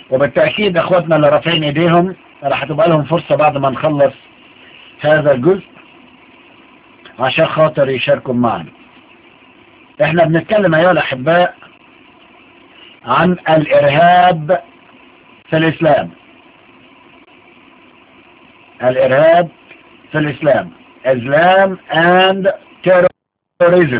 وبالتأكيد اخواتنا اللي رافعين ايديهم راح تبقى لهم فرصة بعد ما نخلص هذا الجزء عشان خاطر يشاركوا معنا. احنا بنتكلم ايها الاحباء عن الارهاب في الاسلام. الارهاب في الاسلام، Islam and terrorism.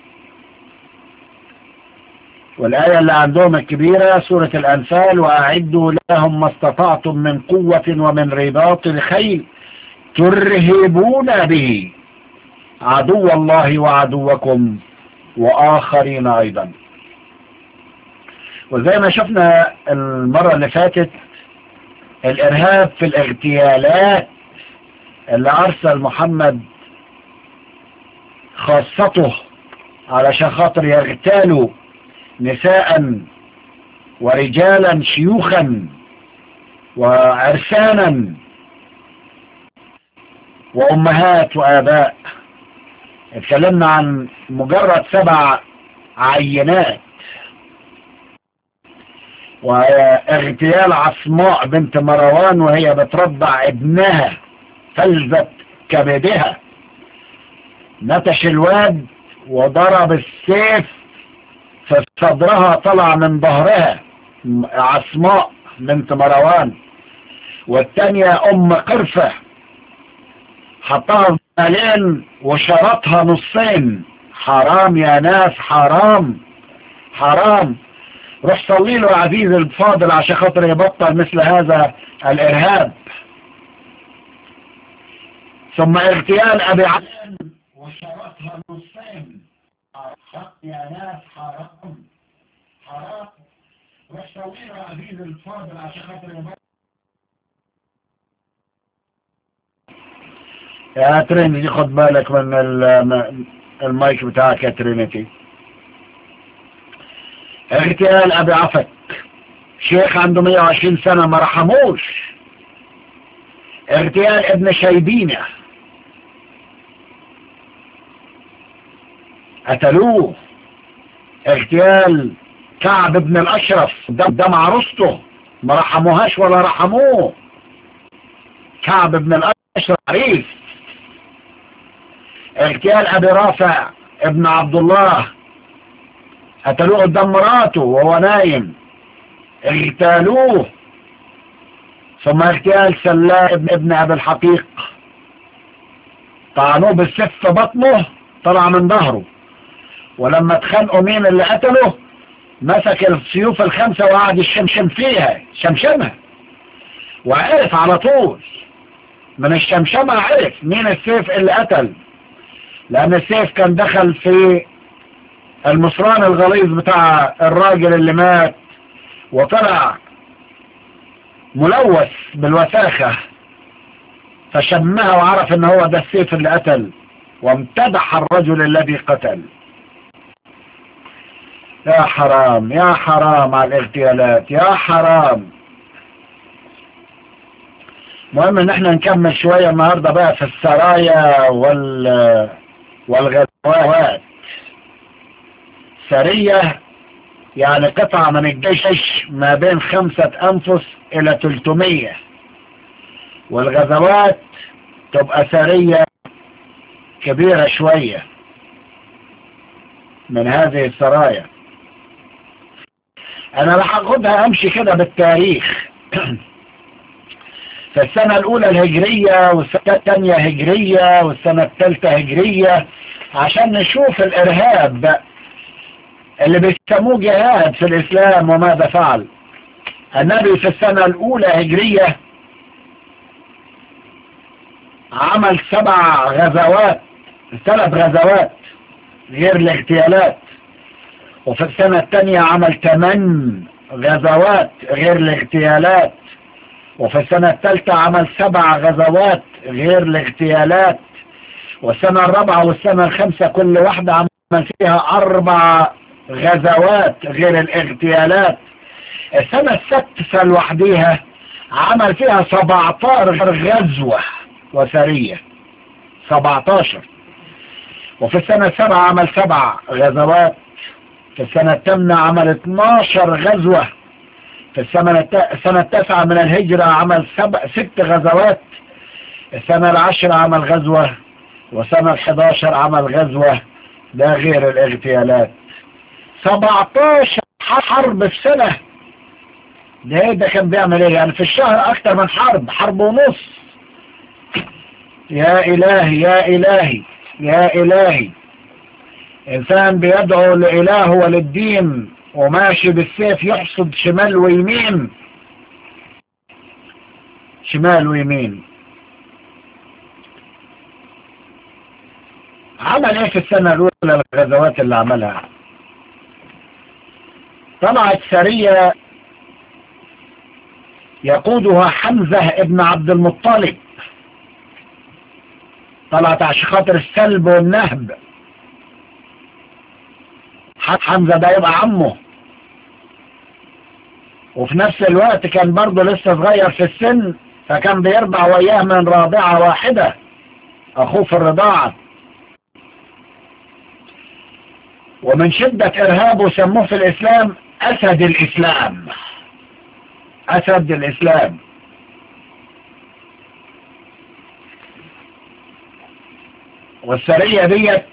والآية اللي عندهم الكبيرة سورة الأنفال: وأعدوا لهم ما استطعتم من قوة ومن رباط الخيل ترهبون به عدو الله وعدوكم وآخرين أيضا. وزي ما شفنا المرة اللي فاتت، الإرهاب في الاغتيالات اللي أرسل محمد خاصته علشان خاطر يغتالوا نساء ورجالا شيوخا وعرسانا وأمهات وآباء. اتكلمنا عن مجرد 7 عينات، واغتيال عصماء بنت مروان وهي بترضع ابنها، فلذت كبدها، نتش الواد وضرب السيف في صدرها، طلع من ظهرها عصماء بنت مروان. والتانية ام قرفة حطها في مالين وشرطها نصين. حرام يا ناس، حرام حرام. روح صلي له عزيزي الفاضل عشان خاطر يبطل مثل هذا الارهاب. ثم اغتيال ابي علي وشرطها نصين. حق يا ناس، حرام حرام. روح صلي له عزيزي الفاضل عشان خاطر يبطل. يا ترينيتي خد بالك من المايك بتاعك يا ترينيتي. اغتيال ابي عفك، شيخ عنده 120 سنة ما رحموش. اغتيال ابن شيبينة قتلوه. اغتيال كعب ابن الاشرف، ده عروسته ما رحموهاش ولا رحموه. كعب ابن الاشرف عريس. اغتيال ابي رافع ابن عبد الله، قتلوه قدام مراته وهو نايم، اغتالوه. ثم اغتيال سلاء ابن ابي الحقيق، طعنوه بالسيف في بطنه، طلع من ظهره. ولما اتخانقوا مين اللي قتله، مسك السيوف ال5 وقعد يشمشم فيها، شمشمها، وعرف على طول من الشمشمة، عرف مين السيف اللي قتل، لأن السيف كان دخل في المصران الغليظ بتاع الراجل اللي مات، وطلع ملوث بالوساخة، فشمها وعرف ان هو ده السيف اللي قتل، وامتدح الرجل الذي قتل. يا حرام يا حرام على الاغتيالات، يا حرام. مهم ان احنا نكمل شوية النهاردة بقى في السرايا والغزوات. سرية يعني قطعة من الجيش ما بين 5 أنفس إلى 300، والغزوات تبقى سرية كبيرة شوية من هذه السرايا. أنا راح أخدها أمشي كده بالتاريخ. في السنة الأولى الهجرية، والسنة الثانية هجرية، والسنة الثالثة هجرية، عشان نشوف الإرهاب اللي بيسموه جهاد في الإسلام وماذا فعل. النبي في السنة الأولى هجرية عمل 7 غزوات، 3 غزوات غير الاغتيالات. وفي السنة الثانية عمل 8 غزوات غير الاغتيالات. وفي السنة الثالثة عمل 7 غزوات غير الاغتيالات. والسنة الرابعة والسنة الخامسة كل واحدة عمل فيها 4 غزوات غير الاغتيالات. السنة السادسة لوحديها عمل فيها 17 غزوة وسرية، 17. وفي السنة السابعة عمل 7 غزوات. في السنة الثامنة عمل 12 غزوة. في السنة 9 من الهجرة عمل 6 غزوات. السنة 10 عمل غزوة، وسنة 11 عمل غزوة، ده غير الاغتيالات. 17 حرب في سنة. ده كان بيعمل ايه يعني في الشهر؟ اكتر من حرب ونص. يا الهي يا الهي يا الهي، انسان بيدعو لإله وللدين وماشي بالسيف يحصد شمال ويمين، شمال ويمين. عمل ايه في السنة الاولى الغزوات اللي عملها؟ طلعت سرية يقودها حمزة ابن عبد المطلب، طلعت عشان خاطر السلب والنهب. حمزة ده يبقى عمه، وفي نفس الوقت كان برضه لسه صغير في السن، فكان بيرضع وياه من رابعة واحدة، اخوه في الرضاعة. ومن شدة ارهابه سموه في الاسلام اسد الاسلام، اسد الاسلام. والسرية ديت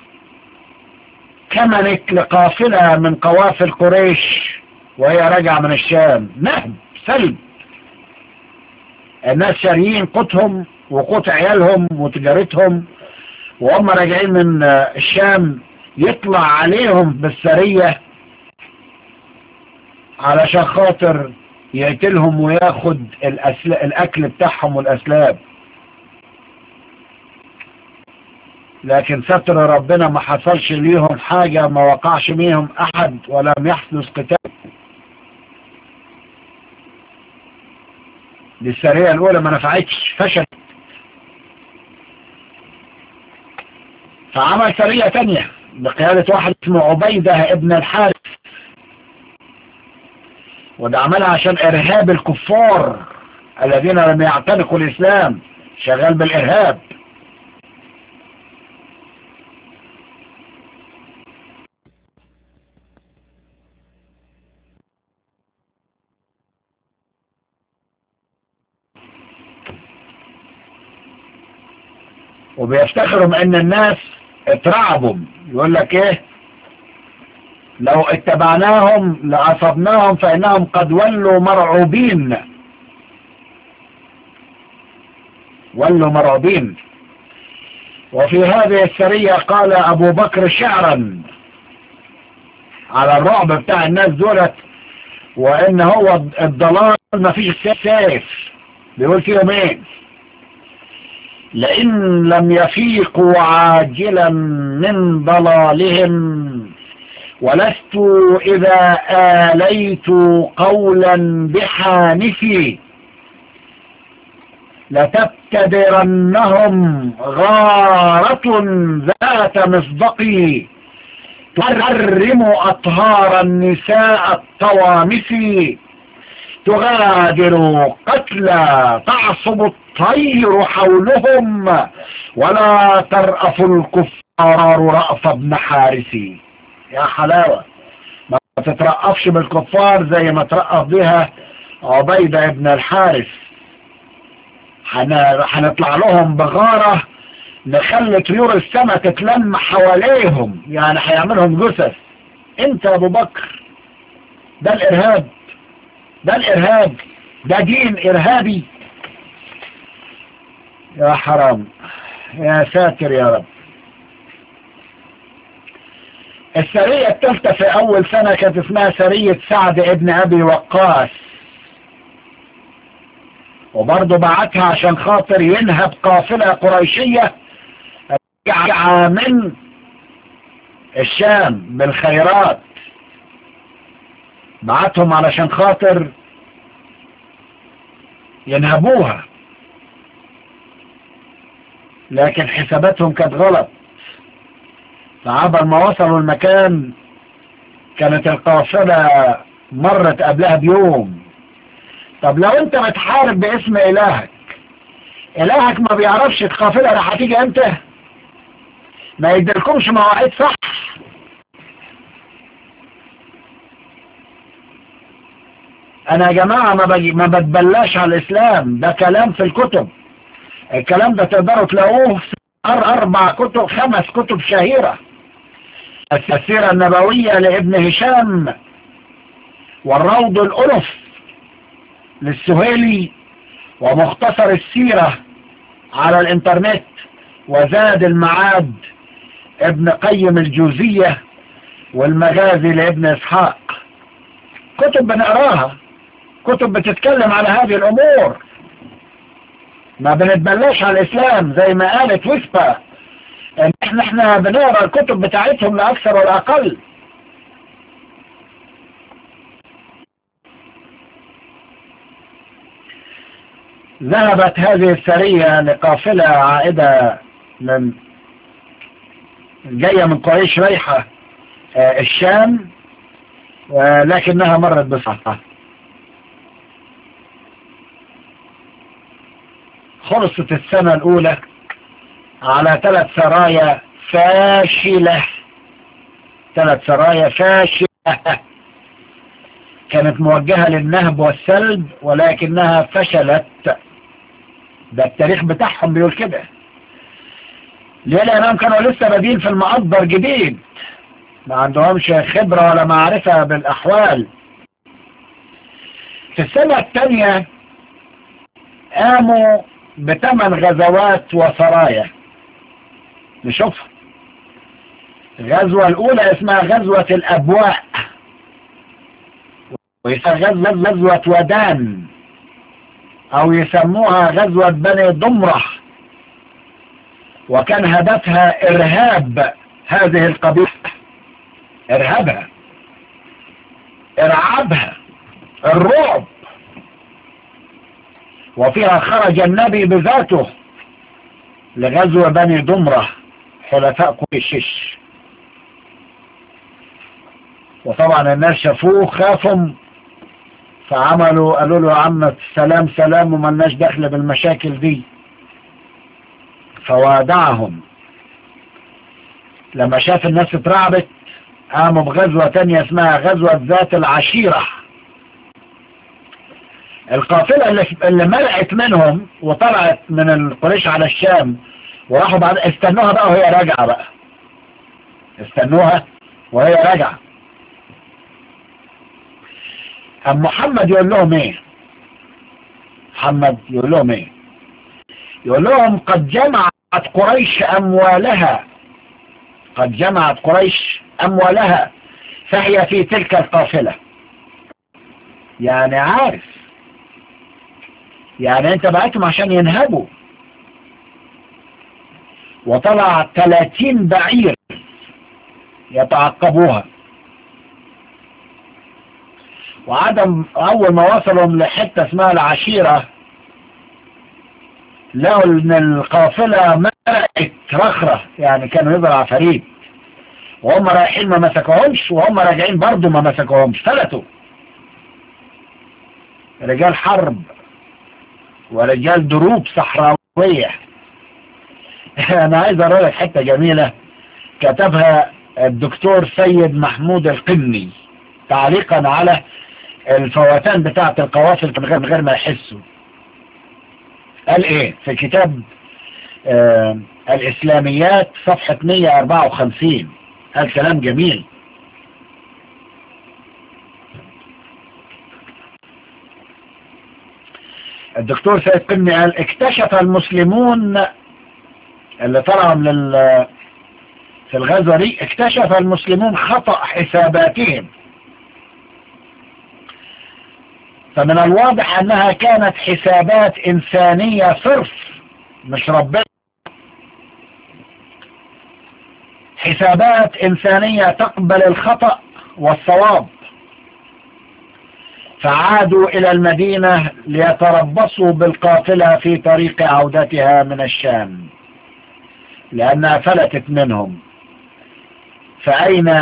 كمنت لقافلة من قوافل قريش وهي راجعة من الشام، نهب سلب. الناس شاريين قوتهم وقوت عيالهم وتجارتهم، وهم راجعين من الشام يطلع عليهم بالسرية علشان خاطر يقتلهم وياخد الأكل بتاعهم والأسلاب. لكن ستر ربنا ما حصلش ليهم حاجة، ما وقعش بيهم أحد ولم يحدث قتال. دي السرية الأولى ما نفعتش، فشلت. فعمل سرية تانية بقيادة واحد اسمه عبيدة ابن الحارث، وده عملها عشان إرهاب الكفار الذين لم يعتنقوا الإسلام، شغال بالإرهاب. وبيفتخروا بأن الناس اترعبوا، يقول لك ايه، لو اتبعناهم لعصبناهم فإنهم قد ولوا مرعوبين، ولوا مرعوبين. وفي هذه السرية قال أبو بكر شعرا على الرعب بتاع الناس دولت، وإن هو الضلال ما فيش سيف. بيقول فيهم ايه؟ لئن لم يفيقوا عاجلا من ضلالهم ولست إذا آليت قولا بحانفي لتبتدرنهم غارة ذات مصدقي تحرم أطهار النساء الطوامس تغادر قتلى تعصب الطير حولهم ولا ترأف الكفار رأف ابن حارثي. يا حلاوة، ما تترأفش بالكفار زي ما ترأف بها عبيدة ابن الحارث. هنطلع لهم بغارة نخلي طيور السماء تتلم حواليهم، يعني هيعملهم جثث. انت يا ابو بكر، ده الارهاب، ده الارهاب، ده دين ارهابي. يا حرام، يا ساتر يا رب. السرية الثالثة في اول سنة كانت اسمها سرية سعد ابن ابي وقاص، وبرضه بعتها عشان خاطر ينهب قافلة قريشية راجعة من الشام بالخيرات. بعتهم علشان خاطر ينهبوها، لكن حساباتهم كانت غلط. فعبر ما وصلوا المكان كانت القافلة مرت قبلها بيوم. طب لو انت بتحارب باسم الهك، الهك ما بيعرفش القافلة راح هتيجي امتى؟ ما يديلكمش مواعيد صح؟ انا يا جماعة ما بتبلاش على الاسلام، ده كلام في الكتب. الكلام ده تقدروا تلاقوه في 4 كتب 5 كتب شهيرة: السيرة النبوية لابن هشام، والروض الأنف للسهيلي، ومختصر السيرة على الانترنت، وزاد المعاد ابن قيم الجوزية، والمغازي لابن إسحاق. كتب بنقراها، كتب بتتكلم على هذه الأمور. ما بنتبلاش على الإسلام زي ما قالت وسبا ان احنا بنقرا الكتب بتاعتهم لا اكثر ولا اقل. ذهبت هذه السرية لقافلة عائدة جاية من قريش رايحة الشام، لكنها مرت بصحة. خلصت السنة الأولى على 3 سرايا فاشلة. 3 سرايا فاشلة كانت موجهة للنهب والسلب، ولكنها فشلت. ده التاريخ بتاعهم بيقول كده. ليه؟ لأنهم كانوا لسه بادين في المقدر جديد، ما عندهمش خبرة ولا معرفة بالأحوال. في السنة الثانية قاموا ب8 غزوات وسرايا. نشوفها. الغزوة الأولى اسمها غزوة الأبواء، ويسمى غزوة ودان، أو يسموها غزوة بني ضمرة، وكان هدفها إرهاب هذه القبيلة، إرهابها، إرعابها، الرعب. وفيها خرج النبي بذاته لغزوة بني ضمرة حلفاء قريش. وطبعا الناس شافوه خافوا، قالوا له يا عم سلام سلام وملناش دخل بالمشاكل دي، فوادعهم. لما شاف الناس اترعبت قاموا بغزوة تانية اسمها غزوة ذات العشيرة. القافلة اللي ملعت منهم وطلعت من القريش على الشام وراحوا بعد استنوها بقى وهي راجعة بقى، استنوها وهي راجعة. أم محمد يقول لهم ايه؟ محمد يقول لهم ايه؟ يقول لهم قد جمعت قريش أموالها، قد جمعت قريش أموالها فهي في تلك القافلة. يعني عارف، يعني انت بعتهم عشان ينهبوا. وطلع 30 بعير يتعقبوها. وعدم اول ما وصلوا لحتة اسمها العشيرة لقوا ان القافلة مرقت رخرة، يعني كانوا يضرع عفاريت، وهم رايحين ما مسكوهمش، وهم راجعين برضو ما مسكوهمش، فلتوا. رجال حرب ورجال دروب صحراوية. انا عايز اقرأ لك حتة جميلة كتبها الدكتور سيد محمود القني تعليقا على الفواتان بتاعة القوافل من غير ما يحسوا. قال ايه في كتاب الاسلاميات صفحة 154؟ قال كلام جميل. الدكتور سيد قني قال: اكتشف المسلمون اللي طلعوا في الغزوة دي، اكتشف المسلمون خطأ حساباتهم، فمن الواضح انها كانت حسابات انسانية صرف مش ربنا، حسابات انسانية تقبل الخطأ والصواب. فعادوا الى المدينة ليتربصوا بالقافلة في طريق عودتها من الشام لانها فلتت منهم. فاين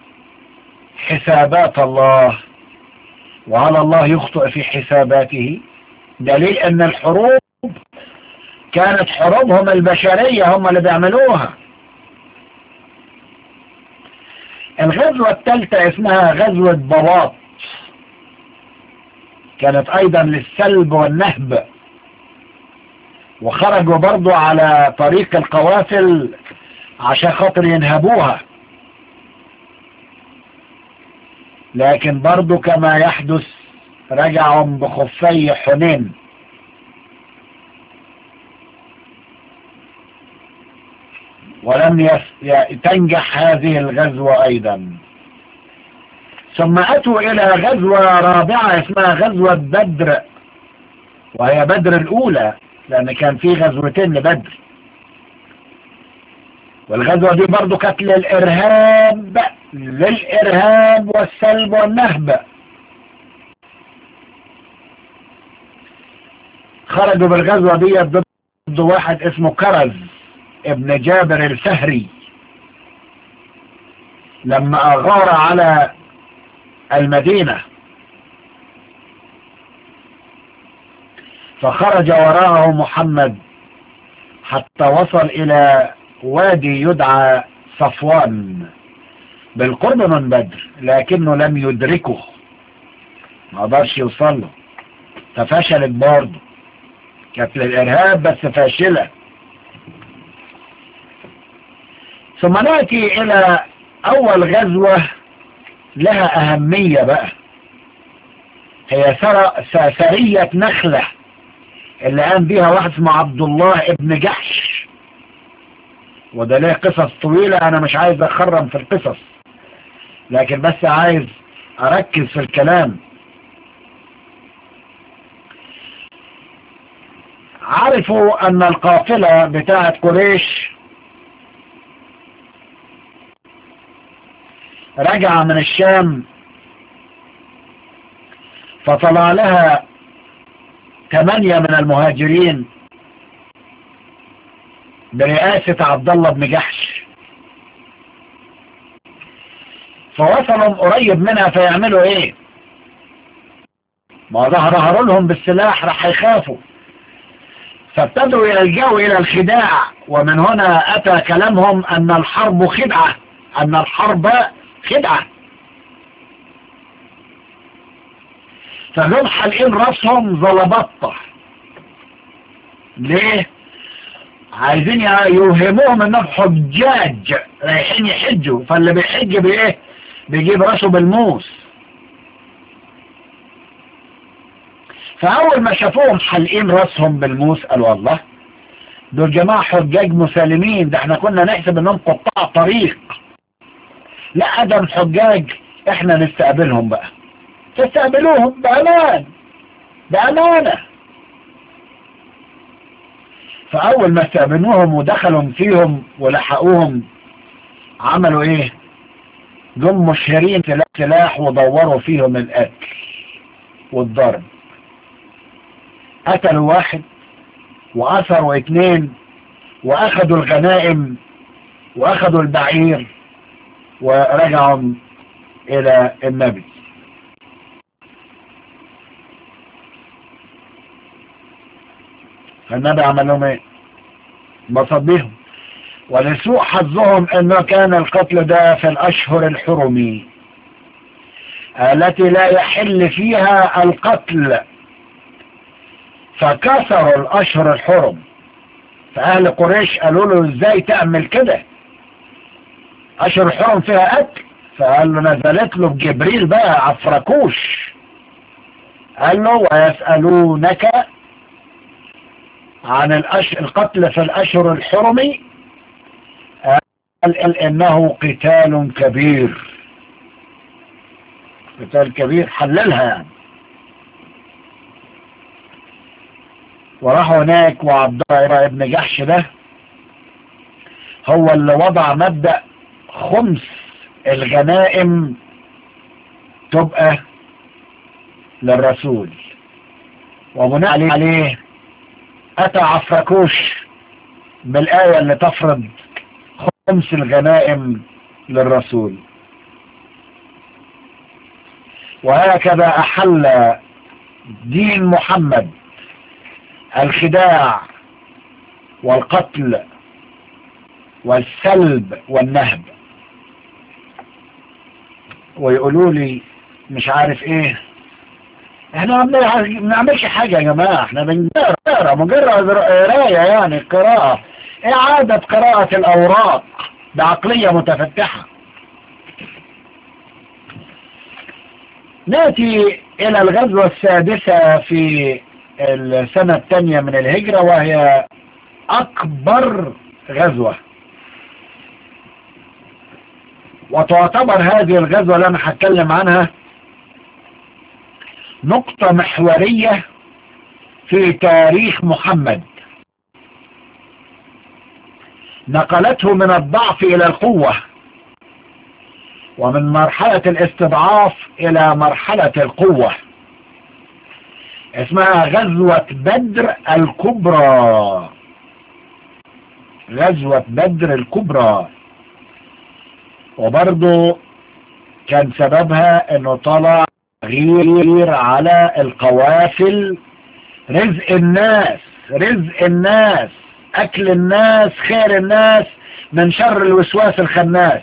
حسابات الله؟ وعلى الله يخطئ في حساباته؟ دليل ان الحروب كانت حروبهم البشرية هم اللي بيعملوها. الغزوة الثالثة اسمها غزوة بواط. كانت ايضا للسلب والنهب، وخرجوا برضو على طريق القوافل عشان خاطر ينهبوها، لكن برضو كما يحدث رجعوا بخفي حنين. ولم تنجح هذه الغزوة ايضا. ثم اتوا الى غزوة رابعة اسمها غزوة بدر، وهي بدر الاولى، لان كان في غزوتين لبدر. والغزوة دي برضو كانت للارهاب والسلب والنهب. خرجوا بالغزوة دي ضد واحد اسمه كرز ابن جابر الفهري، لما اغار على المدينة، فخرج وراءه محمد حتى وصل الى وادي يدعى صفوان بالقرب من بدر، لكنه لم يدركه، ما قدرش يوصل له، ففشلت برضه، كانت للارهاب بس فاشلة. ثم نأتي الى اول غزوة لها اهمية بقى، هي سرية نخلة اللي قام بيها واحد اسمه عبد الله ابن جحش، وده ليه قصص طويلة، انا مش عايز اخرم في القصص، لكن بس عايز اركز في الكلام. عرفوا ان القافلة بتاعت قريش رجع من الشام، فطلع لها 8 من المهاجرين برئاسة عبد الله بن جحش، فوصلوا قريب منها، فيعملوا ايه؟ ما ظهروا لهم بالسلاح راح يخافوا، فابتدوا يلجأوا الى الخداع، ومن هنا اتى كلامهم ان الحرب خدعة، ان الحرب خدعة. فهم حالقين راسهم زلبطة. ليه؟ عايزين يوهموهم انهم حجاج رايحين يحجوا، فاللي بيحج بايه؟ بيجيب راسه بالموس. فاول ما شافوهم حالقين راسهم بالموس قالوا الله، دول جماعة حجاج مسالمين، ده احنا كنا نحسب انهم قطاع طريق، لا ادم حجاج، احنا نستقبلهم بقى. تستقبلوهم بأمانة. فاول ما استقبلوهم ودخلوا فيهم ولحقوهم، عملوا ايه؟ جم مشهرين سلاح ودوروا فيهم القتل والضرب، قتلوا 1 وأسروا 2 واخدوا الغنائم واخدوا البعير ورجعوا الى النبي. فالنبي عمل لهم ايه؟ انبسط بيهم. ولسوء حظهم انه كان القتل ده في الاشهر الحرم التي لا يحل فيها القتل، فكسروا الاشهر الحرم. فاهل قريش قالوا له ازاي تعمل كده؟ اشهر الحرم فيها قتل. فقال له نزلت له بجبريل بقى عفركوش، قال له ويسألونك عن القتل في الاشهر الحرم، قال انه قتال كبير. قتال كبير حللها يعني. وراحوا هناك، وعبد الله بن جحش ده هو اللي وضع مبدأ خمس الغنائم تبقى للرسول، وبناء عليه اتى عفركوش بالآية اللي تفرض خمس الغنائم للرسول. وهكذا احل دين محمد الخداع والقتل والسلب والنهب. ويقولوا لي مش عارف ايه، احنا ما بنعملش حاجة يا جماعة، احنا بنقرأ مجرد قراية، يعني قراءة، اعادة قراءة الاوراق بعقلية متفتحة. نأتي الى الغزوة السادسة في السنة الثانية من الهجرة، وهي اكبر غزوة، وتعتبر هذه الغزوة اللي انا هتكلم عنها نقطة محورية في تاريخ محمد، نقلته من الضعف الى القوة، ومن مرحلة الاستضعاف الى مرحلة القوة. اسمها غزوة بدر الكبرى، غزوة بدر الكبرى. وبرضو كان سببها انه طلع غير على القوافل، رزق الناس، رزق الناس، اكل الناس، خير الناس من شر الوسواس الخناس.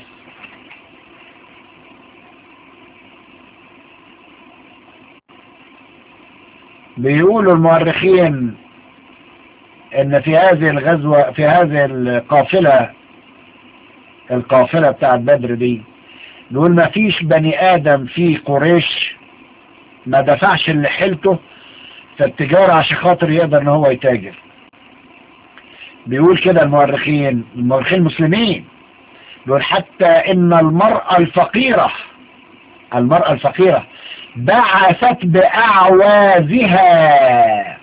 بيقولوا المؤرخين ان في هذه الغزوة، في هذه القافلة بتاعت بدر دي، بيقول ما فيش بني ادم في قريش ما دفعش اللي حيلته في التجارة عشان خاطر يقدر ان هو يتاجر. بيقول كده المؤرخين المسلمين، بيقول حتى ان المرأة الفقيرة بعثت بأعوازها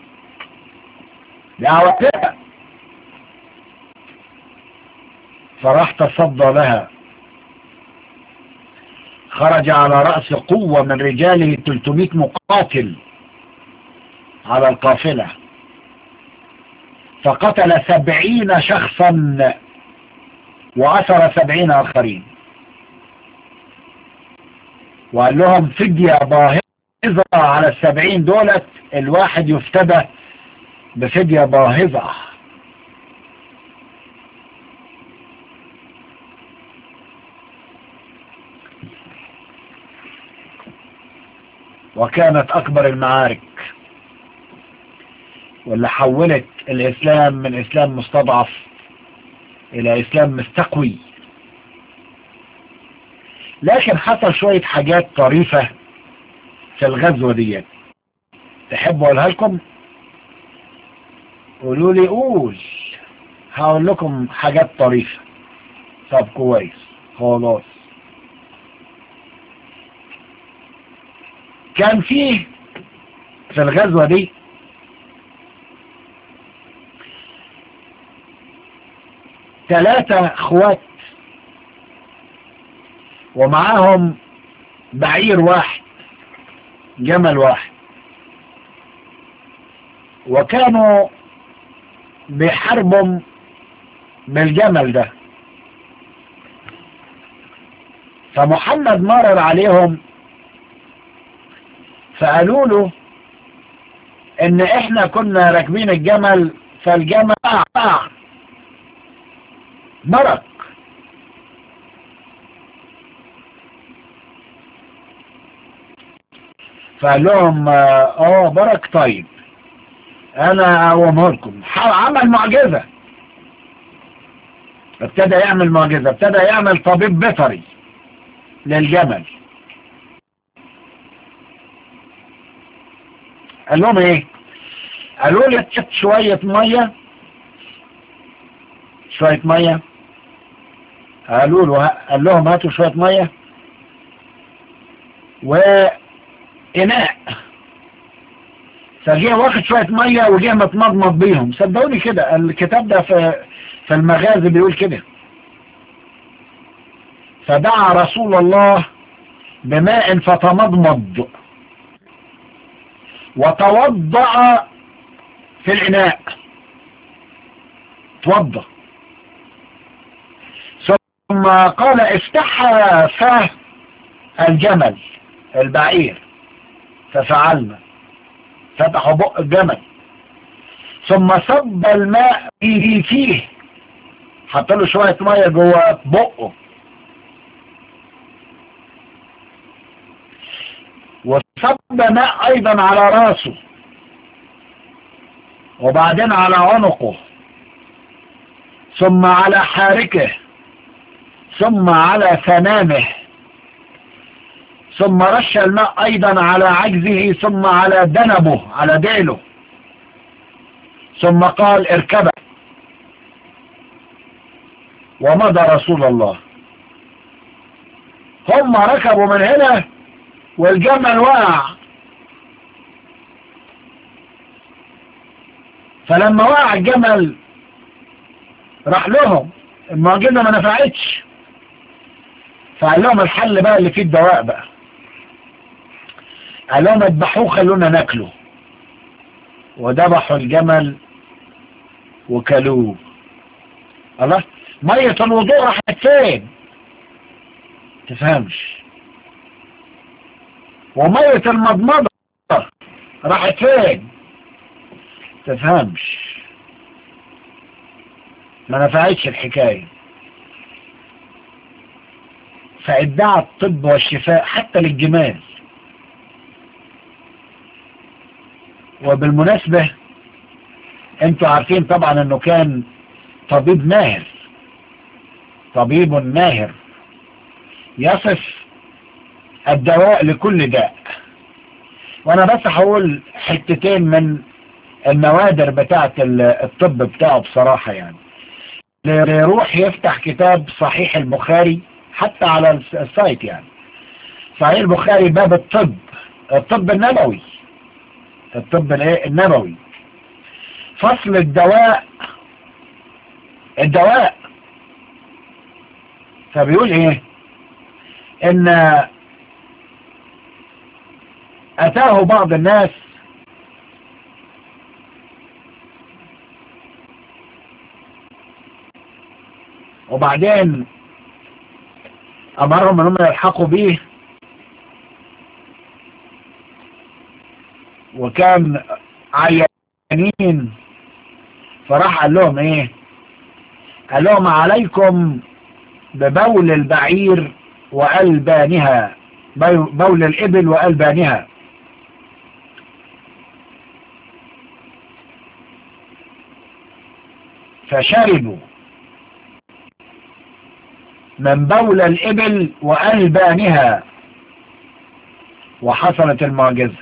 فراح تصدى لها. خرج على رأس قوة من رجاله 300 مقاتل على القافلة، فقتل 70 شخصا وأسر 70 آخرين، وقال لهم فدية باهظة على 70 دولت، الواحد يفتدى بفدية باهظة. وكانت أكبر المعارك، واللي حولت الإسلام من إسلام مستضعف إلى إسلام مستقوي. لكن حصل شوية حاجات طريفة في الغزوة دي، تحبوا أقولها لكم؟ قولوا لي قول. هقول لكم حاجات طريفة. طب كويس خلاص. كان فيه في الغزوة دي 3 اخوات، ومعاهم بعير واحد، جمل واحد، وكانوا بيحاربوا بالجمل ده. فمحمد مرر عليهم فقالوا له ان احنا كنا راكبين الجمل، فالجمل برك. فقال لهم برك. طيب انا اقومه لكم. عمل معجزة، ابتدى يعمل معجزة، ابتدى يعمل طبيب بيطري للجمل. قال لهم ايه؟ قالوا لي شوية مية، شوية مية. قال لهم هاتوا شوية مية وإناء. فجيه واخد شوية مية وجيه متمضمض بيهم. صدقوني كده الكتاب ده في المغازي بيقول كده. فدعا رسول الله بماء فتمضمض وتوضأ في الإناء، توضأ. ثم قال افتحها فاه الجمل البعير، ففعلنا، فتحوا بق الجمل. ثم صب الماء فيه، حط له شوية مية جوه بقه. وصب ماء ايضا على راسه، وبعدين على عنقه، ثم على حاركه، ثم على ثنامه، ثم رش الماء ايضا على عجزه، ثم على دنبه، على ديله، ثم قال اركبا، ومضى رسول الله. هم ركبوا من هنا والجمل وقع. فلما وقع الجمل راح لهم المعجزة ما نفعتش، فقال لهم الحل بقى اللي فيه الدواء بقى. قال لهم اذبحوه خلونا ناكله، وذبحوا الجمل وكلوه. الله، مية الوضوء راحت فين؟ تفهمش. ومية المضمضة راحت فين؟ تفهمش. ما نفعتش الحكاية. فادعى الطب والشفاء حتى للجمال. وبالمناسبة انتوا عارفين طبعا انه كان طبيب ماهر، طبيب ماهر يصف الدواء لكل داء. وانا بس هقول حتتين من النوادر بتاعت الطب بتاعه بصراحة. يعني اللي يروح يفتح كتاب صحيح البخاري حتى على السايت، يعني صحيح البخاري باب الطب النبوي، الطب النبوي، فصل الدواء. فبيقول ايه؟ ان اتاه بعض الناس وبعدين امرهم انهم يلحقوا بيه، وكان عيانين. فراح قال لهم ايه؟ قال لهم عليكم ببول البعير وألبانها، بول الإبل وألبانها. فشربوا من بول الإبل وألبانها، وحصلت المعجزة.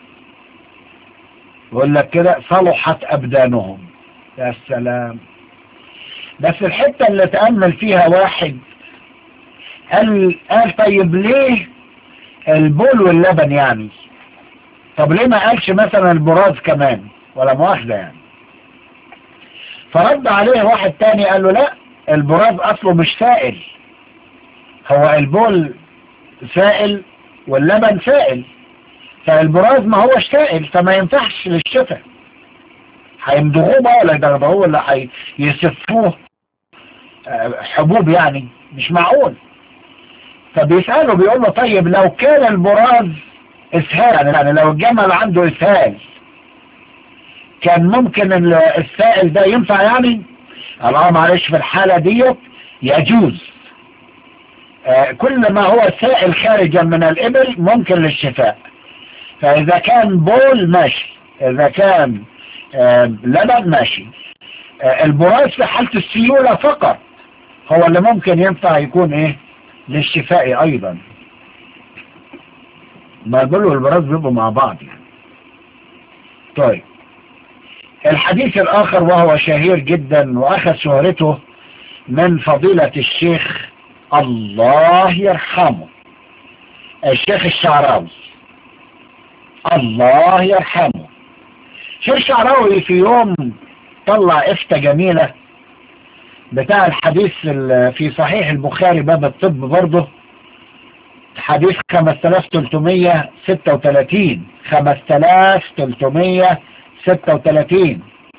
يقول لك كده صلحت أبدانهم. يا سلام. بس الحتة اللي تأمل فيها واحد قال طيب ليه البول واللبن يعني؟ طب ليه ما قالش مثلا البراز كمان؟ ولا مؤاخذة يعني. فرد عليه واحد تاني قال له لا، البراز اصله مش سائل، هو البول سائل واللبن سائل، فالبراز ما هوش سائل، فما ينفعش للشفاء. هيمضغوه بقى ولا يدغدغوه ولا هيسفوه حبوب؟ يعني مش معقول. فبيسأله بيقول له طيب لو كان البراز اسهال، يعني لو الجمل عنده اسهال كان ممكن السائل ده ينفع يعني؟ الله معلش، في الحالة دي يجوز كل ما هو سائل خارجا من الإبل ممكن للشفاء. فإذا كان بول ماشي، إذا كان لبن ماشي. البراز في حالة السيولة فقط هو اللي ممكن ينفع يكون ايه للشفاء ايضا. ما البول والبراز بيبقوا مع بعض يعني. طيب الحديث الاخر وهو شهير جدا واخذ شهرته من فضيلة الشيخ الله يرحمه الشيخ الشعراوي، الله يرحمه. الشيخ الشعراوي في يوم طلع افتة جميلة بتاع الحديث في صحيح البخاري باب الطب برضه، حديث 5336 5336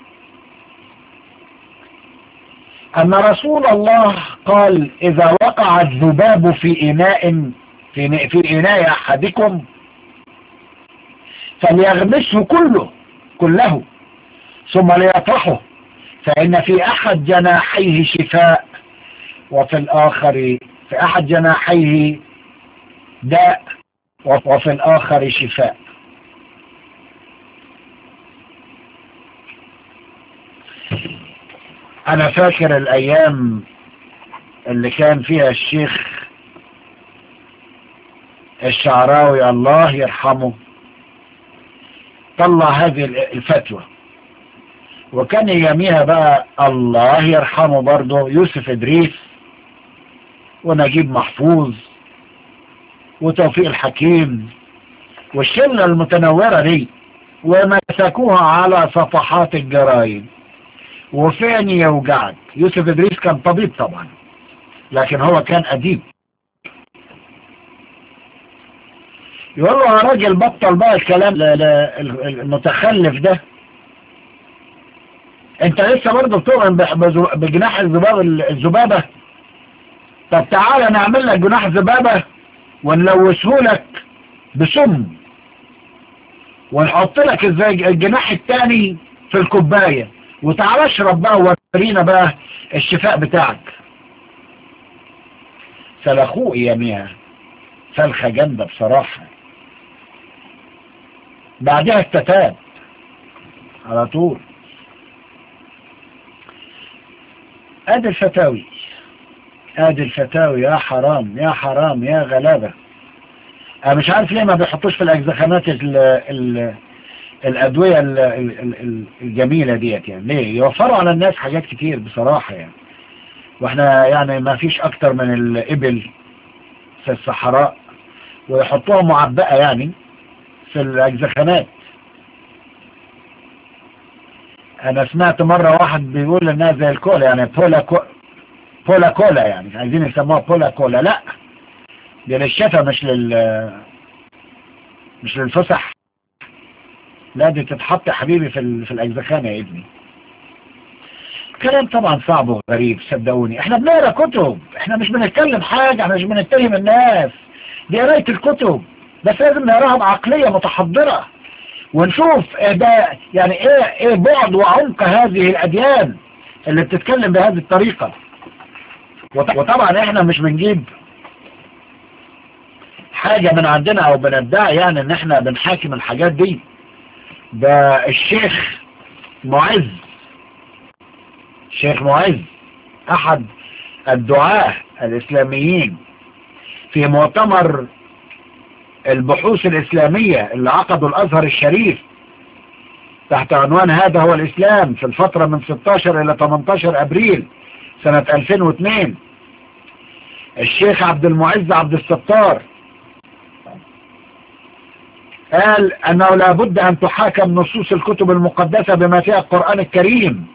أن رسول الله قال إذا وقع الذباب في إناء في إناء أحدكم فليغمسه كله ثم ليطرحه، فإن في أحد جناحيه شفاء وفي الآخر في أحد جناحيه داء وفي الآخر شفاء. أنا فاكر الأيام اللي كان فيها الشيخ الشعراوي الله يرحمه طلع هذه الفتوى، وكان يميها بقى الله يرحمه برضه يوسف إدريس ونجيب محفوظ وتوفيق الحكيم والشلة المتنورة دي، ومسكوها على صفحات الجرايد. وفين يوجعك، يوسف إدريس كان طبيب طبعا، لكن هو كان أديب. يقول له يا راجل بطل بقى الكلام المتخلف ده، انت لسه برضه بتؤمن بجناح الذبابة؟ طب تعالى نعمل لك جناح ذبابة ونلوثه لك بسم، ونحط لك الجناح التاني في الكوباية، وتعالى اشرب بقى وورينا بقى الشفاء بتاعك. سلخوه يميها سلخة جامدة بصراحة. بعدها استتاب على طول. ادي الفتاوي، ادي الفتاوي، يا حرام يا حرام يا غلابة. انا مش عارف ليه ما بيحطوش في الاجزخانات الادوية الجميلة ديت، يعني ليه؟ يوفروا على الناس حاجات كتير بصراحة يعني، واحنا يعني ما فيش اكتر من الابل في الصحراء، ويحطوها معبئة يعني في الاجزخانات. انا سمعت مرة واحد بيقول انها زي الكولا، يعني بولا كولا، يعني عايزين يسموها بولا كولا. لا، دي للشفا مش للفسح. لا، دي تتحط يا حبيبي في الاجزخانة يا ابني. كلام طبعا صعب وغريب، صدقوني. احنا بنقرا كتب، احنا مش بنتكلم حاجة، احنا مش بنتهم الناس، دي قراية الكتب، بس لازم نقراها بعقلية متحضرة، ونشوف ده يعني ايه بعد وعمق هذه الاديان اللي بتتكلم بهذه الطريقة. وطبعا احنا مش بنجيب حاجة من عندنا او بندعي يعني ان احنا بنحاكم الحاجات دي. ده الشيخ معز، الشيخ معز احد الدعاة الاسلاميين في مؤتمر البحوث الاسلامية اللي عقده الازهر الشريف تحت عنوان هذا هو الاسلام في الفترة من 16 الى 18 ابريل سنة 2002. الشيخ عبد المعز عبد الستار قال انه لابد ان تحاكم نصوص الكتب المقدسة بما فيها القرآن الكريم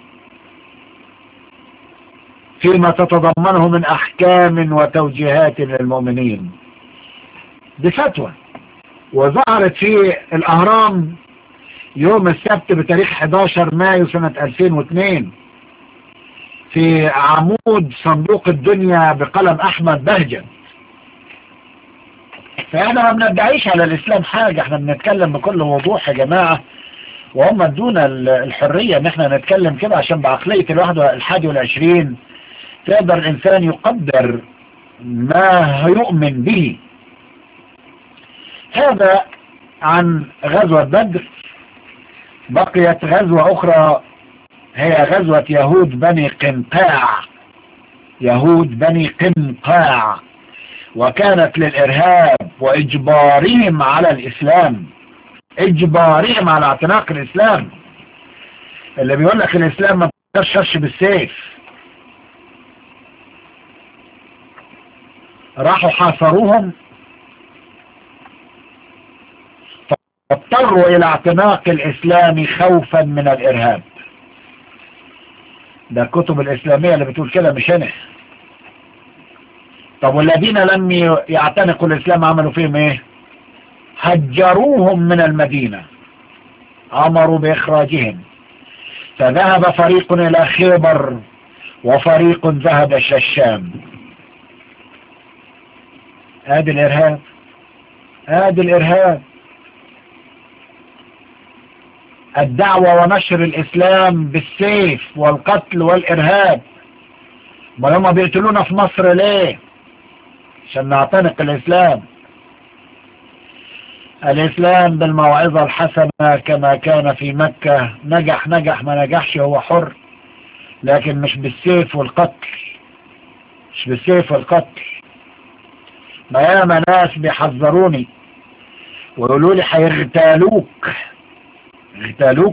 فيما تتضمنه من احكام وتوجيهات للمؤمنين. دي فتوى، وظهرت في الاهرام يوم السبت بتاريخ 11 مايو سنة 2002 في عمود صندوق الدنيا بقلم احمد بهجت. فاحنا ما بندعيش على الاسلام حاجة، احنا بنتكلم بكل وضوح يا جماعة، وهم ادونا الحرية ان احنا نتكلم كده عشان بعقلية الحادي والعشرين تقدر الانسان يقدر ما يؤمن به. هذا عن غزوة بدر. بقيت غزوة اخرى هي غزوة يهود بني قنقاع. يهود بني قنقاع، وكانت للإرهاب وإجبارهم على الإسلام، إجبارهم على اعتناق الإسلام. اللي بيقول لك الإسلام ما بيشرش بالسيف، راحوا حاصروهم فاضطروا إلى اعتناق الإسلام خوفا من الإرهاب. ده الكتب الإسلامية اللي بتقول كده مش أنا. طب والذين لم يعتنقوا الإسلام عملوا فيهم إيه؟ هجروهم من المدينة، أمروا بإخراجهم، فذهب فريق إلى خيبر وفريق ذهب إلى الشام. هذا الإرهاب، هذا الإرهاب، الدعوة ونشر الإسلام بالسيف والقتل والإرهاب. ما هم بيقتلونا في مصر ليه؟ عشان نعتنق الإسلام. الإسلام بالموعظة الحسنة كما كان في مكة، نجح ما نجحش هو حر، لكن مش بالسيف والقتل، مش بالسيف والقتل. ما ياما ناس بيحذروني ويقولوا لي هيغتالوك. يغتالوك؟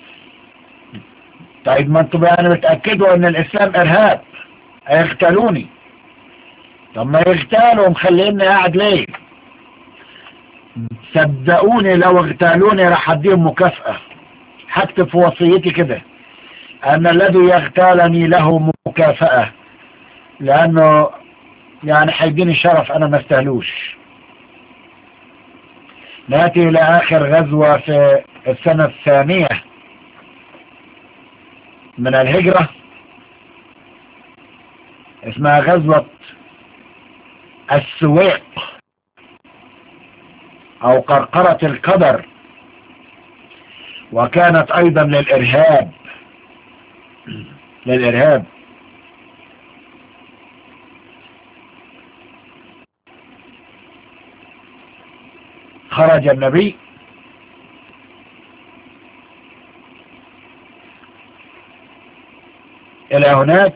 طيب ما انتوا يعني بتأكدوا ان الإسلام إرهاب، هيغتالوني. طب ما يغتالوا مخليني قاعد ليه؟ صدقوني لو اغتالوني راح اديهم مكافأة، هكتب في وصيتي كده ان الذي يغتالني له مكافأة، لانه يعني هيديني شرف انا ما استاهلوش. ناتي الى اخر غزوة في السنة الثانية من الهجرة، اسمها غزوة السويق او قرقرة القدر، وكانت ايضا للارهاب. خرج النبي الى هناك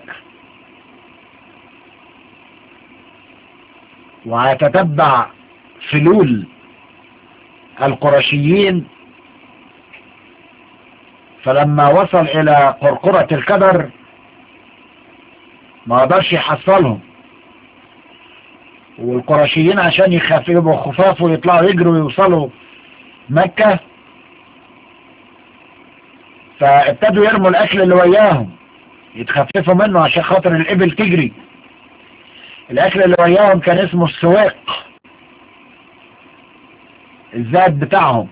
ويتتبع فلول القرشيين، فلما وصل الى قرقرة القدر ما قدرش يحصلهم، والقرشيين عشان يبقوا خفاف ويطلعوا يجروا ويوصلوا مكة، فابتدوا يرموا الاكل اللي وياهم يتخففوا منه عشان خاطر الابل تجري. الاكل اللي وياهم كان اسمه السواق، الزاد بتاعهم.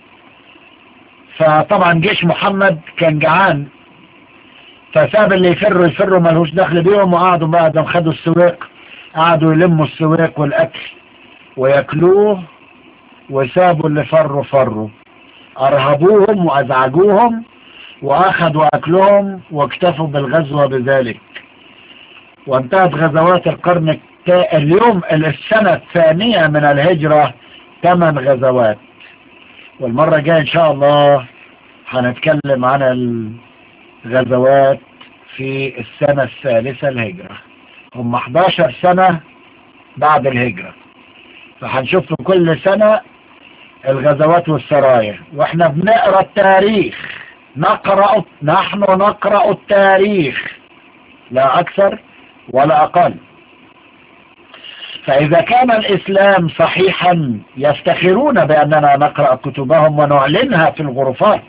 فطبعا جيش محمد كان جعان، فساب اللي يفروا ملهوش دخل بيهم، وقعدوا بعد ما خدوا السواق قعدوا يلموا السواق والاكل وياكلوه، وسابوا اللي فروا ارهبوهم وازعجوهم واخذوا اكلهم واكتفوا بالغزوة بذلك. وانتهت غزوات القرن اليوم السنة الثانية من الهجرة 8 غزوات. والمرة الجاية ان شاء الله هنتكلم عن الغزوات في السنة الثالثة الهجرة. هم 11 سنة بعد الهجرة، فهنشوف في كل سنة الغزوات والسرايا. واحنا بنقرأ التاريخ، نحن نقرأ التاريخ لا أكثر ولا أقل. فإذا كان الإسلام صحيحا يفتخرون بأننا نقرأ كتبهم ونعلنها في الغرفات،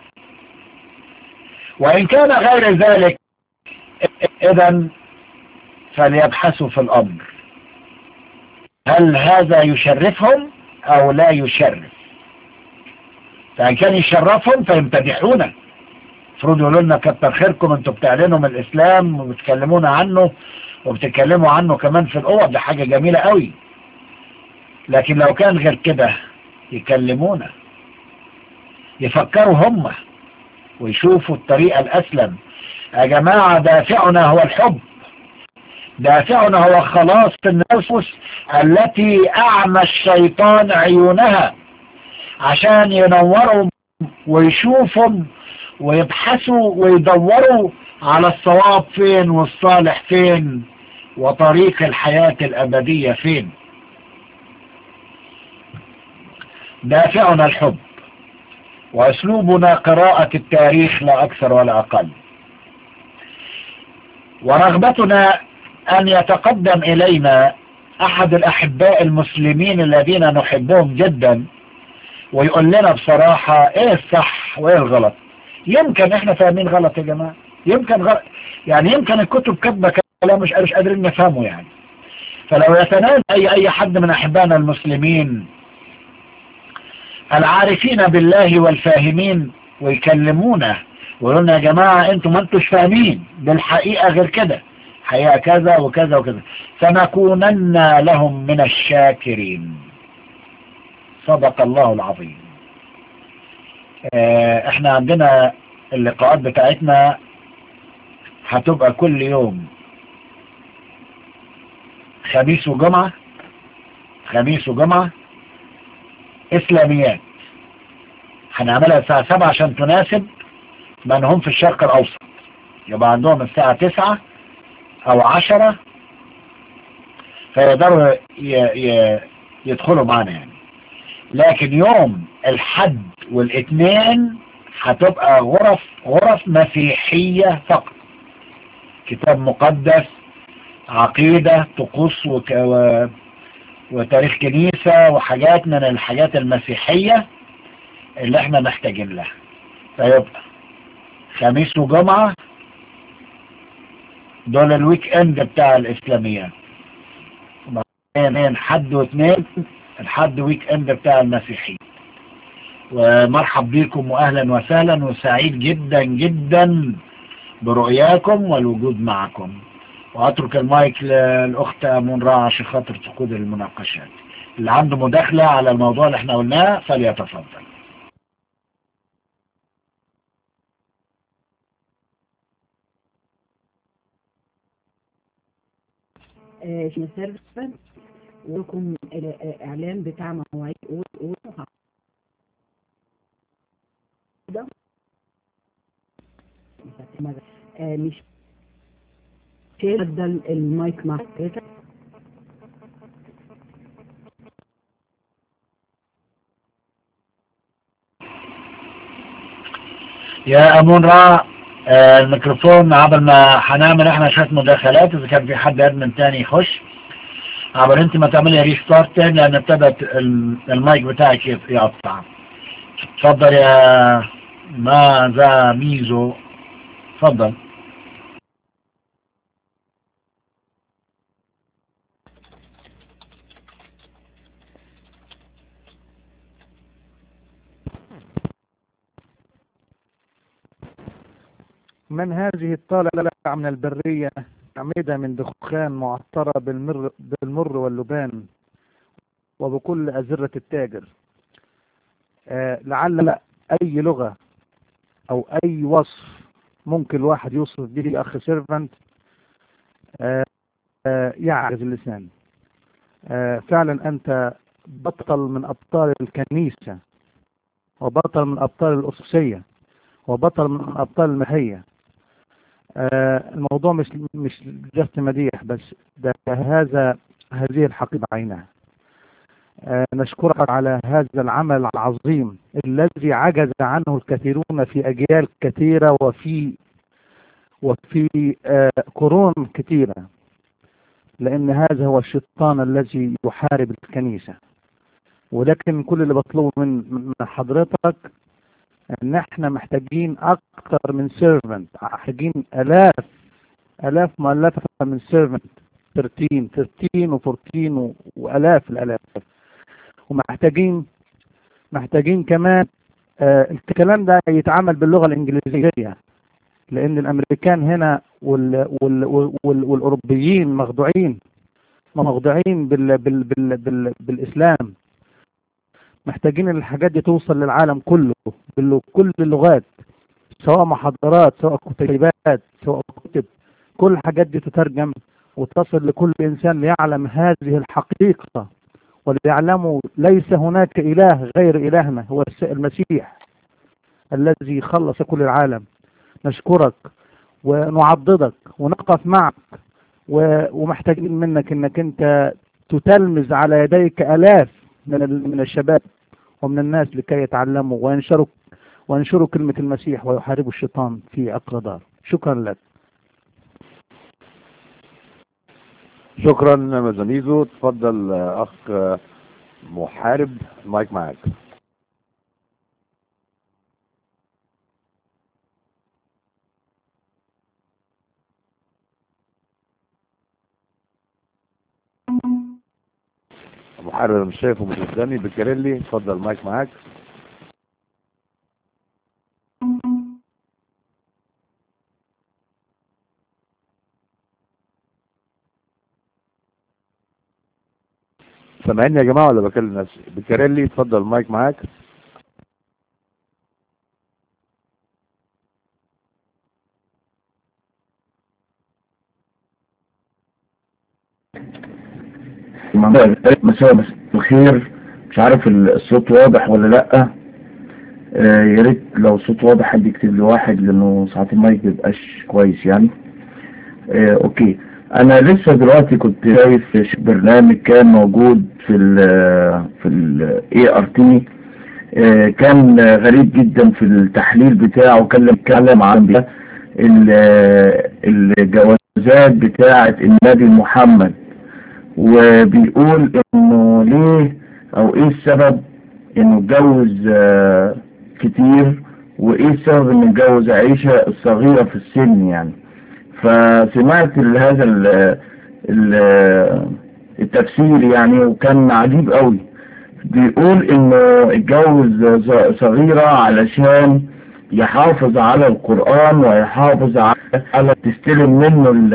وإن كان غير ذلك إذن فليبحثوا في الأمر، هل هذا يشرفهم أو لا يشرف؟ فإن كان يشرفهم فيمتدحونا، المفروض يقولوا لنا كتر خيركم انتوا بتعلنوا من الإسلام وبتكلمونا عنه وبتتكلموا عنه كمان في الأوض، ده حاجة جميلة قوي. لكن لو كان غير كده يكلمونا، يفكروا هم ويشوفوا الطريقة الأسلم. يا جماعة دافعنا هو الحب، دافعنا هو خلاص النفوس التي أعمى الشيطان عيونها، عشان ينوروا ويشوفوا ويبحثوا ويدوروا على الصواب فين والصالح فين وطريق الحياة الأبدية فين. دافعنا الحب، وأسلوبنا قراءة التاريخ لا أكثر ولا أقل، ورغبتنا أن يتقدم إلينا أحد الأحباء المسلمين الذين نحبهم جدا ويقول لنا بصراحة إيه الصح وإيه الغلط. يمكن إحنا فاهمين غلط يا جماعة، يمكن غلط، يعني يمكن الكتب كاتبة كلام مش قادرين نفهمه يعني. فلو يتنازل أي حد من أحبائنا المسلمين العارفين بالله والفاهمين ويكلمونا ويقولون يا جماعة انتوا ما انتوش فاهمين بالحقيقة غير كده، حقيقة كذا وكذا وكذا، فنكونن لهم من الشاكرين. صدق الله العظيم. احنا عندنا اللقاءات بتاعتنا هتبقى كل يوم خميس وجمعة، خميس وجمعة إسلاميات هنعملها الساعة 7 عشان تناسب من هم في الشرق الأوسط، يبقى عندهم الساعة 9 أو 10 فيقدروا يدخلوا معنا يعني. لكن يوم الحد والاثنين هتبقى غرف مسيحية فقط، كتاب مقدس، عقيدة، طقوس وتاريخ كنيسة وحاجات من الحاجات المسيحية اللي احنا محتاجين لها. فيبقى خميس وجمعة دول الويك اند بتاع الإسلاميات، بعدين حد واثنين الحد ويك اند بتاع المسيحيين. ومرحب بكم واهلا وسهلا، وسعيد جدا جدا برؤياكم والوجود معكم. واترك المايك للاخت امون راع عشان خاطر تقود المناقشات. اللي عنده مداخلة على الموضوع اللي احنا قلناه فليتفضل. في سيرفر ولكم الاعلان بتاع مواعيد مش تفضل المايك مع حضرتك. يا امون راع، الميكروفون عبر ما هنعمل احنا شوية مداخلات، اذا كان في حد ادمن تاني يخش عبر انت ما تعملي ريستارت تاني لان ابتدت المايك بتاعك يقطع. اتفضل يا ماذا ميزو، اتفضل. من هذه الطالع من البرية أعمدة من دخان معطرة بالمر واللبان وبكل أزرة التاجر. لعل أي لغة أو أي وصف ممكن الواحد يوصف به أخ سيرفنت يعجز اللسان. فعلا أنت بطل من أبطال الكنيسة، وبطل من أبطال الأسسية، وبطل من أبطال المحية. الموضوع مش جست مديح بس، ده هذه الحقيقة عينها. نشكرك على هذا العمل العظيم الذي عجز عنه الكثيرون في أجيال كثيرة وفي قرون كثيرة، لأن هذا هو الشيطان الذي يحارب الكنيسة. ولكن كل اللي بطلبه من حضرتك ان احنا محتاجين اكتر من سيرفنت، محتاجين الاف مؤلفة من سيرفنت، 13 و14 والاف الالاف. ومحتاجين كمان الكلام ده يتعامل باللغة الانجليزية، لان الامريكان هنا والاوروبيين مخدوعين بالاسلام. محتاجين الحاجات دي توصل للعالم كله بكل اللغات، سواء محاضرات، سواء كتيبات، سواء كتب. كل الحاجات دي تترجم وتصل لكل إنسان ليعلم هذه الحقيقة، وليعلموا ليس هناك إله غير إلهنا، هو المسيح الذي خلص كل العالم. نشكرك ونعضدك ونقف معك، ومحتاجين منك انك انت تتلمذ على يديك آلاف من الشباب ومن الناس لكي يتعلموا وينشروا كلمة المسيح ويحاربوا الشيطان في أقرى دار. شكرا لك. شكرا مزاميزو. تفضل أخ محارب، المايك معاك. محارب مش شايفه، مش قدامي. بكاريلي اتفضل، المايك معاك. سامعيني يا جماعه ولا بكلم نفسي؟ بكاريلي اتفضل، المايك معاك. مساء الخير. مش عارف الصوت واضح ولا لأ. يا ريت لو الصوت واضح حد يكتب لي واحد، لأنه ساعات المايك مبيبقاش كويس يعني. أوكي. أنا لسه دلوقتي كنت شايف برنامج كان موجود في ال ART. كان غريب جدا في التحليل بتاعه. كان بيتكلم عن الجوازات بتاعة النبي محمد، وبيقول انه ليه او ايه السبب انه اتجوز كتير، وايه السبب انه اتجوز عائشة الصغيرة في السن يعني. فسمعت هذا التفسير يعني، وكان عجيب قوي. بيقول انه اتجوز صغيرة علشان يحافظ على القرآن، ويحافظ على تستلم منه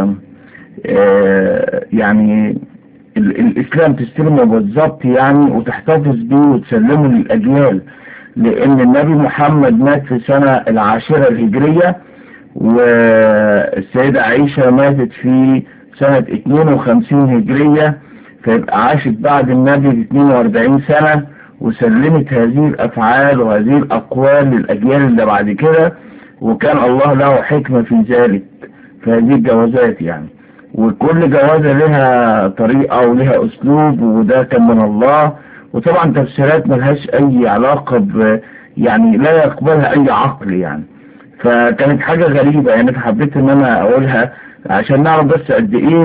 يعني الاسلام، تستلمه بالظبط يعني، وتحتفظ بيه وتسلمه للاجيال. لان النبي محمد مات في سنة 10 الهجرية، والسيدة عائشة ماتت في سنة 52 هجرية، فيبقى عاشت بعد النبي ب 42 سنة، وسلمت هذه الأفعال وهذه الأقوال للأجيال اللي بعد كده. وكان الله له حكمة في ذلك، في هذه الجوازات يعني. وكل جوازة لها طريقة ولها أسلوب، وده كان من الله. وطبعا تفسيرات ملهاش أي علاقة يعني لا يقبلها أي عقل يعني. فكانت حاجة غريبة يعني، فحبيت ان انا اقولها عشان نعرف بس قد ايه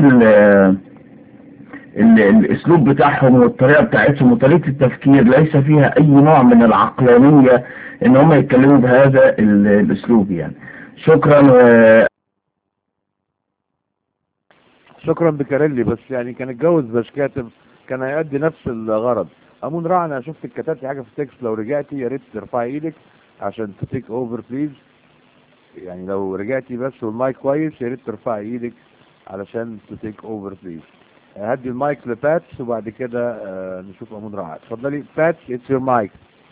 الاسلوب بتاعهم والطريقة بتاعتهم وطريقة التفكير ليس فيها اي نوع من العقلانية ان هم يتكلموا بهذا الاسلوب يعني. شكرا. شكرا بكاريلي. بس يعني كان اتجوز باش كاتب، كان هيأدي نفس الغرض. امون رع، انا شفتك كتبتي حاجة في التكست، لو رجعتي يا ريت ترفعي ايدك عشان تتيك اوفر بليز. يعني لو رجعتي بس والمايك كويس يا ريت ترفعي ايدك علشان تتيك اوفر بليز. هدي المايك لباتس وبعد كده نشوف امون رع. اتفضلي باتس، اتس يور مايك.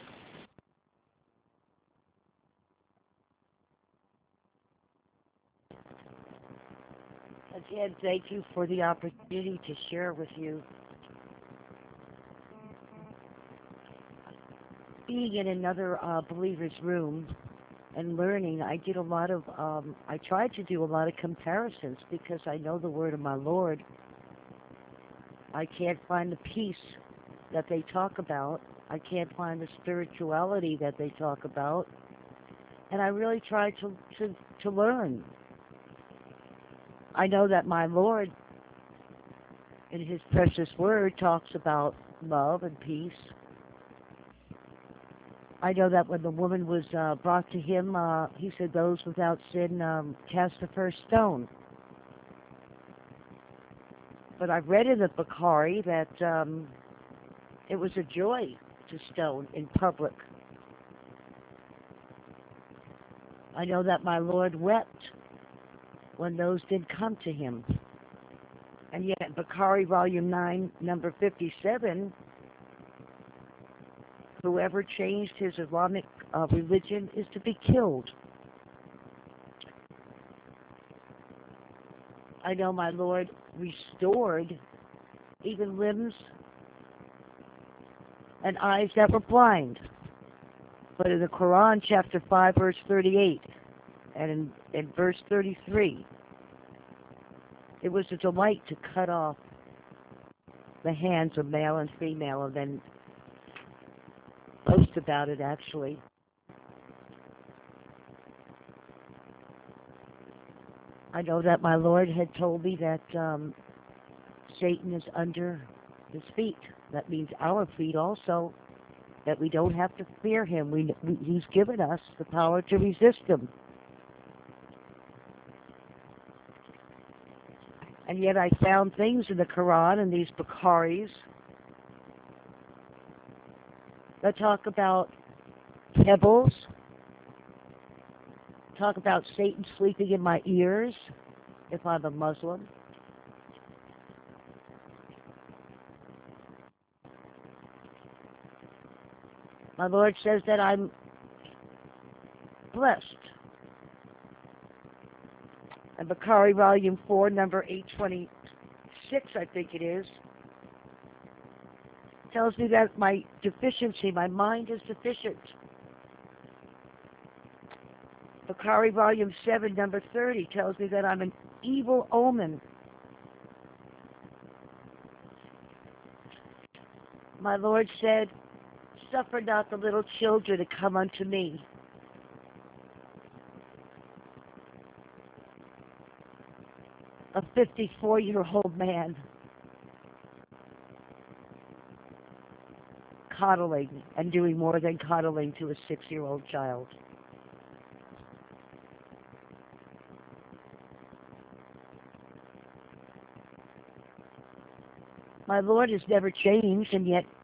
Again, thank you for the opportunity to share with you. Being in another believer's room and learning, I did a lot of, I tried to do a lot of comparisons because I know the word of my Lord. I can't find the peace that they talk about. I can't find the spirituality that they talk about. And I really tried to learn. I know that my Lord, in His precious word, talks about love and peace. I know that when the woman was brought to Him, He said, those without sin cast the first stone. But I've read in the Bukhari that it was a joy to stone in public. I know that my Lord wept when those did come to Him. And yet, Bukhari, Volume 9, number 57, whoever changed his Islamic religion is to be killed. I know my Lord restored even limbs and eyes that were blind. But in the Quran, chapter 5, verse 38, and in verse 33, it was a delight to cut off the hands of male and female, and then boast about it, actually. I know that my Lord had told me that Satan is under His feet. That means our feet also, that we don't have to fear him. He's given us the power to resist him. And yet I found things in the Quran and these Bukharis that talk about pebbles, talk about Satan sleeping in my ears if I'm a Muslim. My Lord says that I'm blessed. And Bukhari, Volume 4, number 826, I think it is, tells me that my deficiency, my mind is deficient. Bakari Volume 7, number 30, tells me that I'm an evil omen. My Lord said, suffer not the little children to come unto me. A 54-year-old man coddling and doing more than coddling to a 6-year-old child. My Lord has never changed, and yet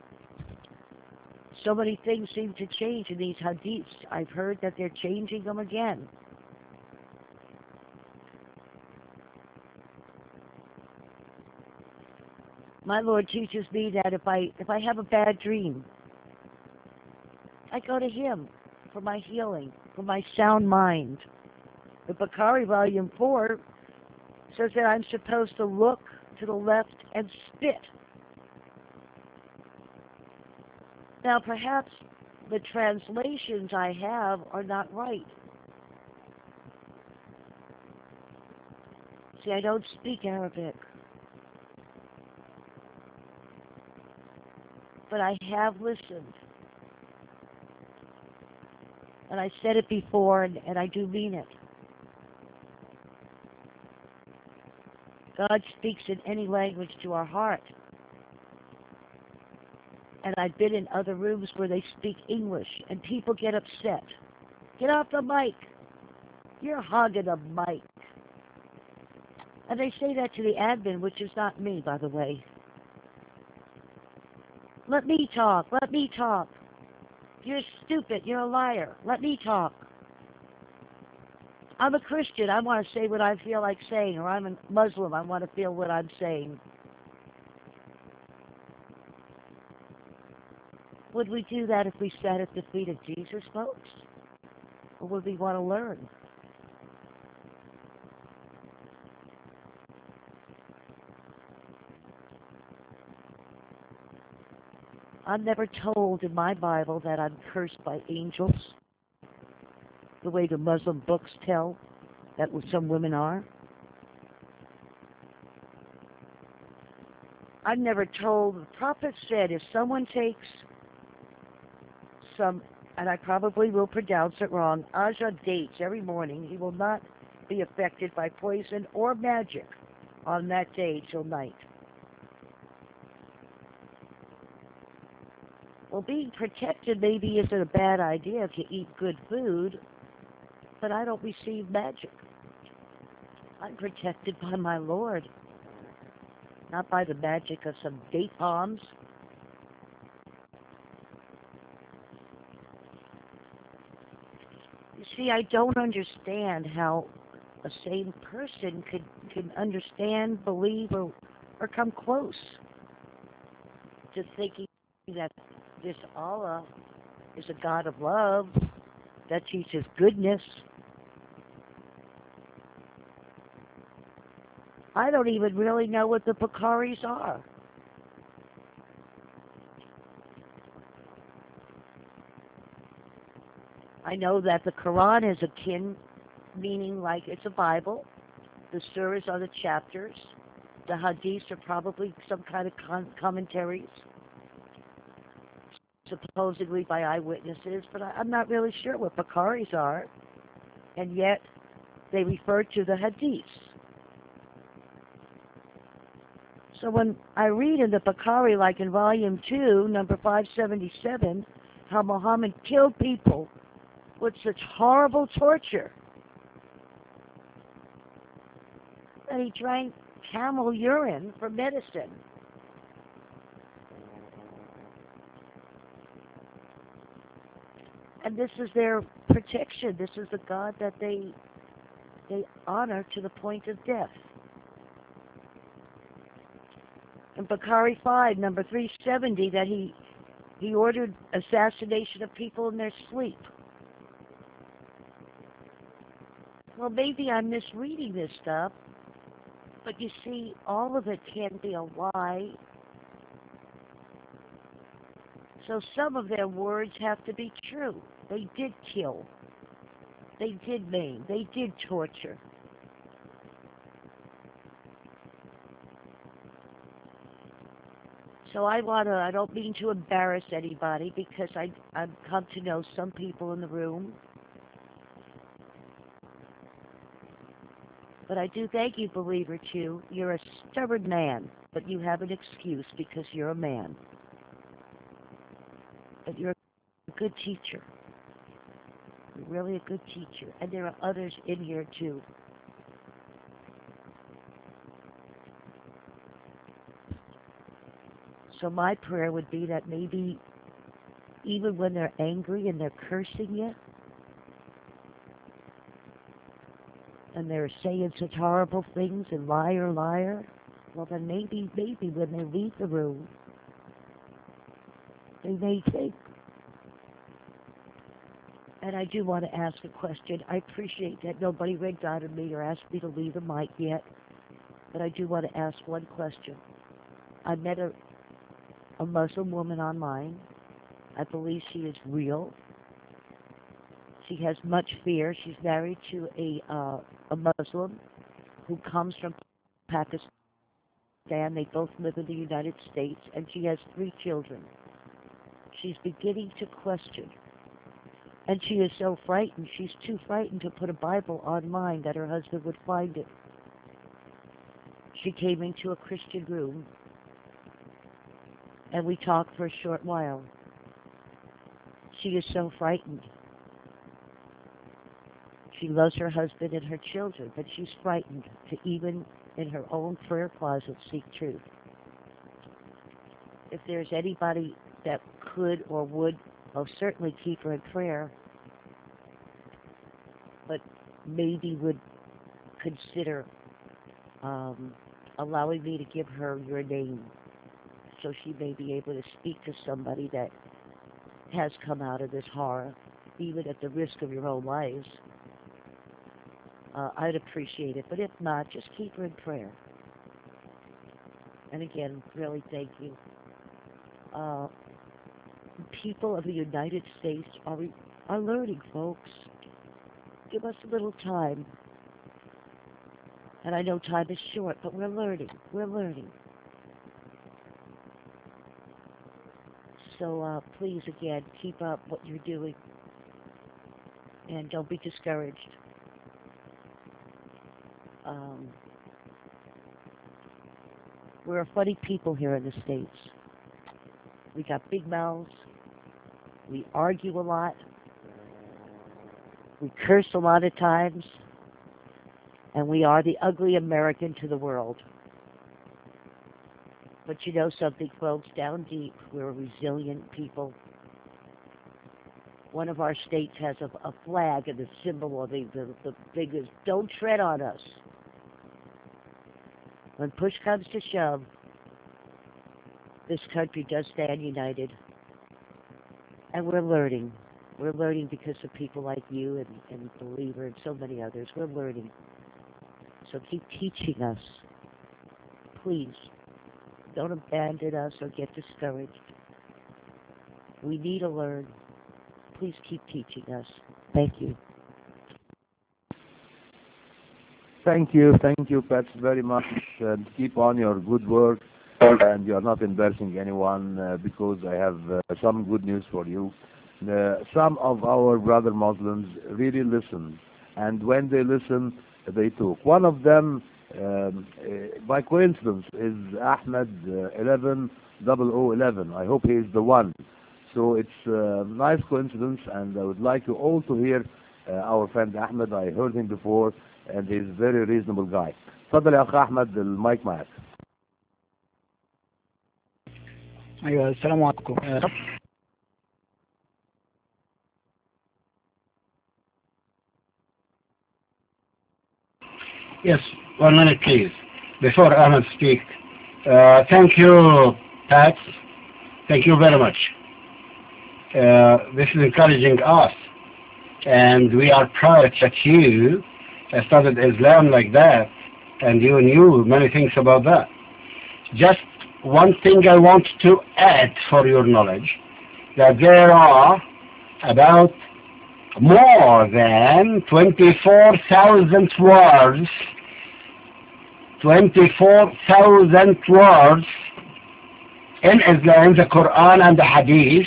so many things seem to change in these hadiths. I've heard that they're changing them again. My Lord teaches me that if I have a bad dream, I go to Him for my healing, for my sound mind. The Bakari Volume 4 says that I'm supposed to look to the left and spit. Now, perhaps the translations I have are not right. See, I don't speak Arabic. But I have listened. And I said it before, and I do mean it. God speaks in any language to our heart. And I've been in other rooms where they speak English, and people get upset. Get off the mic. You're hogging a mic. And they say that to the admin, which is not me, by the way. Let me talk. Let me talk. You're stupid. You're a liar. Let me talk. I'm a Christian. I want to say what I feel like saying. Or I'm a Muslim. I want to feel what I'm saying. Would we do that if we sat at the feet of Jesus, folks? Or would we want to learn? I'm never told in my Bible that I'm cursed by angels, the way the Muslim books tell that some women are. I'm never told, the prophet said, if someone takes some, and I probably will pronounce it wrong, Aja dates every morning, he will not be affected by poison or magic on that day till night. Well, being protected maybe isn't a bad idea if you eat good food, but I don't receive magic. I'm protected by my Lord, not by the magic of some date palms. You see, I don't understand how a sane person can understand, believe, or come close to thinking that this Allah is a God of love that teaches goodness. I don't even really know what the Bakaris are. I know that the Quran is akin, meaning like it's a Bible. The surahs are the chapters. The hadiths are probably some kind of commentaries, supposedly by eyewitnesses, but I'm not really sure what Bakaris are, and yet they refer to the hadiths. So when I read in the Bakari, like in Volume 2, number 577, how Muhammad killed people with such horrible torture, that he drank camel urine for medicine. And this is their protection. This is the God that they honor to the point of death. In Bakari 5, number 370, that he ordered assassination of people in their sleep. Well, maybe I'm misreading this stuff, but you see, all of it can be a lie So some of their words have to be true. They did kill. They did maim. They did torture. So I don't mean to embarrass anybody because I've come to know some people in the room. But I do thank you, Believer Q. You're a stubborn man, but you have an excuse because you're a man. But you're a good teacher. You're really a good teacher. And there are others in here, too. So my prayer would be that maybe even when they're angry and they're cursing you, and they're saying such horrible things and liar, liar, well then maybe when they leave the room, they may think. And I do want to ask a question. I appreciate that nobody rigged out of me or asked me to leave the mic yet, but I do want to ask one question. I met a Muslim woman online. I believe she is real. She has much fear. She's married to a Muslim who comes from Pakistan. They both live in the United States, and she has 3 children. She's beginning to question. And she is so frightened. She's too frightened to put a Bible online that her husband would find it. She came into a Christian room, and we talked for a short while. She is so frightened. She loves her husband and her children, but she's frightened to even in her own prayer closet seek truth. If there's anybody that could or would, I'll certainly keep her in prayer, but maybe would consider allowing me to give her your name so she may be able to speak to somebody that has come out of this horror, even at the risk of your own lives. I'd appreciate it, but if not, just keep her in prayer. And again, really thank you. People of the United States are learning, folks. Give us a little time. And I know time is short, but we're learning. We're learning. So please, again, keep up what you're doing. And don't be discouraged. We're a funny people here in the States. We got big mouths. We argue a lot. We curse a lot of times. And we are the ugly American to the world. But you know something, folks, down deep, we're a resilient people. One of our states has a flag and the symbol, or the biggest, don't tread on us. When push comes to shove, this country does stand united. And we're learning. We're learning because of people like you and Believer and so many others. We're learning. So keep teaching us. Please, don't abandon us or get discouraged. We need to learn. Please keep teaching us. Thank you. Thank you, Pat, very much. And keep on your good work. And you are not embarrassing anyone because I have some good news for you. Some of our brother Muslims really listen. And when they listen, they talk. One of them, by coincidence, is Ahmed 110011. I hope he is the one. So it's a nice coincidence, and I would like you all to hear our friend Ahmed. I heard him before, and he's a very reasonable guy. تفضل يا أخ أحمد المايك معك. أيوة السلام عليكم. Yes, 1 minute please. Before Ahmed speak, thank you, Pat. Thank you very much. This is encouraging us, and we are proud that you studied Islam like that, and you knew many things about that. Just one thing I want to add for your knowledge. that there are about more than 24,000 words, 24,000 words in Islam, the Quran and the Hadith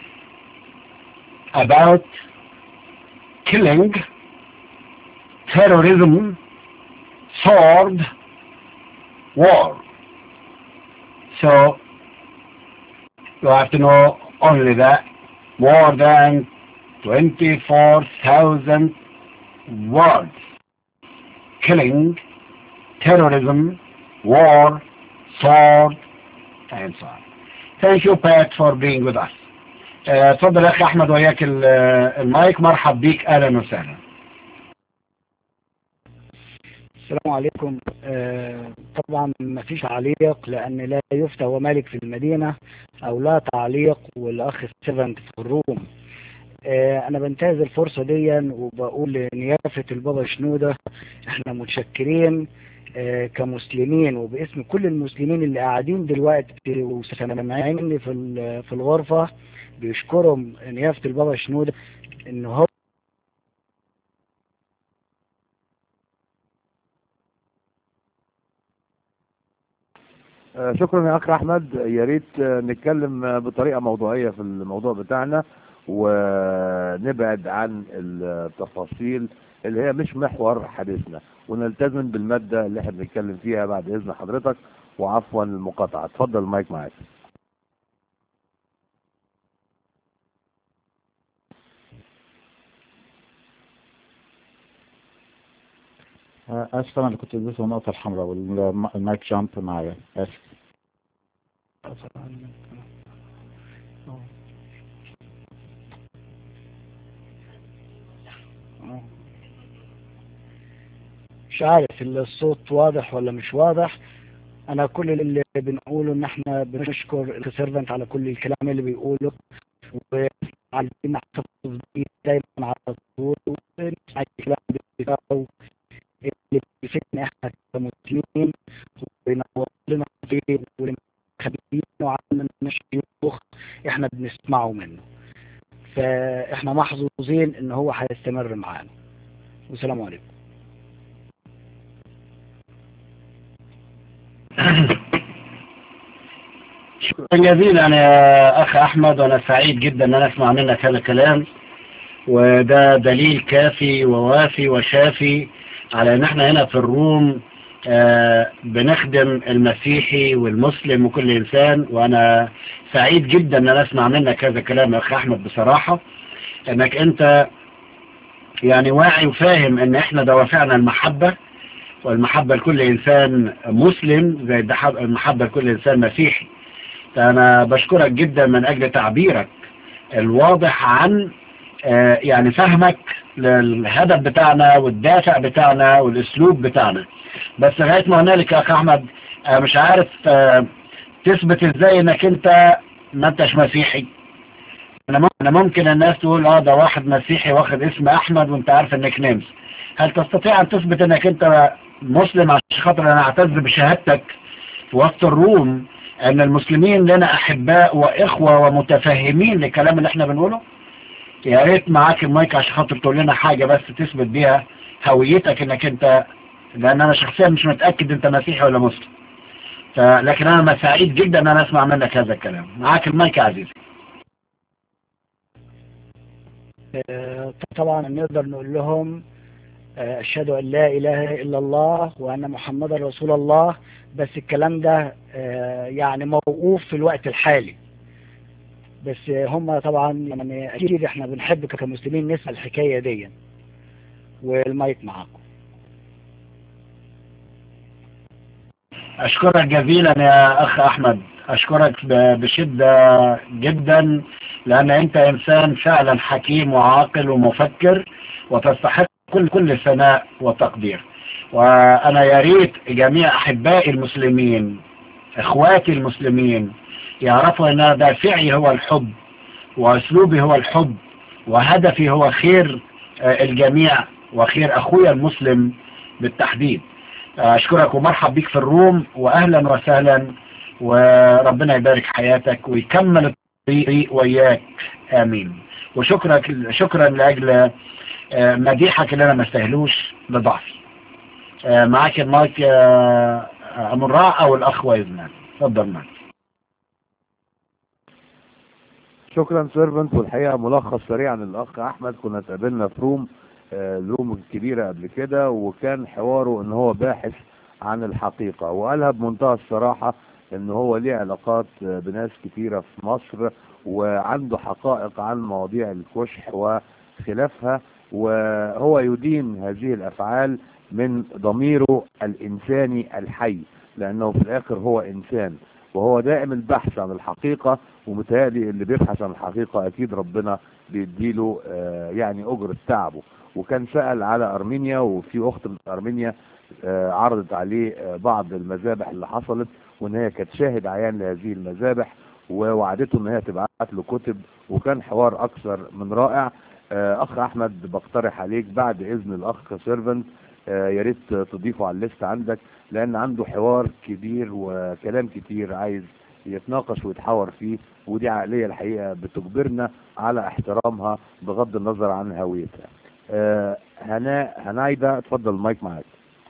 about killing, terrorism, sword, war. So you have to know only that more than 24,000 words: killing, terrorism, war, sword, and so on. Thank you, Pat, for being with us. اتفضل يا اخي احمد، وياك المايك. مرحب بيك، اهلا وسهلا. السلام عليكم. طبعا ما فيش تعليق لأن لا يفتى ومالك في المدينة، أو لا تعليق والأخ سيفنت في الروم. أنا بنتهز الفرصة دي وبقول لنيافة البابا شنودة احنا متشكرين كمسلمين، وباسم كل المسلمين اللي قاعدين دلوقتي وسامعيني في الغرفة، بيشكرهم نيافة البابا شنودة إن هو شكرا يا اخ احمد. يا ريت نتكلم بطريقه موضوعيه في الموضوع بتاعنا، ونبعد عن التفاصيل اللي هي مش محور حديثنا، ونلتزم بالماده اللي احنا بنتكلم فيها بعد اذن حضرتك، وعفوا المقاطعه. اتفضل المايك معاك. اسف طبعا كنت اديته النقطة الحمراء والمايك جامب معايا، اسف. مش عارف الصوت واضح ولا مش واضح. انا كل اللي بنقوله ان احنا بنشكر السيرفنت على كل الكلام اللي بيقوله، وعايزين نحتفظ بيه دايما على طول، ونسمع الكلام بتاعه اللي بيفيدنا احنا كمسلمين، وبينور لنا فيه والمخبيين وعلمنا الشيوخ احنا بنسمعه منه. فاحنا محظوظين ان هو هيستمر معانا. والسلام عليكم. شكرا جزيلا يا اخ احمد، وانا سعيد جدا ان انا اسمع منك هذا الكلام، وده دليل كافي ووافي وشافي على ان احنا هنا في الروم بنخدم المسيحي والمسلم وكل انسان. وانا سعيد جدا ان انا اسمع منك هذا الكلام يا اخ احمد، بصراحة انك انت يعني واعي وفاهم ان احنا دوافعنا المحبة، والمحبة لكل انسان مسلم زي المحبة لكل انسان مسيحي. فانا بشكرك جدا من اجل تعبيرك الواضح عن يعني فهمك للهدف بتاعنا والدافع بتاعنا والاسلوب بتاعنا. بس لغاية ما هنالك يا اخ احمد مش عارف تثبت ازاي انك انت ما انتش مسيحي. انا ممكن الناس تقول ده واحد مسيحي واخد اسم احمد وانت عارف انك نمس. هل تستطيع ان تثبت انك انت مسلم؟ عشان خاطر انا اعتز بشهادتك في وسط الروم ان المسلمين لنا احباء واخوة ومتفهمين للكلام اللي احنا بنقوله. يا ريت معاك المايك عشان خاطر تقول لنا حاجة بس تثبت بيها هويتك انك انت، لان انا شخصيا مش متأكد انت مسيحي ولا مسلم. لكن انا سعيد جدا ان انا اسمع منك هذا الكلام. معاك المايك يا عزيزي. طبعا نقدر نقول لهم أشهد أن لا إله إلا الله وأن محمد رسول الله، بس الكلام ده يعني موقوف في الوقت الحالي. بس هم طبعا يعني أكيد إحنا بنحب كمسلمين نسمع الحكاية دي. والمايك معاكم. أشكرك جزيلا يا أخ أحمد، أشكرك بشدة جدا، لأن أنت إنسان فعلا حكيم وعاقل ومفكر، وتستحق كل ثناء وتقدير. وأنا يا ريت جميع أحبائي المسلمين إخواتي المسلمين يعرفوا أن دافعي هو الحب، وأسلوبي هو الحب، وهدفي هو خير الجميع وخير أخويا المسلم بالتحديد. أشكرك ومرحب بيك في الروم، وأهلا وسهلا، وربنا يبارك حياتك ويكمل وإياك آمين. شكرا لأجل مديحك اللي أنا ما استاهلوش لضعفي. معاك المايك يا أمراء أو الأخ ويزمان، اتفضل معك. شكرا سيرفنت. والحقيقة ملخص سريع عن الأخ أحمد، كنا اتقابلنا في روم كبيرة قبل كده، وكان حواره ان هو باحث عن الحقيقة، وقالها بمنتهى الصراحة ان هو ليه علاقات بناس كتيرة في مصر، وعنده حقائق عن مواضيع الكشح وخلافها، وهو يدين هذه الافعال من ضميره الانساني الحي، لانه في الاخر هو انسان، وهو دائم البحث عن الحقيقة. ومتهيألي اللي بيبحث عن الحقيقة اكيد ربنا بيديله يعني اجر تعبه. وكان سأل على ارمينيا، وفي اخت من ارمينيا عرضت عليه بعض المذابح اللي حصلت، وان هي كانت شاهد عيان لهذه المذابح، ووعدته ان هي تبعت له كتب، وكان حوار اكثر من رائع. اخ احمد بقترح عليك بعد اذن الاخ سيرفنت يا ريت تضيفه على الليست عندك، لان عنده حوار كبير وكلام كتير عايز يتناقش ويتحاور فيه، ودي عقلية الحقيقة بتجبرنا على احترامها بغض النظر عن هويتها. هنايدا اتفضل المايك معاك.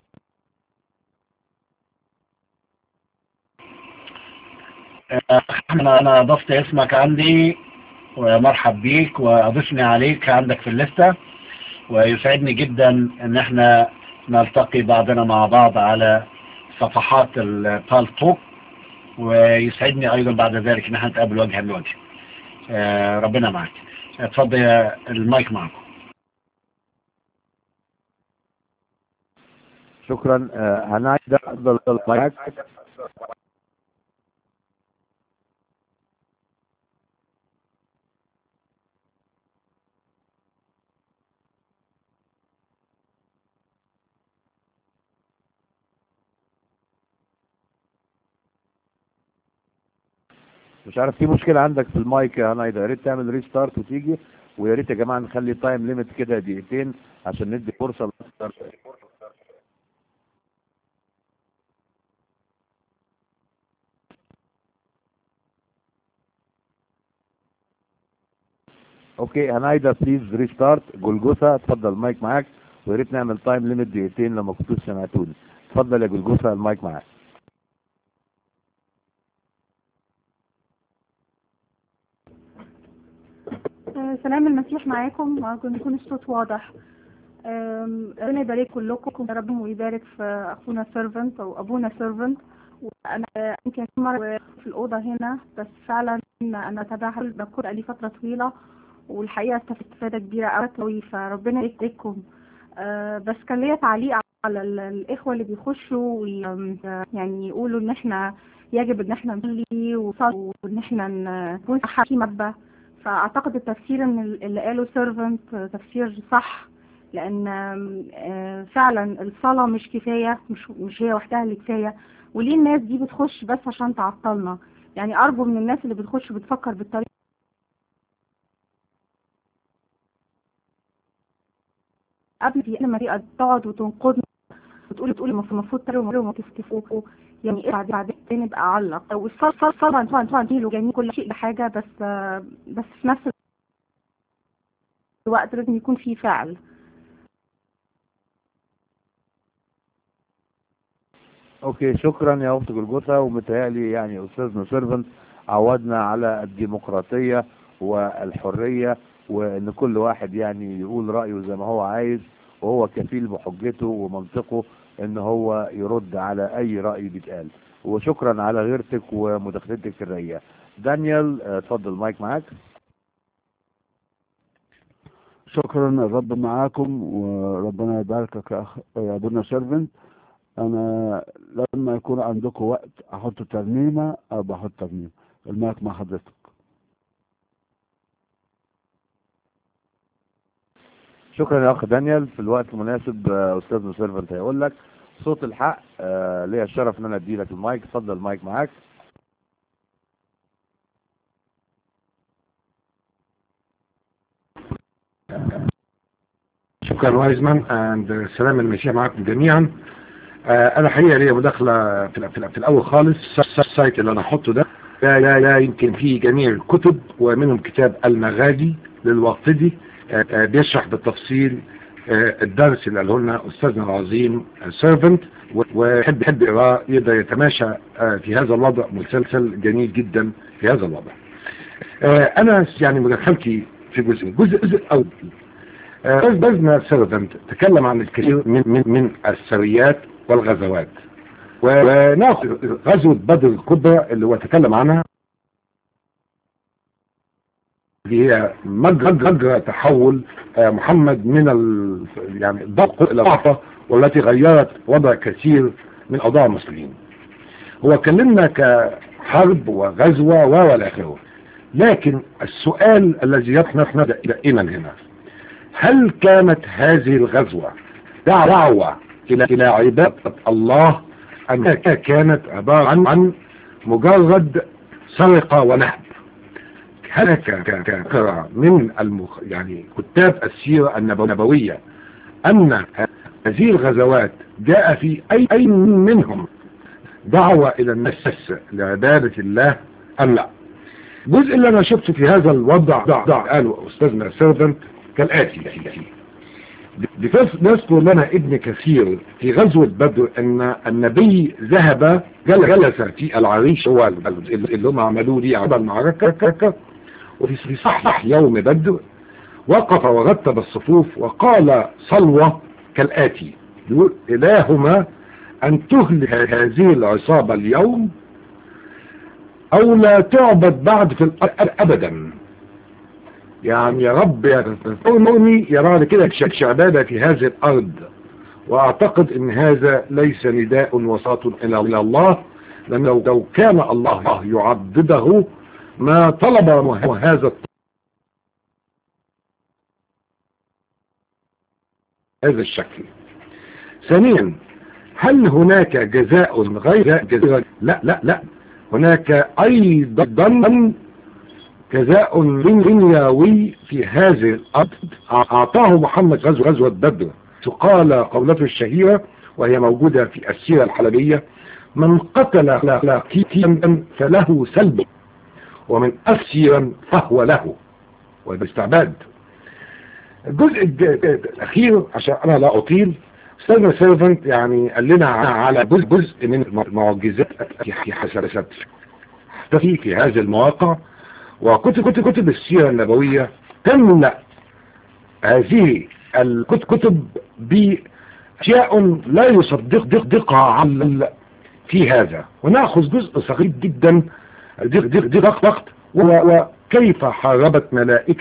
انا ضفت اسمك عندي ومرحب بيك، واضفني عليك عندك في الليستة، ويسعدني جدا ان احنا نلتقي بعضنا مع بعض على صفحات البالتوك، ويسعدني ايضا بعد ذلك ان احنا نتقابل وجها لوجه. ربنا معك. اتفضل المايك معكم. شكرا. هنايدا اتفضل المايك. مش عارف في مشكلة عندك في المايك يا هنايدا، يا ريت تعمل ريستارت وتيجي، ويا ريت يا جماعة نخلي تايم ليميت كده دقيقتين عشان ندي فرصة لأكثر. اوكي هنايدا بليز ريستارت. جلجوسا اتفضل المايك معاك، ويا ريت نعمل تايم ليميت دقيقتين لما كنتوش سمعتوني. اتفضل يا جلجوسا المايك معاك. سلام المسيح معاكم، وأرجو يكون الصوت واضح. ربنا يبارك لكم يا رب، ويبارك في أخونا سيرفنت أو أبونا سيرفنت. وأنا يمكن مرة في الأوضة هنا، بس فعلا أنا تابعها بقول لي فترة طويلة، والحقيقة استفادة كبيرة قوي، فربنا يبارككم. بس كان ليا تعليق على الإخوة اللي بيخشوا يعني يقولوا إن إحنا يجب إن إحنا نصلي وإن إحنا نكون في مبة. فأعتقد التفسير اللي قاله سيرفنت تفسير صح، لأن فعلا الصلاة مش كفاية، مش هي وحدها اللي كفاية. وليه الناس دي بتخش بس عشان تعطلنا؟ يعني أرجو من الناس اللي بتخش بتفكر بالطريقة قبل دي لما تقعد وتنقضنا وتقول المفروض تروا وما تفتفوا، يعني ايه بعدين نبقى اعلق. والصلاة طبعا دي جميل كل شيء بحاجة، بس في نفس الوقت لازم يكون في فعل. اوكي شكرا يا اخت جلجوسا. ومتهيألي يعني استاذنا سيرفنت عودنا على الديمقراطية والحرية، وان كل واحد يعني يقول رأيه زي ما هو عايز، وهو كفيل بحجته ومنطقه ان هو يرد على اي رأي بيتقال. وشكرا على غيرتك ومداخلتك الرقيقة. دانيال اتفضل المايك معاك. شكرا. الرب معاكم وربنا يباركك يا ابونا سيرفنت. انا لما يكون عندكم وقت احط ترنيمة او بحط ترنيمة. المايك مع حضرتك. شكرا يا اخ دانيال. في الوقت المناسب استاذنا سيرفنت هيقول لك صوت الحق. ليا الشرف ان انا ادي لك المايك. اتفضل المايك معاك. شكرا وايزمان and سلام المسيح معكم جميعا. انا حقيقه ليا مداخله في الاول خالص. السايت اللي انا هحطه ده لا يمكن فيه جميع الكتب، ومنهم كتاب المغازي للواقدي بيشرح بالتفصيل الدرس اللي قاله لنا أستاذنا العظيم سيرفنت، ويحب يقرأ يقدر يتماشى في هذا الوضع. مسلسل جميل جدا في هذا الوضع. أنا يعني مدخلتي في الجزء الأول. أستاذنا سيرفنت تكلم عن الكثير من السريات والغزوات، وناخذ غزوة بدر الكبرى اللي هو تكلم عنها، هي مجرى تحول محمد من يعني الضغط الى الضعفة، والتي غيرت وضع كثير من اوضاع المسلمين. هو كلمنا كحرب وغزوة والى اخره، لكن السؤال الذي يطرح دائما هنا: هل كانت هذه الغزوة دعوة الى عبادة الله، أم كانت عبارة عن مجرد سرقة ونهب؟ هل كان من يعني كتاب السيرة النبوية أن هذه الغزوات جاء في أي منهم دعوة إلى الناس لعبادة الله أم لا؟ الجزء اللي أنا شفته في هذا الوضع قاله أستاذنا سيرفنت كالآتي: بنذكر لنا ابن كثير في غزوة بدر أن النبي ذهب جلس في العريش، هو اللي هم عملوه دي عبر المعركة، وفي صح يوم بدر وقف ورتب الصفوف وقال صلوة كالآتي: يقول: إلهما أن تهلك هذه العصابة اليوم أو لا تعبد بعد في الأرض أبدا. يعني يا رب يروني يراني كده عبادة في هذه الأرض. وأعتقد أن هذا ليس نداء وساط إلى الله، لأنه لو كان الله يعضده ما طلب هذا الشكل. ثانيا: هل هناك جزاء غير جزاء؟ لا، هناك أيضا جزاء دنيوي في هذه الأرض أعطاه محمد غزوة بدر. تقال قولته الشهيرة وهي موجودة في السيرة الحلبية: من قتل لاقيا فله سلب، ومن أسيرا فهو له، وباستعباد. الجزء الأخير عشان أنا لا أطيل، أستاذنا سيرفنت يعني قال لنا على جزء من المعجزات في حساسات في هذه المواقع. وكتب السيرة النبوية تملأ هذه الكتب بأشياء لا يصدقها في هذا. ونأخذ جزء صغير جدا وقت وكيف حاربت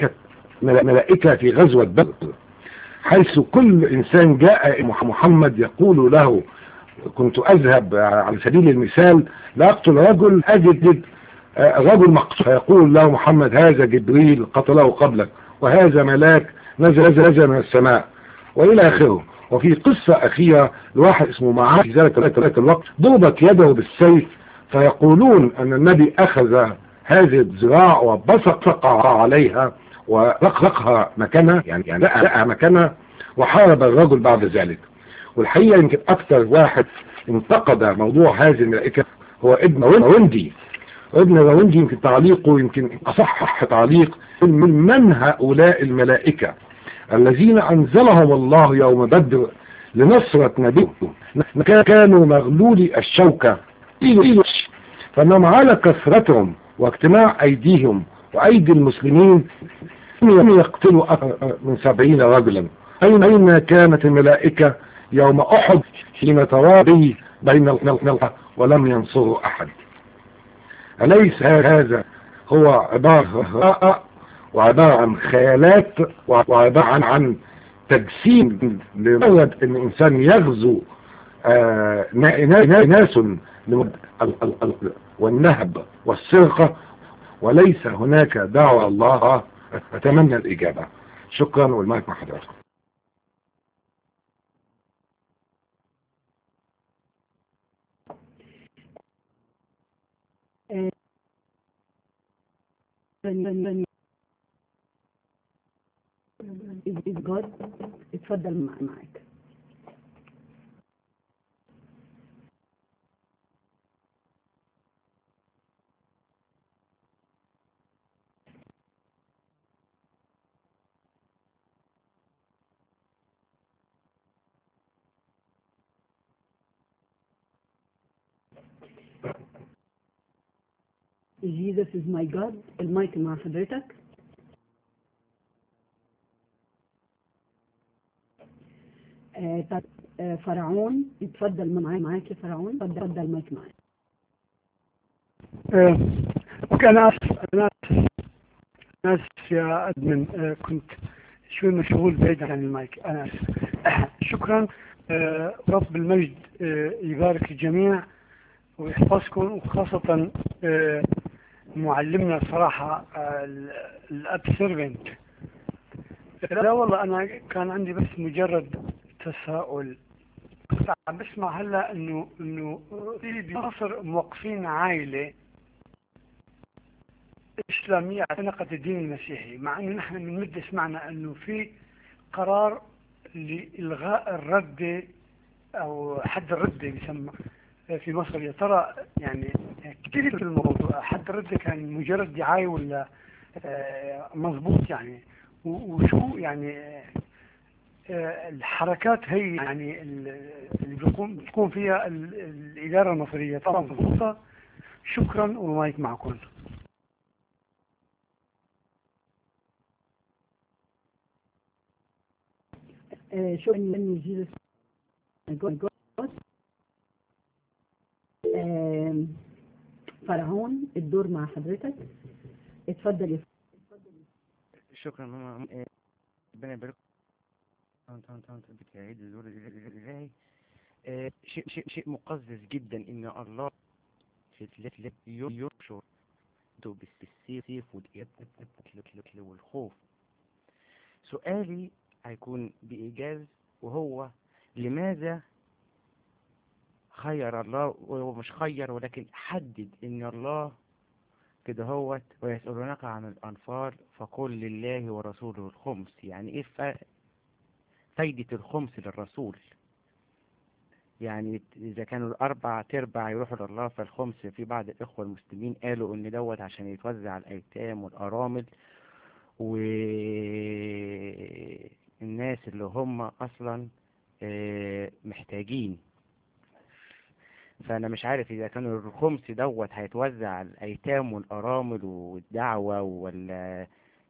ملائكة في غزوة بدر، حيث كل إنسان جاء محمد يقول له: كنت أذهب على سبيل المثال لأقتل رجل أجد رجل مقتول، فيقول له محمد: هذا جبريل قتله قبلك، وهذا ملاك نزل من السماء، وإلى آخره. وفي قصة أخيرة لواحد اسمه معاذ في ذلك الوقت ضربت يده بالسيف، فيقولون أن النبي أخذ هذه الذراع وبصق عليها ورقها مكانها، يعني لقى مكانها، وحارب الرجل بعد ذلك. والحقيقة يمكن أكثر واحد انتقد موضوع هذه الملائكة هو ابن راوندي. ابن راوندي يمكن تعليقه يمكن أصح تعليق: من هؤلاء الملائكة الذين أنزلهم الله يوم بدر لنصرة نبيه، كانوا مغلولي الشوكة، فإنهم على كثرتهم واجتماع أيديهم وأيدي المسلمين يقتلوا أكثر من 70 رجلا. أين كانت الملائكة يوم أحد حين تواري بين الخلق ولم ينصروا أحد؟ أليس هذا هو عبارة وعبارة عن خيالات وعبارة عن تجسيم لمجرد أن الإنسان يغزو ناس والنهب والسرقة، وليس هناك دعوة الله؟ أتمنى الإجابة. شكرا، والمايك مع حضراتكم. اتفضل معاك. Jesus is my God. المايك مع حضرتك. فرعون اتفضل معاك يا فرعون. اتفضل المايك معاك. اوكي انا اسف يا ادمن، كنت شوي مشغول بعيد عن المايك. انا اسف. شكرا. رب المجد يبارك الجميع ويحفظكم، وخاصة معلمنا صراحة الاب سيرفنت. لا والله انا كان عندي بس مجرد تساؤل. كنت عم بسمع هلا انه في بمصر موقفين عائلة إسلامية اعتنقت الدين المسيحي، مع انه نحن من مدة سمعنا انه في قرار لإلغاء الردة او حد الردة بيسمى في مصر. يا ترى يعني كيف الموضوع؟ حد الردة كان مجرد دعاية ولا مضبوط يعني؟ وشو يعني الحركات هي يعني اللي بتقوم فيها الإدارة المصرية طبعا مضبوطة؟ شكرا والمايك معكم. شكرا جزيلا. فرعون الدور مع حضرتك. اتفضل يا شكرا ماما. ربنا يبارك. بتعيد الدور ازاي؟ شيء مقزز جدا ان الله ينشر بالسيف والخوف. سؤالي هيكون بإيجاز، وهو لماذا خير الله، ومش خير ولكن حدد ان الله كده هوت ويسألونك عن الأنفال فقل لله ورسوله الخمس. يعني ايه فايدة الخمس للرسول؟ يعني اذا كانوا الاربع تربع يروحوا لله، فالخمس في بعض الاخوة المسلمين قالوا ان دوت عشان يتوزع على الايتام والارامل والناس اللي هم اصلا محتاجين. فانا مش عارف اذا كانوا الخمس دوت هيتوزع على الايتام والارامل والدعوة ولا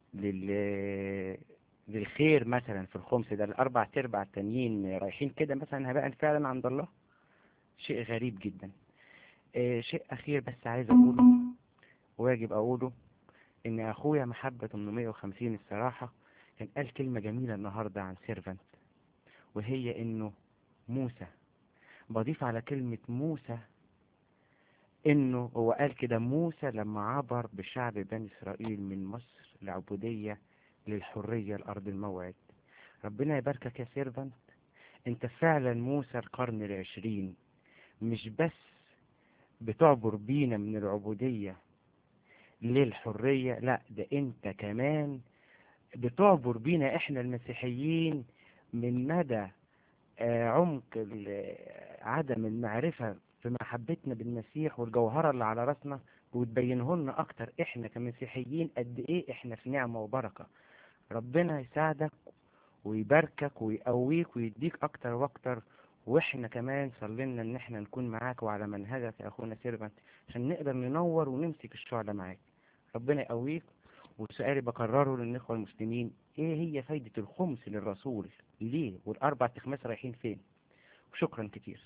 للخير مثلا في الخمس ده، الاربع تربع التانيين رايحين كده مثلا هباء فعلا عند الله. شيء غريب جدا. شيء اخير بس عايز اقوله، واجب اقوله، ان اخويا محبة 850 الصراحة كان قال كلمة جميلة النهاردة عن سيرفنت، وهي انه موسى. بضيف على كلمة موسى انه هو قال كده موسى لما عبر بشعب بني اسرائيل من مصر العبودية للحرية الارض الموعد. ربنا يباركك يا سيرفنت، انت فعلا موسى القرن العشرين، مش بس بتعبر بينا من العبودية للحرية، لا ده انت كمان بتعبر بينا احنا المسيحيين من مدى عمق عدم المعرفة في محبتنا بالمسيح والجوهرة اللي على راسنا، وتبينه لنا اكتر احنا كمسيحيين قد ايه احنا في نعمة وبركة. ربنا يساعدك ويباركك ويقويك ويديك اكتر واكتر، واحنا كمان صلينا ان احنا نكون معاك وعلى منهجك يا اخونا سيرفنت عشان نقدر ننور ونمسك الشعلة معاك. ربنا يقويك. وسؤالي بكرره للإخوة المسلمين، ايه هي فايدة الخمس للرسول؟ ليه؟ والاربع تخماس رايحين فين؟ وشكرا كتير.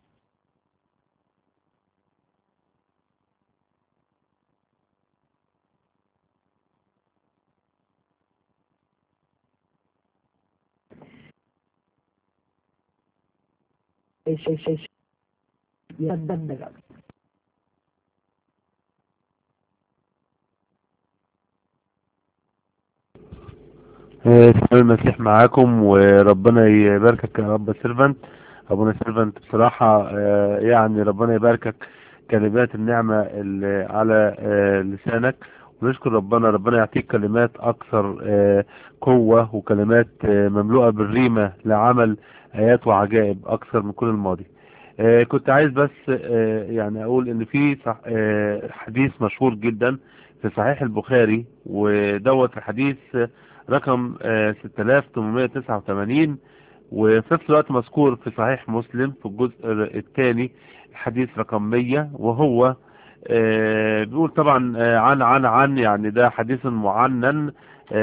سلام المسيح معاكم، وربنا يباركك يا رب سيرفنت. ابونا سيرفنت بصراحة يعني ربنا يباركك كلمات النعمة اللي على لسانك، ونشكر ربنا يعطيك كلمات اكثر قوة، وكلمات مملوءة بالريمة لعمل ايات وعجائب اكثر من كل الماضي. كنت عايز بس يعني اقول ان في حديث مشهور جدا في صحيح البخاري، ودوت الحديث رقم 6889، وفي نفس الوقت مذكور في صحيح مسلم في الجزء الثاني الحديث رقم 100، وهو بيقول طبعا عن يعني ده حديث معنن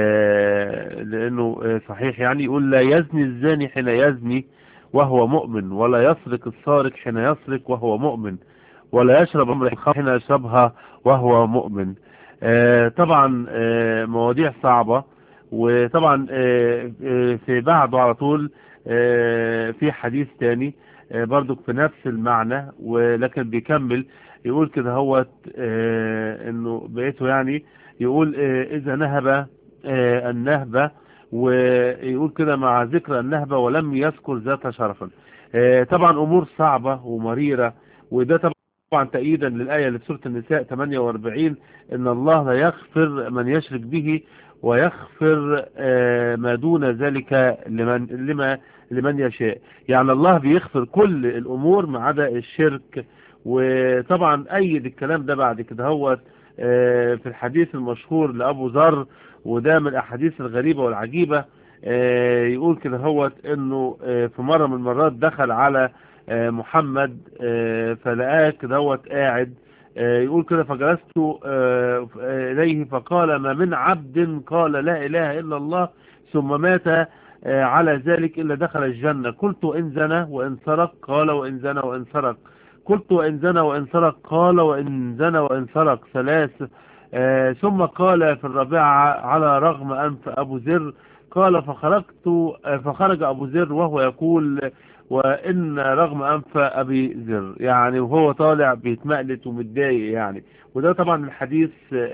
لأنه صحيح. يعني يقول لا يزني الزاني حين يزني وهو مؤمن، ولا يسرق السارق حين يسرق وهو مؤمن، ولا يشرب الخمر حين يشربها وهو مؤمن. طبعا مواضيع صعبة. وطبعا في بعده على طول في حديث تاني برضو في نفس المعنى، ولكن بيكمل يقول كده هوت انه بقيته يعني يقول اذا نهب النهبة، ويقول كده مع ذكر النهبة ولم يذكر ذات شرفا. طبعا امور صعبة ومريرة. وده طبعا تأييدا للآية اللي في سورة النساء 48 ان الله لا يغفر من يشرك به ويغفر ما دون ذلك لمن يشاء. يعني الله بيغفر كل الامور ما عدا الشرك. وطبعا ايد الكلام ده بعد كده هو في الحديث المشهور لأبو ذر، وده من الاحاديث الغريبة والعجيبة. يقول كده هو انه في مرة من المرات دخل على محمد فلقاه كده هو قاعد. يقول كده فجلست إليه فقال ما من عبد قال لا إله إلا الله ثم مات على ذلك إلا دخل الجنة. قلت إن زنى وإن سرق قال وإن زنى وإن سرق. قلت وإن زنى وإن سرق قال وإن زنى وإن سرق ثلاث. ثم قال في الرابعة على رغم أنف أبو ذر. قال فخرج أبو ذر وهو يقول وإن رغم أنف أبي ذر، يعني وهو طالع بيتمقلت ومتضايق يعني. وده طبعا الحديث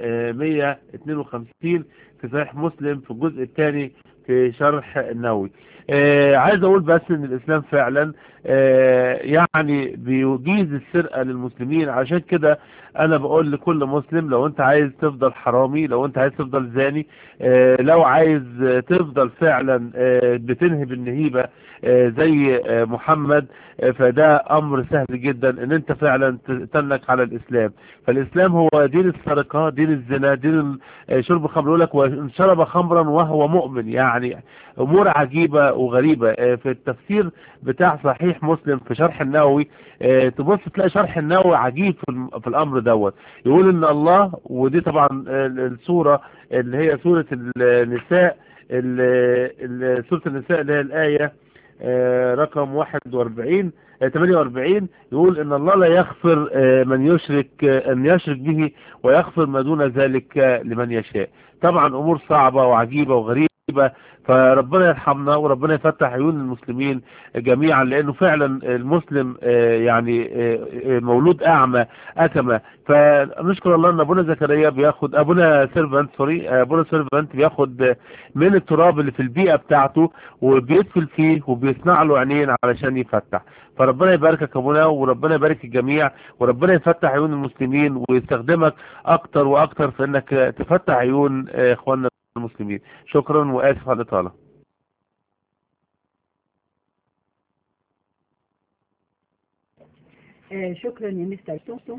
152 في صحيح مسلم في الجزء الثاني في شرح النووي. عايز اقول بس ان الاسلام فعلا يعني بيجيز السرقة للمسلمين. عشان كده انا بقول لكل مسلم لو انت عايز تفضل حرامي، لو انت عايز تفضل زاني، لو عايز تفضل فعلا بتنهب النهيبة زي محمد، فده امر سهل جدا ان انت فعلا تتنك على الاسلام. فالاسلام هو دين السرقة، دين الزنا، دين شرب الخمر. يقول لك وان شرب خمرا وهو مؤمن. يعني امور عجيبة وغريبة. في التفسير بتاع صحيح مسلم في شرح النووي تبص تلاقي شرح النووي عجيب في الامر دوت. يقول ان الله، ودي طبعا السورة اللي هي سورة النساء، سورة النساء اللي هي الآية رقم 48 يقول ان الله لا يغفر ان يشرك به ويغفر ما دون ذلك لمن يشاء. طبعا امور صعبة وعجيبة وغريبة. فربنا يرحمنا وربنا يفتح عيون المسلمين جميعا، لانه فعلا المسلم يعني مولود اعمى اكمى. فنشكر الله ان ابونا زكريا بياخد ابونا سيرفنت بياخد من التراب اللي في البيئة بتاعته وبيدفل فيه وبيصنع له عينين علشان يفتح. فربنا يباركك ابونا، وربنا يبارك الجميع، وربنا يفتح عيون المسلمين ويستخدمك اكتر واكتر في انك تفتح عيون اخواننا المسلمين. شكرا واسف على الاطاله. شكرا يا مستر سوسو.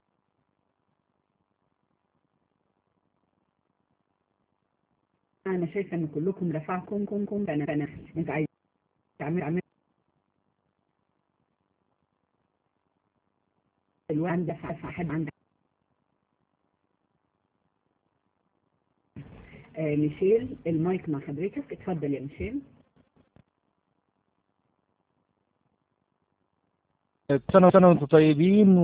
انا شايفه ان كلكم رفعكم فانا انت عايز تعمل الوان ده حد عندك ميشيل المايك مع حضرتك. اتفضل يا ميشيل. سنة وانتم طيبين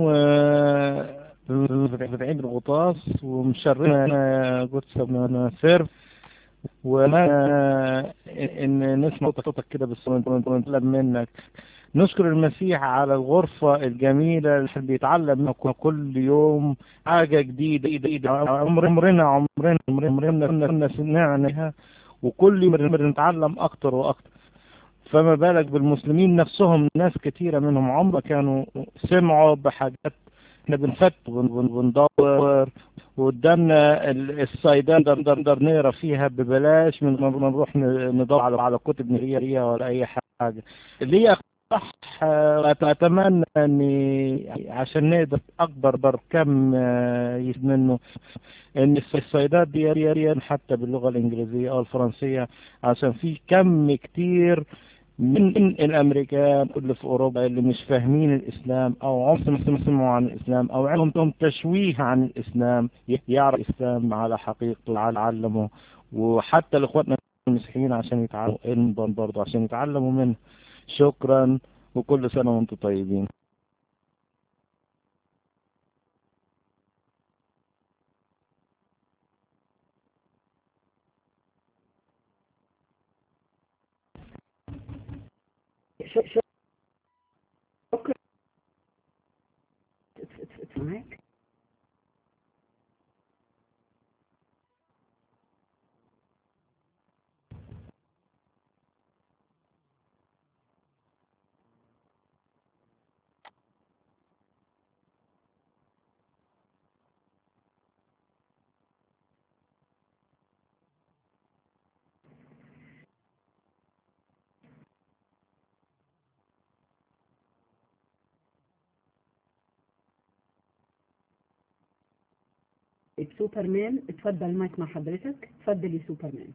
وبعيد الغطاس ومشرفنا قدس ابن سيرف، وما ان نسمع صوتك كده ونطلب منك. نشكر المسيح على الغرفة الجميلة اللي بيتعلم منها كل يوم حاجة جديدة. عمرنا كنا سمعناها، وكل يوم بنتعلم أكتر وأكتر. فما بالك بالمسلمين نفسهم، ناس كتيرة منهم عمر كانوا سمعوا بحاجات احنا بنفتح وبندور وقدامنا الصيدان نقدر نقرا فيها ببلاش من ما نروح ندور على كتب نظرية ولا أي حاجة. اللي هي صح. أتمنى أني عشان نقدر أكبر كم يسمى منه ان الصيدات دي حتى باللغة الانجليزية او الفرنسية، عشان في كم كتير من الامريكان اللي في اوروبا اللي مش فاهمين الاسلام او عمرهم ما سمعوا عن الاسلام او عندهم تشويه عن الاسلام يعرف الاسلام على حقيقته ويعلمه. وحتى لاخواتنا المسيحيين عشان يتعلموا علم برضه عشان يتعلموا منه. شكرا وكل سنة وانتم طيبين. شكرا. معاك. سوبرمان، اتفضل المايك مع حضرتك. اتفضل يا سوبرمان.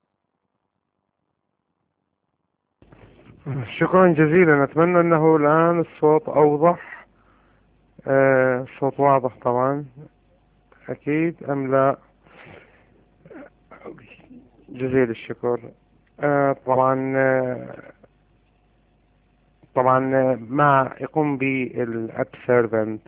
شكرا جزيلا. أتمنى أنه الآن الصوت أوضح. الصوت واضح طبعا أكيد أم لا؟ جزيل الشكر. طبعا ما يقوم به الأب سيرفنت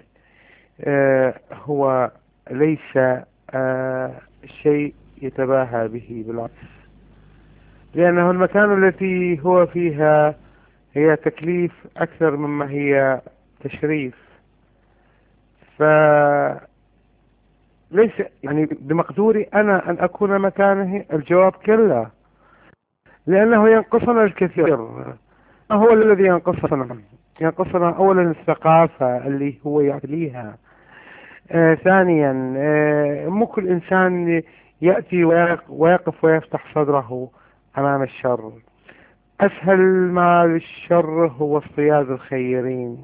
هو ليس شيء يتباهى به، بالعكس، لأنه المكان التي هو فيها هي تكليف أكثر مما هي تشريف. فليس يعني بمقدوري أنا أن أكون مكانه. الجواب كلا، لأنه ينقصنا الكثير. ما هو الذي ينقصنا؟ ينقصنا أولا الثقافة اللي هو يعطيها. ثانيا مو كل إنسان يأتي ويقف ويفتح صدره أمام الشر. أسهل ما للشر هو اصطياد الخيرين.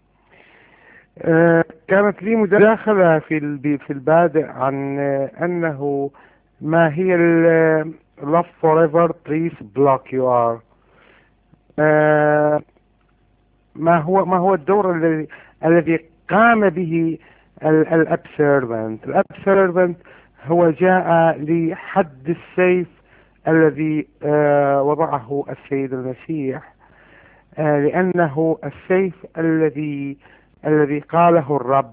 كانت لي مداخلة في البادئ عن أنه ما هي love forever please block you are. ما هو الدور الذي قام به الأب سيرفنت. الأب سيرفنت هو جاء لحد السيف الذي وضعه السيد المسيح، لأنه السيف الذي قاله الرب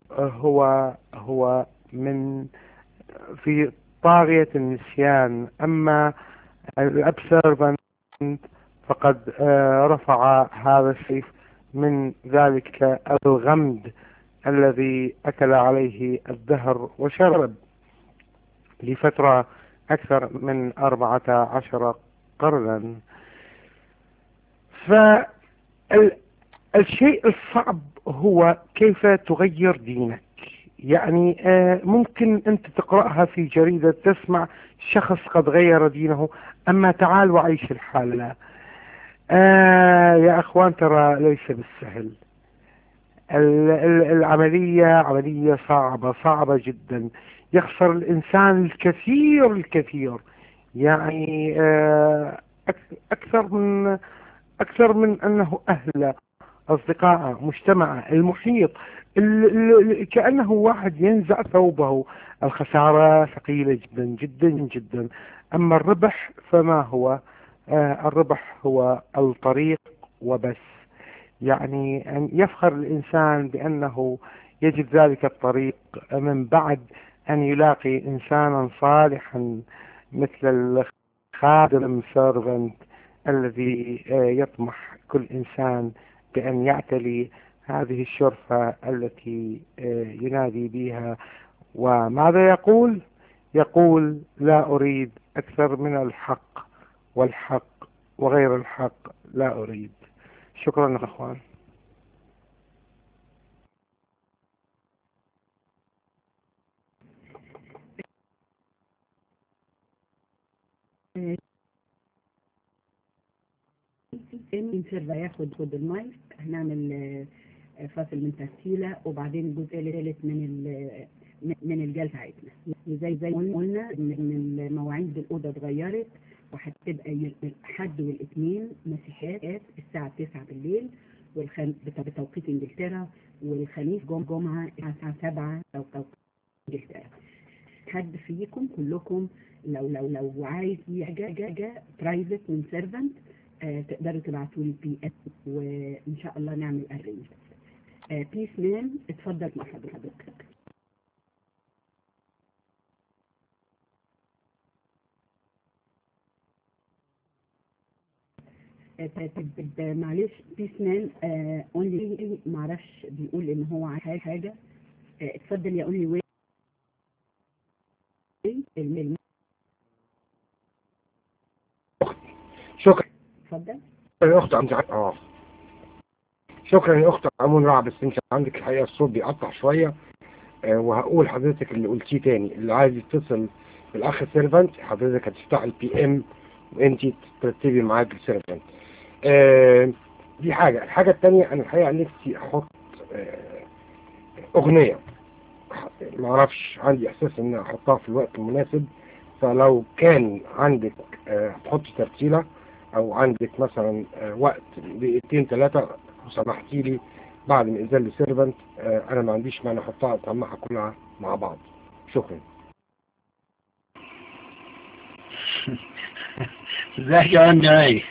هو من في طاغية النسيان. أما الأب سيرفنت فقد رفع هذا السيف من ذلك الغمد الذي أكل عليه الدهر وشرب لفترة أكثر من 14 قرنا. فالشيء الصعب هو كيف تغير دينك. يعني ممكن أنت تقرأها في جريدة، تسمع شخص قد غير دينه، أما تعال وعيش الحالة. يا أخوان ترى ليس بالسهل. العملية عملية صعبة جدا. يخسر الإنسان الكثير يعني أكثر من أنه أهله، أصدقائه، مجتمعه، المحيط. كأنه واحد ينزع ثوبه. الخسارة ثقيلة جدا جدا جدا. أما الربح فما هو؟ الربح هو الطريق وبس. يعني أن يفخر الإنسان بأنه يجد ذلك الطريق من بعد أن يلاقي إنسانا صالحا مثل الخادم سيرفنت الذي يطمح كل إنسان بأن يعتلي هذه الشرفة التي ينادي بها. وماذا يقول؟ يقول لا أريد أكثر من الحق، والحق وغير الحق لا أريد. شكرا أخوان. سيرفا ياخد المايك. هنعمل فاصل من تسهيلة وبعدين الجزء الثالث من الجلسة بتاعتنا. وزي ما قلنا ان مواعيد الأوضة اتغيرت، وهتبقى الأحد والاثنين مسيحيات الساعة 9 بالليل، بتوقيت انجلترا، والخميس جمعة الساعة 7 توقيت انجلترا. حد فيكم كلكم لو عايز حاجة برايفت من سيرفنت تقدروا تبعتوا لي PM وإن شاء الله نعمل أرينج. بيس مان اتفضل مع حضرتك. معلش بيس مان اونلي معرفش بيقول ان هو عايز حاجة. اتفضل يا اونلي وي. شكرا اتفضل يا اخت شكرا يا اخت امون رع، بس انت عندك الحقيقه الصوت بيقطع شويه. وهقول حضرتك اللي قلتيه تاني، اللي عايز يتصل بالاخ سيرفنت حضرتك هتفتح PM وانت ترتبي معاك السيرفنت. دي حاجه. الحاجه الثانيه انا الحقيقه نفسي احط اغنيه، ما اعرفش، عندي احساس ان احطها في الوقت المناسب، فلو كان عندك تحط ترتيله او عندك مثلا وقت دقيقتين 3 وسمحتي لي بعد ما اذن السيرفنت، انا ما عنديش مانع احطها اجمعها كلها مع بعض. شكرا. ازيك يا اندري؟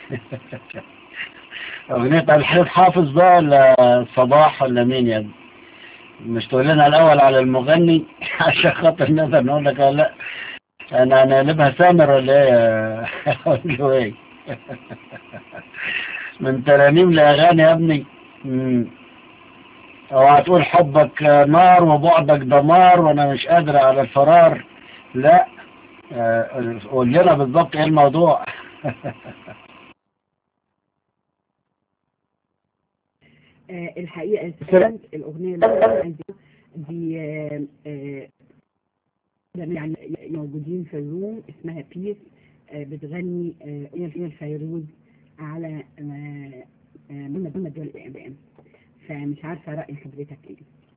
اغنية الحبيب حافظ بقى ولا صباح ولا مين يا ابني؟ مش تقول لنا الاول على المغني عشان خاطر نقدر نقول لك ولا لا؟ انا هنقلبها سامر ولا ايه؟ اقول ايه؟ من ترانيم لاغاني يا ابني. اوعى تقول حبك نار وبعدك دمار وانا مش قادر على الفرار. لا، قول لنا بالظبط ايه الموضوع. الحقيقة الأغنية اللي دي يعني موجودين في الروم اسمها بيس، بتغني الفيروز على محمد والإعلام، فمش عارفة رأي حضرتك ايه.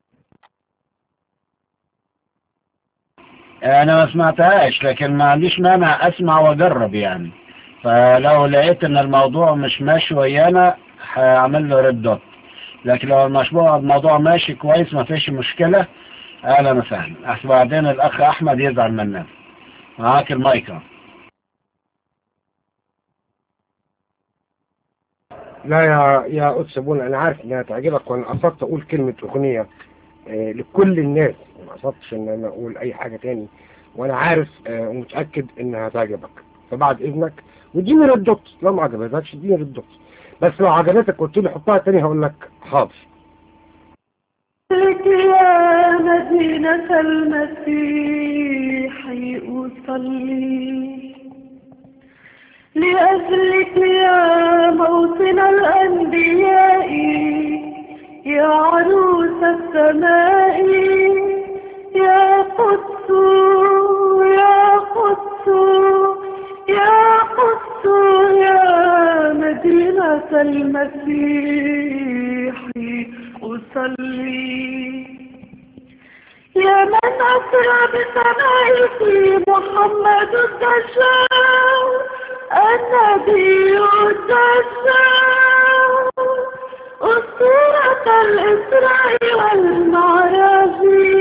انا ما سمعتهاش لكن ما عنديش مانع اسمع واجرب يعني، فلو لقيت ان الموضوع مش ماشي ويانا هعمل له ريد دوت، لكن لو الموضوع ماشي كويس ما فيش مشكلة اهلا وسهلا. احسن بعدين الاخ احمد يزعل مننا. معاك المايك. لا يا أستاذ بونا، أنا عارف إنها تعجبك، وأنا قصدت أقول كلمة أغنية لكل الناس، ما قصدتش إن أنا أقول أي حاجة تاني، وأنا عارف ومتأكد إنها تعجبك، فبعد إذنك واديني ردت. لو ما عجبتكش اديني ردت، بس لو عجبتك قلت لي حطها تاني هقول لك حاضر. لك يا مدينة المسيح أصلي، لأجلك يا موطن الأنبياء، يا عروس السماء، يا قدس يا قدس يا قدس يا مدينة المسيح أصلي. يا من أسرى بسمائك محمد الدجال، النبي الدجال، أسطورة الإسراء والمعراج،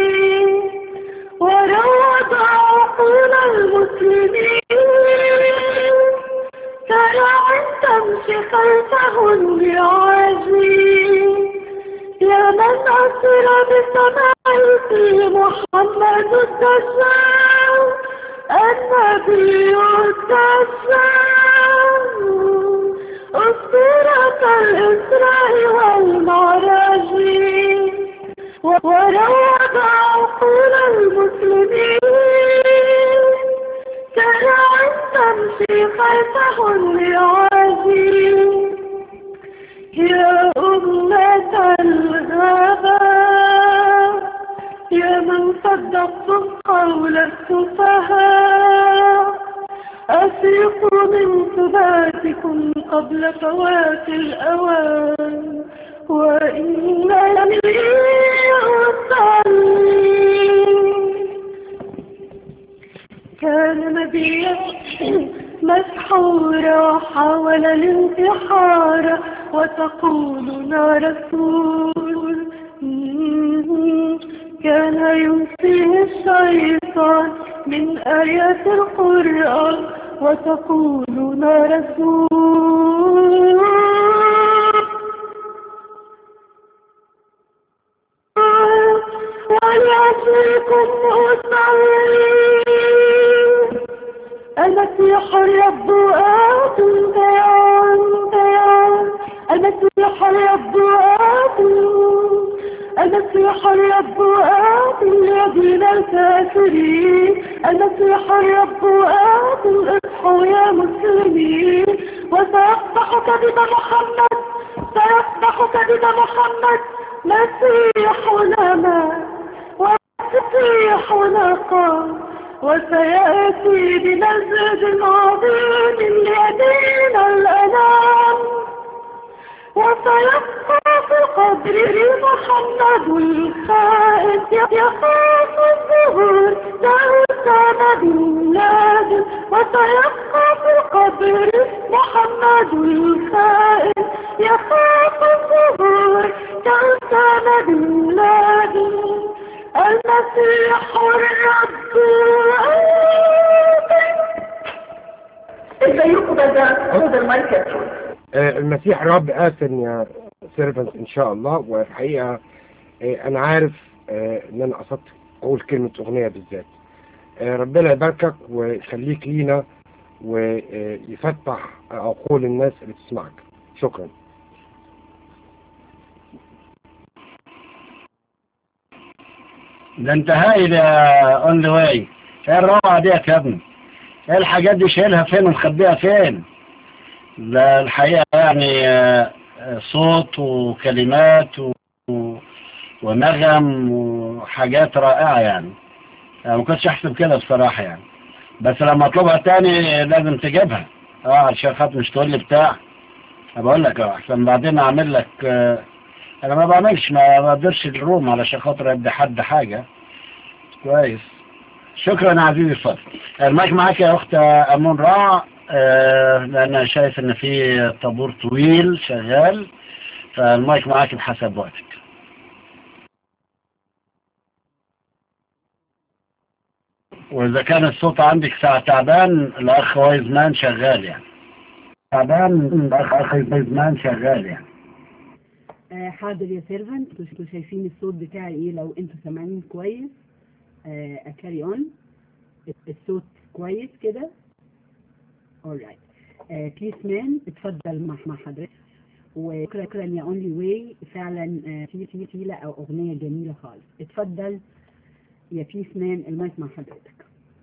وروض عقول المسلمين، كراع تمشي خلفه النعاج. يا من أسر بسمائك محمد الدجال، النبي الدجال، أسطورة الإسراء والمعراج، وروض عقول المسلمين، كراع تمشي خلفه النعاج. يا أمة الغابة، يا من صدقتم قول السفهاء، أفيقوا من ثباتكم قبل فوات الأوان، وإنني أصلي. كان نبيا مسح مسحورة حاول الانتحار وتقول يا رسول. كان ينسيه الشيطان من آيات القرآن وتقول يا رسول. ولأجلكم أصلي المسيح الرب آت المسيح الرب آت المسيح الرب آت الذين الكافرين المسيح الرب آت اصحوا يا مسلمين. وسيصبح كذب محمد سيصبح كذب محمد مسيحنا ما ومسيحنا قام وسيأتي بمجد عظيم ليدين الأنام. وسيبقى في قبره محمد الخائف يخاف الظهور كأسامة بن لادن. وسيبقى في قبره محمد الخائف يخاف الظهور كأسامة بن لادن. المسيح الرب ازيكم بقى خذ المايك. المسيح الرب آتن يا سيرفنت ان شاء الله. والحقيقة انا عارف ان انا قصدت اقول كلمة اغنية بالذات. ربنا يباركك ويخليك لينا ويفتح عقول الناس اللي تسمعك. شكرا. ده انت هايل يا اون ذا واي. ايه الروعه ديت يا ابني؟ ايه الحاجات دي شايلها فين ومخبيها فين؟ ده الحقيقه يعني صوت وكلمات ونغم وحاجات رائعه يعني. ما كنتش احسب كده بصراحه يعني، بس لما اطلبها تاني لازم تجيبها عشان خاطر مش تقول لي بتاع. بقول لك احسن بعدين اعمل لك. انا ما بعملش، ما بقدرش الروم علشان خاطر ادي حد حاجة. كويس. شكرا يا عزيزي الفاضل. المايك معاك يا اخت امون راع. لان انا شايف ان في طابور طويل شغال، فالمايك معاك بحسب وقتك. واذا كان الصوت عندك ساعة تعبان الاخ وايز مان شغال يعني. تعبان الاخ وايز مان شغال يعني. حاضر يا سيرفنت. انتوا شايفين الصوت بتاعي ايه؟ لو انتوا سامعين كويس اكاري اون. الصوت كويس كده. alright. بيس مان اتفضل مع حضرتك. وشكرا يا اونلي واي. فعلا في فيلة او اغنية جميلة خالص. اتفضل يا بيس مان، المايك مع حضرتك.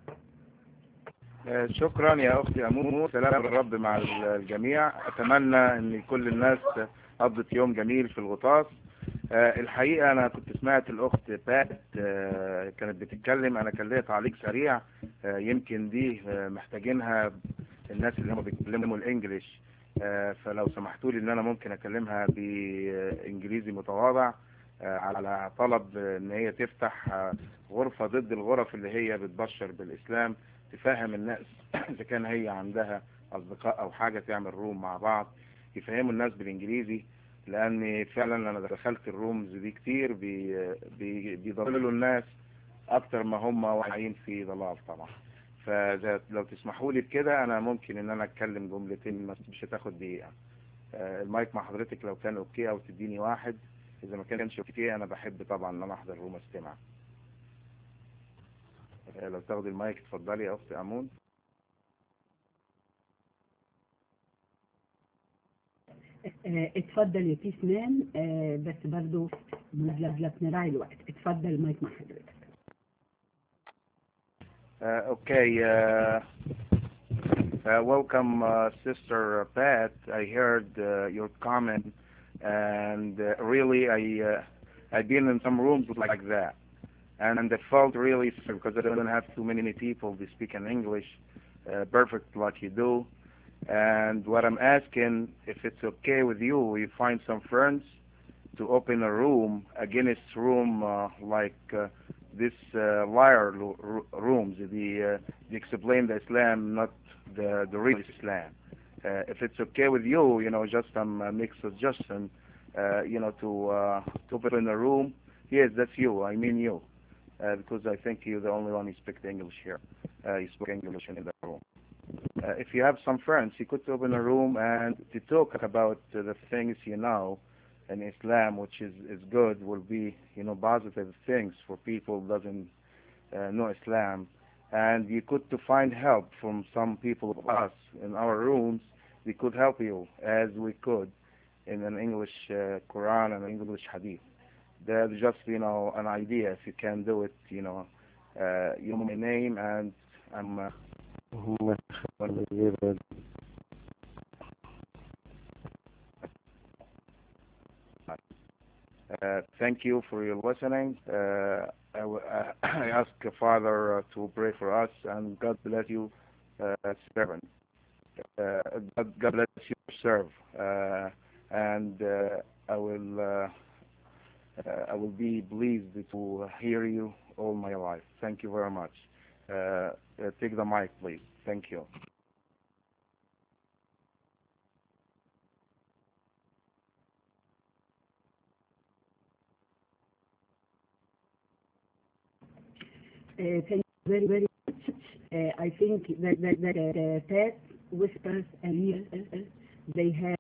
شكرا يا اختي امون. سلام الرب مع الجميع. اتمنى ان كل الناس قضت يوم جميل في الغطاس. الحقيقة انا كنت سمعت الاخت بات كانت بتتكلم. انا كان ليا تعليق سريع يمكن دي محتاجينها الناس اللي هم بيتكلموا الانجليش. فلو سمحتوا لي ان انا ممكن اكلمها بانجليزي متواضع على طلب ان هي تفتح غرفة ضد الغرف اللي هي بتبشر بالاسلام، تفهم الناس اذا كان هي عندها اصدقاء او حاجة تعمل روم مع بعض يفهموا الناس بالانجليزي. لان فعلا انا دخلت الرومز دي كتير بيضللوا الناس اكتر ما هم واعيين في ضلال طبعا. فلو تسمحوا لي بكده انا ممكن ان انا اتكلم جملتين مش هتاخد دقيقة. المايك مع حضرتك لو كان اوكي، او تديني واحد. اذا ما كانش اوكي انا بحب طبعا ان انا احضر روم استمع. لو تاخدي المايك اتفضلي يا اختي امون. اتفضل يا بيس مان. بس برضو لازم نراعي الوقت. اتفضل المايك مع حضرتك. Okay. Welcome, Sister Pat. I heard your comment, and really, I've been in some rooms like that, and I felt really because I don't have too many people who speak in English perfect like you do. And what I'm asking, if it's okay with you, we find some friends to open a room against room like this liar rooms. They explain the Islam not the real Islam. If it's okay with you, just a mixed suggestion, to open a room. Yes, that's you. I mean you, because I think you're the only one who speaks English here. You speak English in the room. If you have some friends, you could open a room and to talk about the things in Islam, which is good, will be positive things for people who doesn't know Islam. And you could to find help from some people of us in our rooms. We could help you as we could in an English Quran and English Hadith. That's just an idea. If you can do it, you know my name, and I'm. Thank you for your listening. I ask Father to pray for us, and God bless you, servant. God bless you, serve, and I will be pleased to hear you all my life. Thank you very much. Take the mic, please. Thank you. Thank you very, very much. I think that Pat, Whispers, and Neil, they have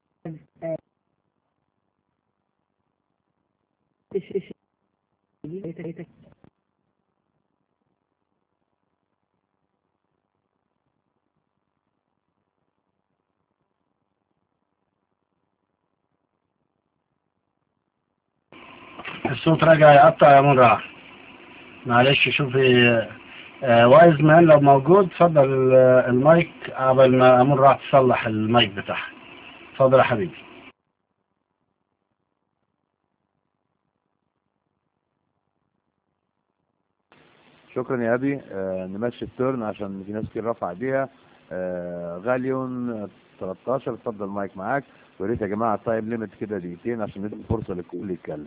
الصوت راجع يقطع يا منرع. معلش شوفي وايز مان لو موجود اتفضل المايك قبل ما امون راح تصلح المايك بتاعها. اتفضل يا حبيبي. شكرا يا ابي. نمشي التورن عشان في ناس كتير رفع ايديها. غاليون 13 اتفضل المايك معاك. ويا ريت يا جماعه التايم ليميت كده دقيقتين عشان ندي فرصه للكل يتكلم.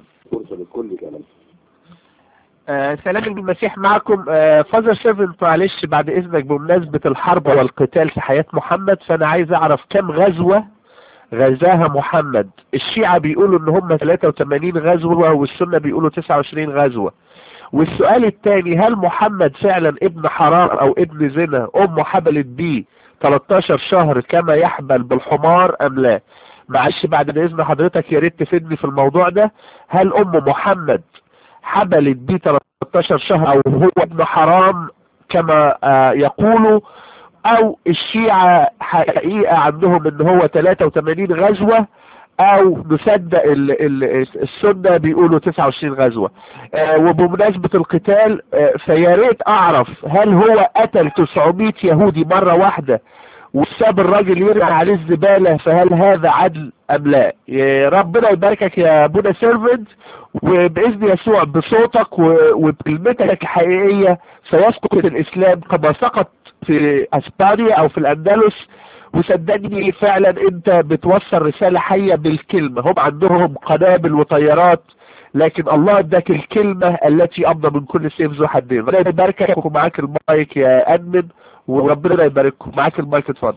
سلام المسيح معكم. فازر سيرفنت، معلش بعد اذنك، بمناسبة الحرب والقتال في حياة محمد، فانا عايز اعرف كم غزوة غزاها محمد. الشيعة بيقولوا ان هم 83 غزوة والسنة بيقولوا 29 غزوة. والسؤال الثاني، هل محمد فعلا ابن حرام او ابن زنا امه حبلت بيه 13 شهر كما يحبل بالحمار ام لا؟ معلش بعد اذن حضرتك يا ريت تفيدني في الموضوع ده. هل ام محمد حبلت بيه 13 شهر او هو ابن حرام كما يقولوا، او الشيعة حقيقة عندهم ان هو 83 غزوة، او نصدق السنة بيقولوا 29 غزوة. وبمناسبة القتال فيا ريت اعرف هل هو قتل 900 يهودي مرة واحدة وساب الراجل يرمي عليه الزبالة، فهل هذا عدل ام لا؟ ربنا يباركك يا ابونا سيرفنت، وباذن يسوع بصوتك وبكلمتك الحقيقية سيسقط الاسلام كما سقط في اسبانيا او في الاندلس. وصدقني فعلا انت بتوصل رسالة حية بالكلمة. هم عندهم قنابل وطيارات، لكن الله اداك الكلمة التي افضل من كل سيف ذو حدين. ربنا يباركك، ومعاك المايك يا ادمن، وربنا يبارككم. معاك المايك اتفضل.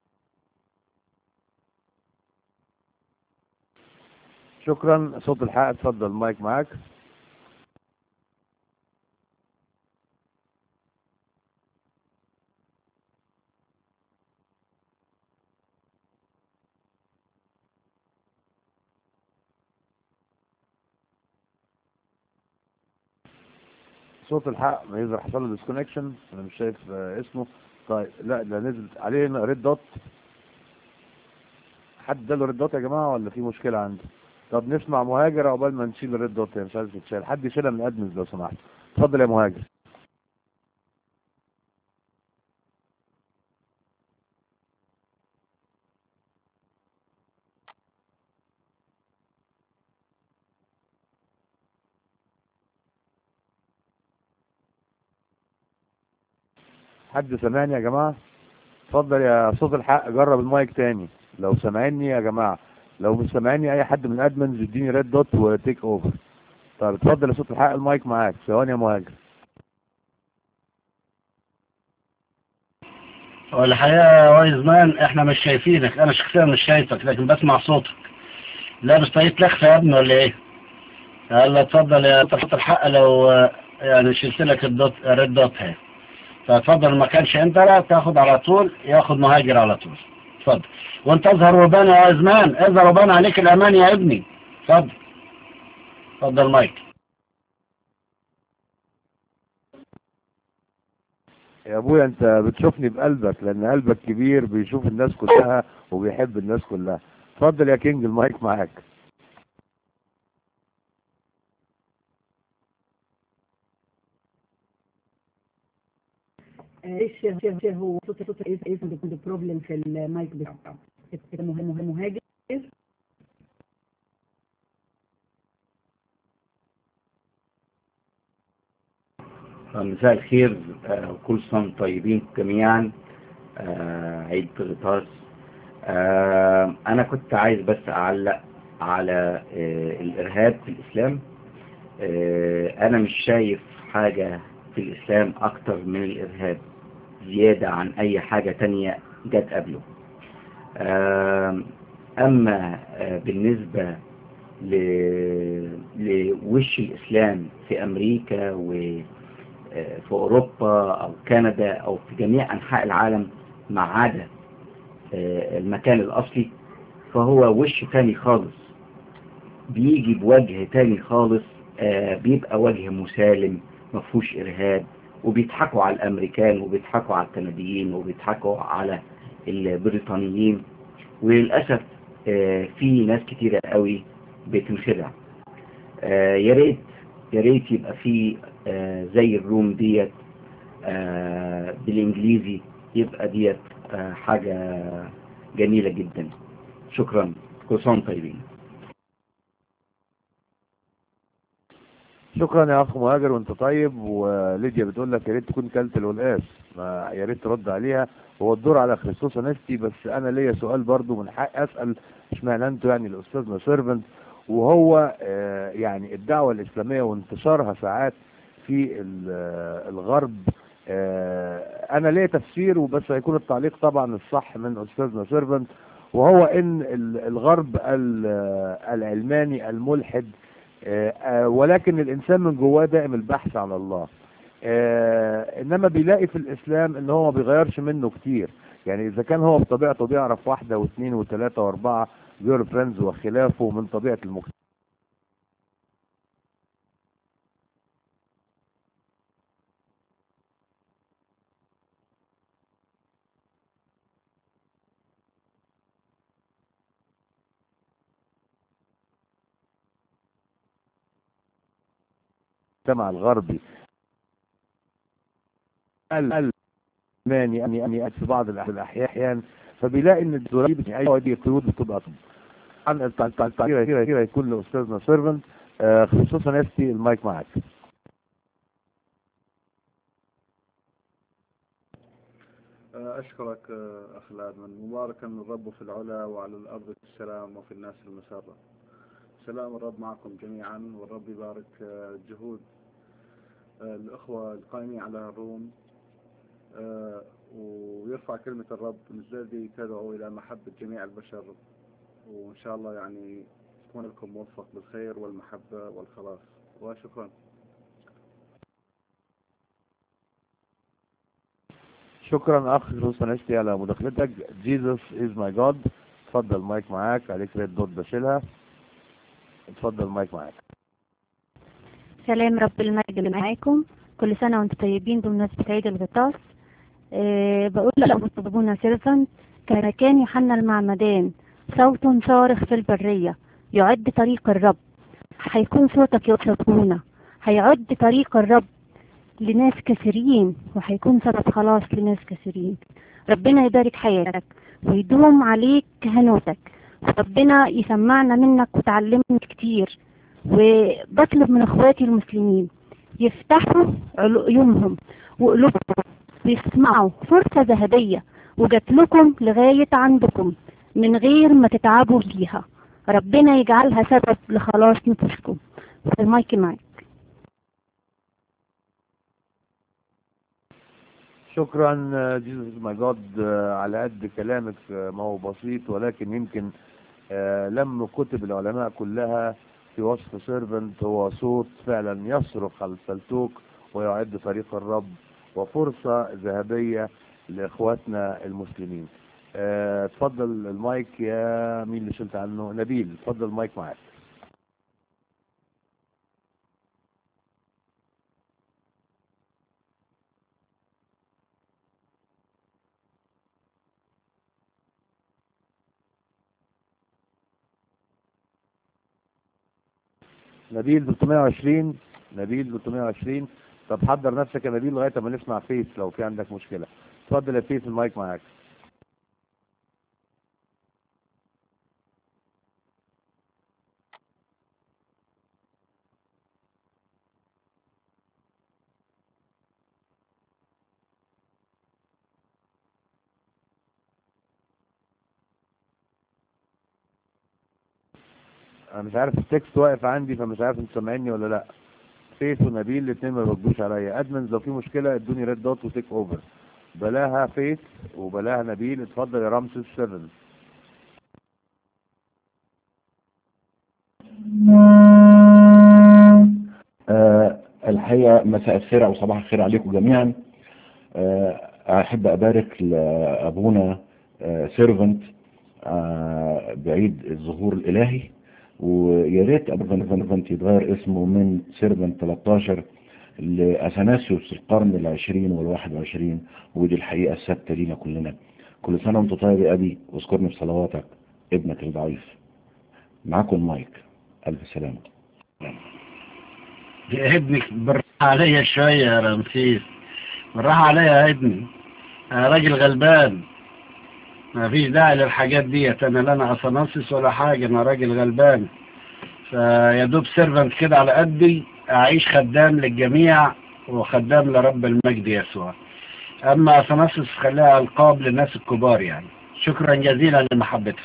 شكرا. صوت الحق اتفضل المايك معاك. صوت الحق ما يظهر حصل له ديسكونكشن، انا مش شايف اسمه. طيب لا ده نزل عليه ريد دوت. حد اداله ريد دوت يا جماعه ولا في مشكله عنده؟ طب نسمع مهاجر عقبال ما نشيل الريد دوت. مش عايز تتشال، حد يشيلها من الادمنز لو سمحت. اتفضل يا مهاجر. حد سامعني يا جماعه؟ اتفضل يا صوت الحق، جرب المايك تاني لو سامعني يا جماعه. لو مش سامعني اي حد من الادمنز يديني ريد دوت وتيك اوفر. طيب اتفضل يا صوت الحق المايك معاك. ثواني يا مهاجر. والحقيقة يا وايز مان احنا مش شايفينك، انا شخصيا مش شايفك لكن بسمع صوتك. لابس طاقية لخفة يا ابني ولا ايه؟ هلا اتفضل يا طرف الحق، لو يعني شلت لك الريد دوت هي، فاتفضل. ما كانش انت لا تاخد على طول، ياخد مهاجر على طول. اتفضل. وانت اظهر وبان يا وايز مان، اظهر وبان عليك الامان يا ابني. اتفضل. اتفضل مايك. يا ابويا انت بتشوفني بقلبك، لان قلبك كبير بيشوف الناس كلها وبيحب الناس كلها. اتفضل يا كينج، المايك معاك. ايش هو صوت ايه البروبلم في المايك بتاعه؟ مهاجر. مساء الخير، كل سنة وانتم طيبين جميعا. عيد غطاس. أنا كنت عايز بس أعلق على الإرهاب في الإسلام. أنا مش شايف حاجة في الإسلام أكتر من الإرهاب، زيادة عن أي حاجة تانية جت قبله. أما بالنسبة لوش الإسلام في أمريكا وفي أوروبا أو كندا أو في جميع أنحاء العالم ما عدا المكان الأصلي، فهو وش تاني خالص، بيجي بوجه تاني خالص. بيبقى وجه مسالم مفهوش إرهاب، وبيضحكوا على الأمريكان وبيضحكوا على الكنديين وبيضحكوا على البريطانيين، وللأسف في ناس كتيرة قوي بتنخدع. يا ريت يبقى في زي الروم ديت بالإنجليزي، يبقى ديت حاجة جميلة جدا. شكرا، كل سنة وانتم طيبين. شكرا يا اخ مهاجر وانت طيب. وليديا بتقول لك يا ريت تكون كلت القلقاس، يا ريت ترد عليها. هو الدور على خريستوس نفسي، بس انا ليا سؤال برضو من حق اسال. اشمعنى انتوا يعني الاستاذنا سيرفنت، وهو يعني الدعوه الاسلاميه وانتشارها ساعات في الغرب. انا ليا تفسير وبس هيكون التعليق طبعا الصح من استاذنا سيرفنت، وهو ان الغرب العلماني الملحد، ولكن الإنسان من جواه دائم البحث عن الله. إنما بيلاقي في الإسلام إن هو ما بيغيرش منه كتير. يعني إذا كان هو بطبيعته بيعرف واحدة واثنين وثلاثة وأربعة جير فريندز وخلافه من طبيعة المجتمع، الغربي الألماني في بعض الأحيان، فبيلاقي إن الدولاب دي قيود بتبقى عن التعبير يكون لأستاذنا سيرفنت. خصوصا نفسي المايك معاك. أشكرك أخ الأدمن. مباركا الرب في العلا وعلى الأرض السلام وفي الناس المسرة. سلام الرب معكم جميعا، والرب يبارك جهود الأخوة القائمين على الروم، ويرفع كلمة الرب الذي تدعو إلى محبة جميع البشر، وإن شاء الله يعني يكون لكم موفق بالخير والمحبة والخلاص. وشكرا. شكرا اخ روسانشتي على مداخلتك. جيسوس از ماي جاد. اتفضل مايك معاك، عليك ريد دوت بشيلها. اتفضل مايك معاك. سلام رب المجد معاكم، كل سنة وانتم طيبين بمناسبة عيد الغطاس. بقول لأبونا سيرفنت، كان يوحنا المعمدان صوت صارخ في البرية يعد طريق الرب. هيكون صوتك يا أبونا، هيعد طريق الرب لناس كثيرين، وهيكون سبب خلاص لناس كثيرين. ربنا يبارك حياتك ويدوم عليك كهنوتك، ربنا يسمعنا منك وتعلمنا كتير. وبطلب من اخواتي المسلمين يفتحوا عيونهم وقلوبهم ويسمعوا، فرصة ذهبية وجات لكم لغاية عندكم من غير ما تتعبوا فيها. ربنا يجعلها سبب لخلاص نفوسكم. المايك معاك. شكرا جيسوس ماي جاد. على قد كلامك ما هو بسيط، ولكن يمكن لم كتب العلماء كلها في وصف سيرفنت هو صوت فعلا يصرخ على الفلتوك ويعد طريق الرب، وفرصة ذهبية لإخواتنا المسلمين. اتفضل المايك يا مين اللي شلت عنه؟ نبيل، اتفضل المايك معاك. نبيل 320. نبيل 320. طب حضر نفسك يا نبيل لغايه ما نسمع فيس لو في عندك مشكله. اتفضل يا فيس، المايك معاك. انا مش عارف التكست واقف عندي، فمش عارف انتوا سامعيني ولا لا. فيس ونبيل الاثنين ما بيردوش عليا. ادمنز لو في مشكله ادوني ريد دوت وتيك اوفر. بلاها فيس وبلاها نبيل. اتفضل يا رمسيس 7. الحقيقة مساء الخير أو صباح الخير عليكم جميعا. أحب أبارك لأبونا سيرفنت بعيد الظهور الإلهي، ويا ريت سيرفنت يتغير اسمه من سيرفنت 13 لأثناسيوس القرن العشرين وال21، ودي الحقيقة الثابتة لينا كلنا. كل سنة وانت طيب يا أبي، واذكرني في صلواتك ابنك الضعيف. معاكم المايك. ألف سلامة. يا ابنك بالراحة عليا شوية يا رمسيس، بالراحة عليا يا ابني، أنا راجل غلبان، ما فيش داعي للحاجات ديت. أنا لا أنا أصنصص ولا حاجة، أنا راجل غلبان، فيا دوب سيرفنت كده على قدي، أعيش خدام للجميع وخدام لرب المجد يسوع. أما أصنصص خليها ألقاب للناس الكبار يعني. شكرا جزيلا لمحبتك.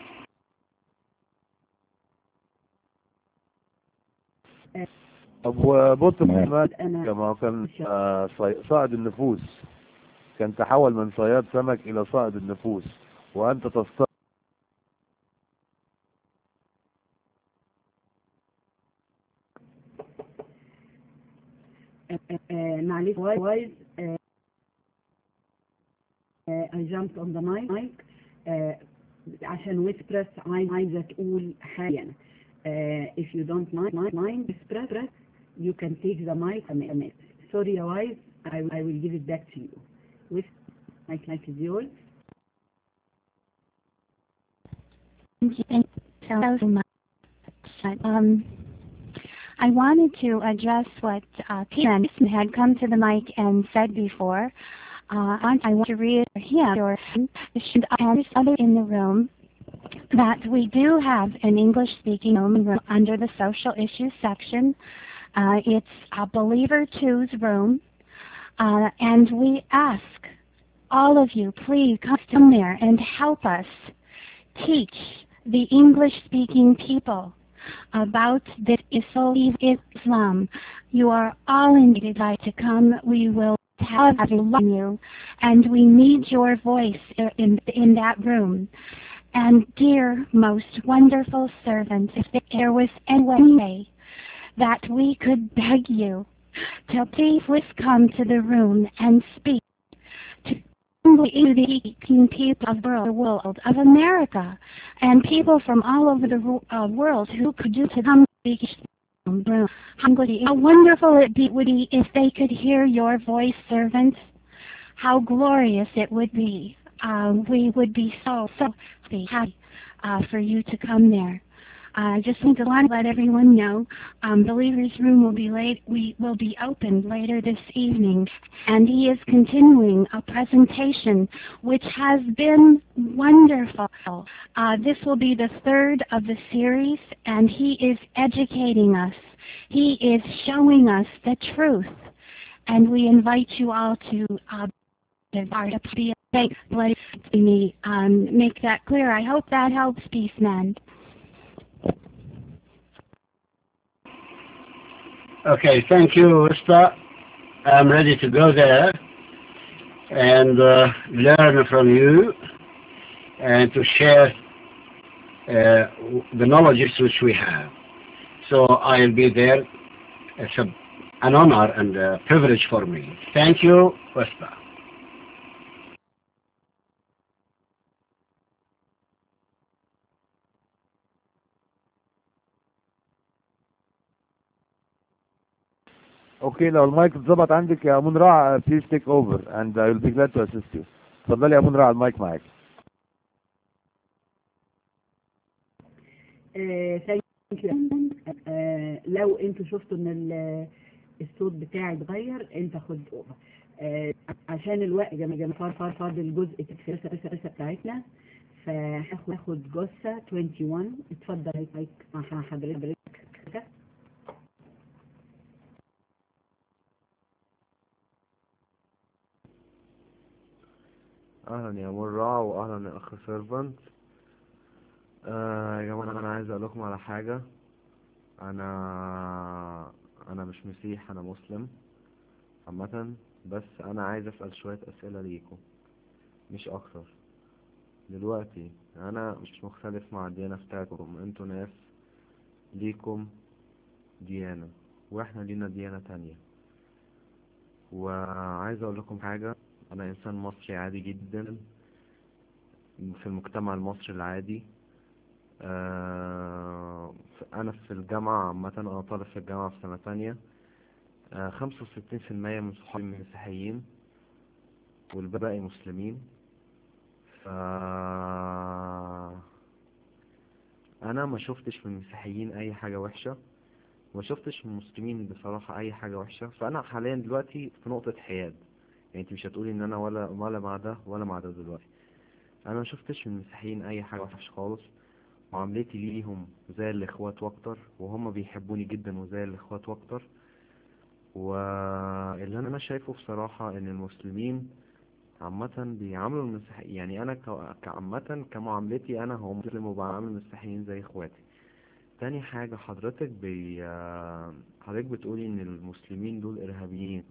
طب وبطل كما كان صائد النفوس، كان تحول من صياد سمك إلى صائد النفوس، وأنت تصطاد. معلش وايز I jumped on the mic عشان ويسبرس عايزة تقول حاجة. If you don't mind Whispress, you can take the mic a minute. Sorry guys, I will give it back to you. With mic is yours. Thank you so much. I wanted to address what Peter had come to the mic and said before. I want to read him or others in the room that we do have an English-speaking room under the social issues section. It's a Believer 2's room, and we ask all of you, please come there and help us teach the English-speaking people about the Islam. You are all invited to come. We will have you, and we need your voice in that room. And dear, most wonderful servants, if there was any way that we could beg you to please come to the room and speak to the people of the world of America and people from all over the world who could do to them speak. How wonderful it would be if they could hear your voice, servants. How glorious it would be. We would be so happy for you to come there. I just want to let everyone know, Believer's Room will be open later this evening, and he is continuing a presentation which has been wonderful. This will be the third of the series, and he is educating us. He is showing us the truth, and we invite you all to make that clear. I hope that helps, Peace Man. Okay, thank you, Whisper. I'm ready to go there. and learn from you and to share the knowledge which we have. So I'll be there. It's an honor and a privilege for me. Thank you, Westa. اوكي، لو المايك اتظبط عندك يا امون رع بليز تيك اوفر and I will be glad to assist you. اتفضلي يا امون رع، المايك معاك. لو انتوا شفتوا ان الصوت بتاعي اتغير، انت خد اوفر عشان الوقت. جماعة فاضل الجزء في الرسالة بتاعتنا، فهاخد جثة 21. اتفضل هيك مع حضرتك. اهلا يا مرة واهلا يا اخ سيرفنت. يا جماعة انا عايز اقول لكم على حاجة. انا مش مسيح، انا مسلم عامة، بس انا عايز اسأل شوية اسئلة ليكم مش اكتر. دلوقتي انا مش مختلف مع الديانة بتاعتكم، انتوا ناس ليكم ديانة واحنا لينا ديانة تانية. وعايز اقول لكم حاجة، انا انسان مصري عادي جدا في المجتمع المصري العادي. انا في الجامعة عامة، انا طالب في الجامعة في سنة تانية. 65% من صحابي مسيحيين والباقي مسلمين. انا ما شفتش من المسيحيين اي حاجة وحشة، ما شفتش من المسلمين بصراحة اي حاجة وحشة. فانا حاليا دلوقتي في نقطة حياد، يعني انت مش هتقولي ان انا ولا مع ده ولا مع ده. دلوقتي انا ما شفتش من المسيحيين اي حاجة وحشة خالص. معاملتي ليهم زي الاخوات واكتر، وهم بيحبوني جدا وزي الاخوات واكتر. واللي انا شايفه بصراحة ان المسلمين عامة بيعاملوا المسيحيين، يعني انا كعامة كمعاملتي انا هو مسلم وبعامل المسيحيين زي اخواتي. تاني حاجة، حضرتك بتقولي ان المسلمين دول ارهابيين.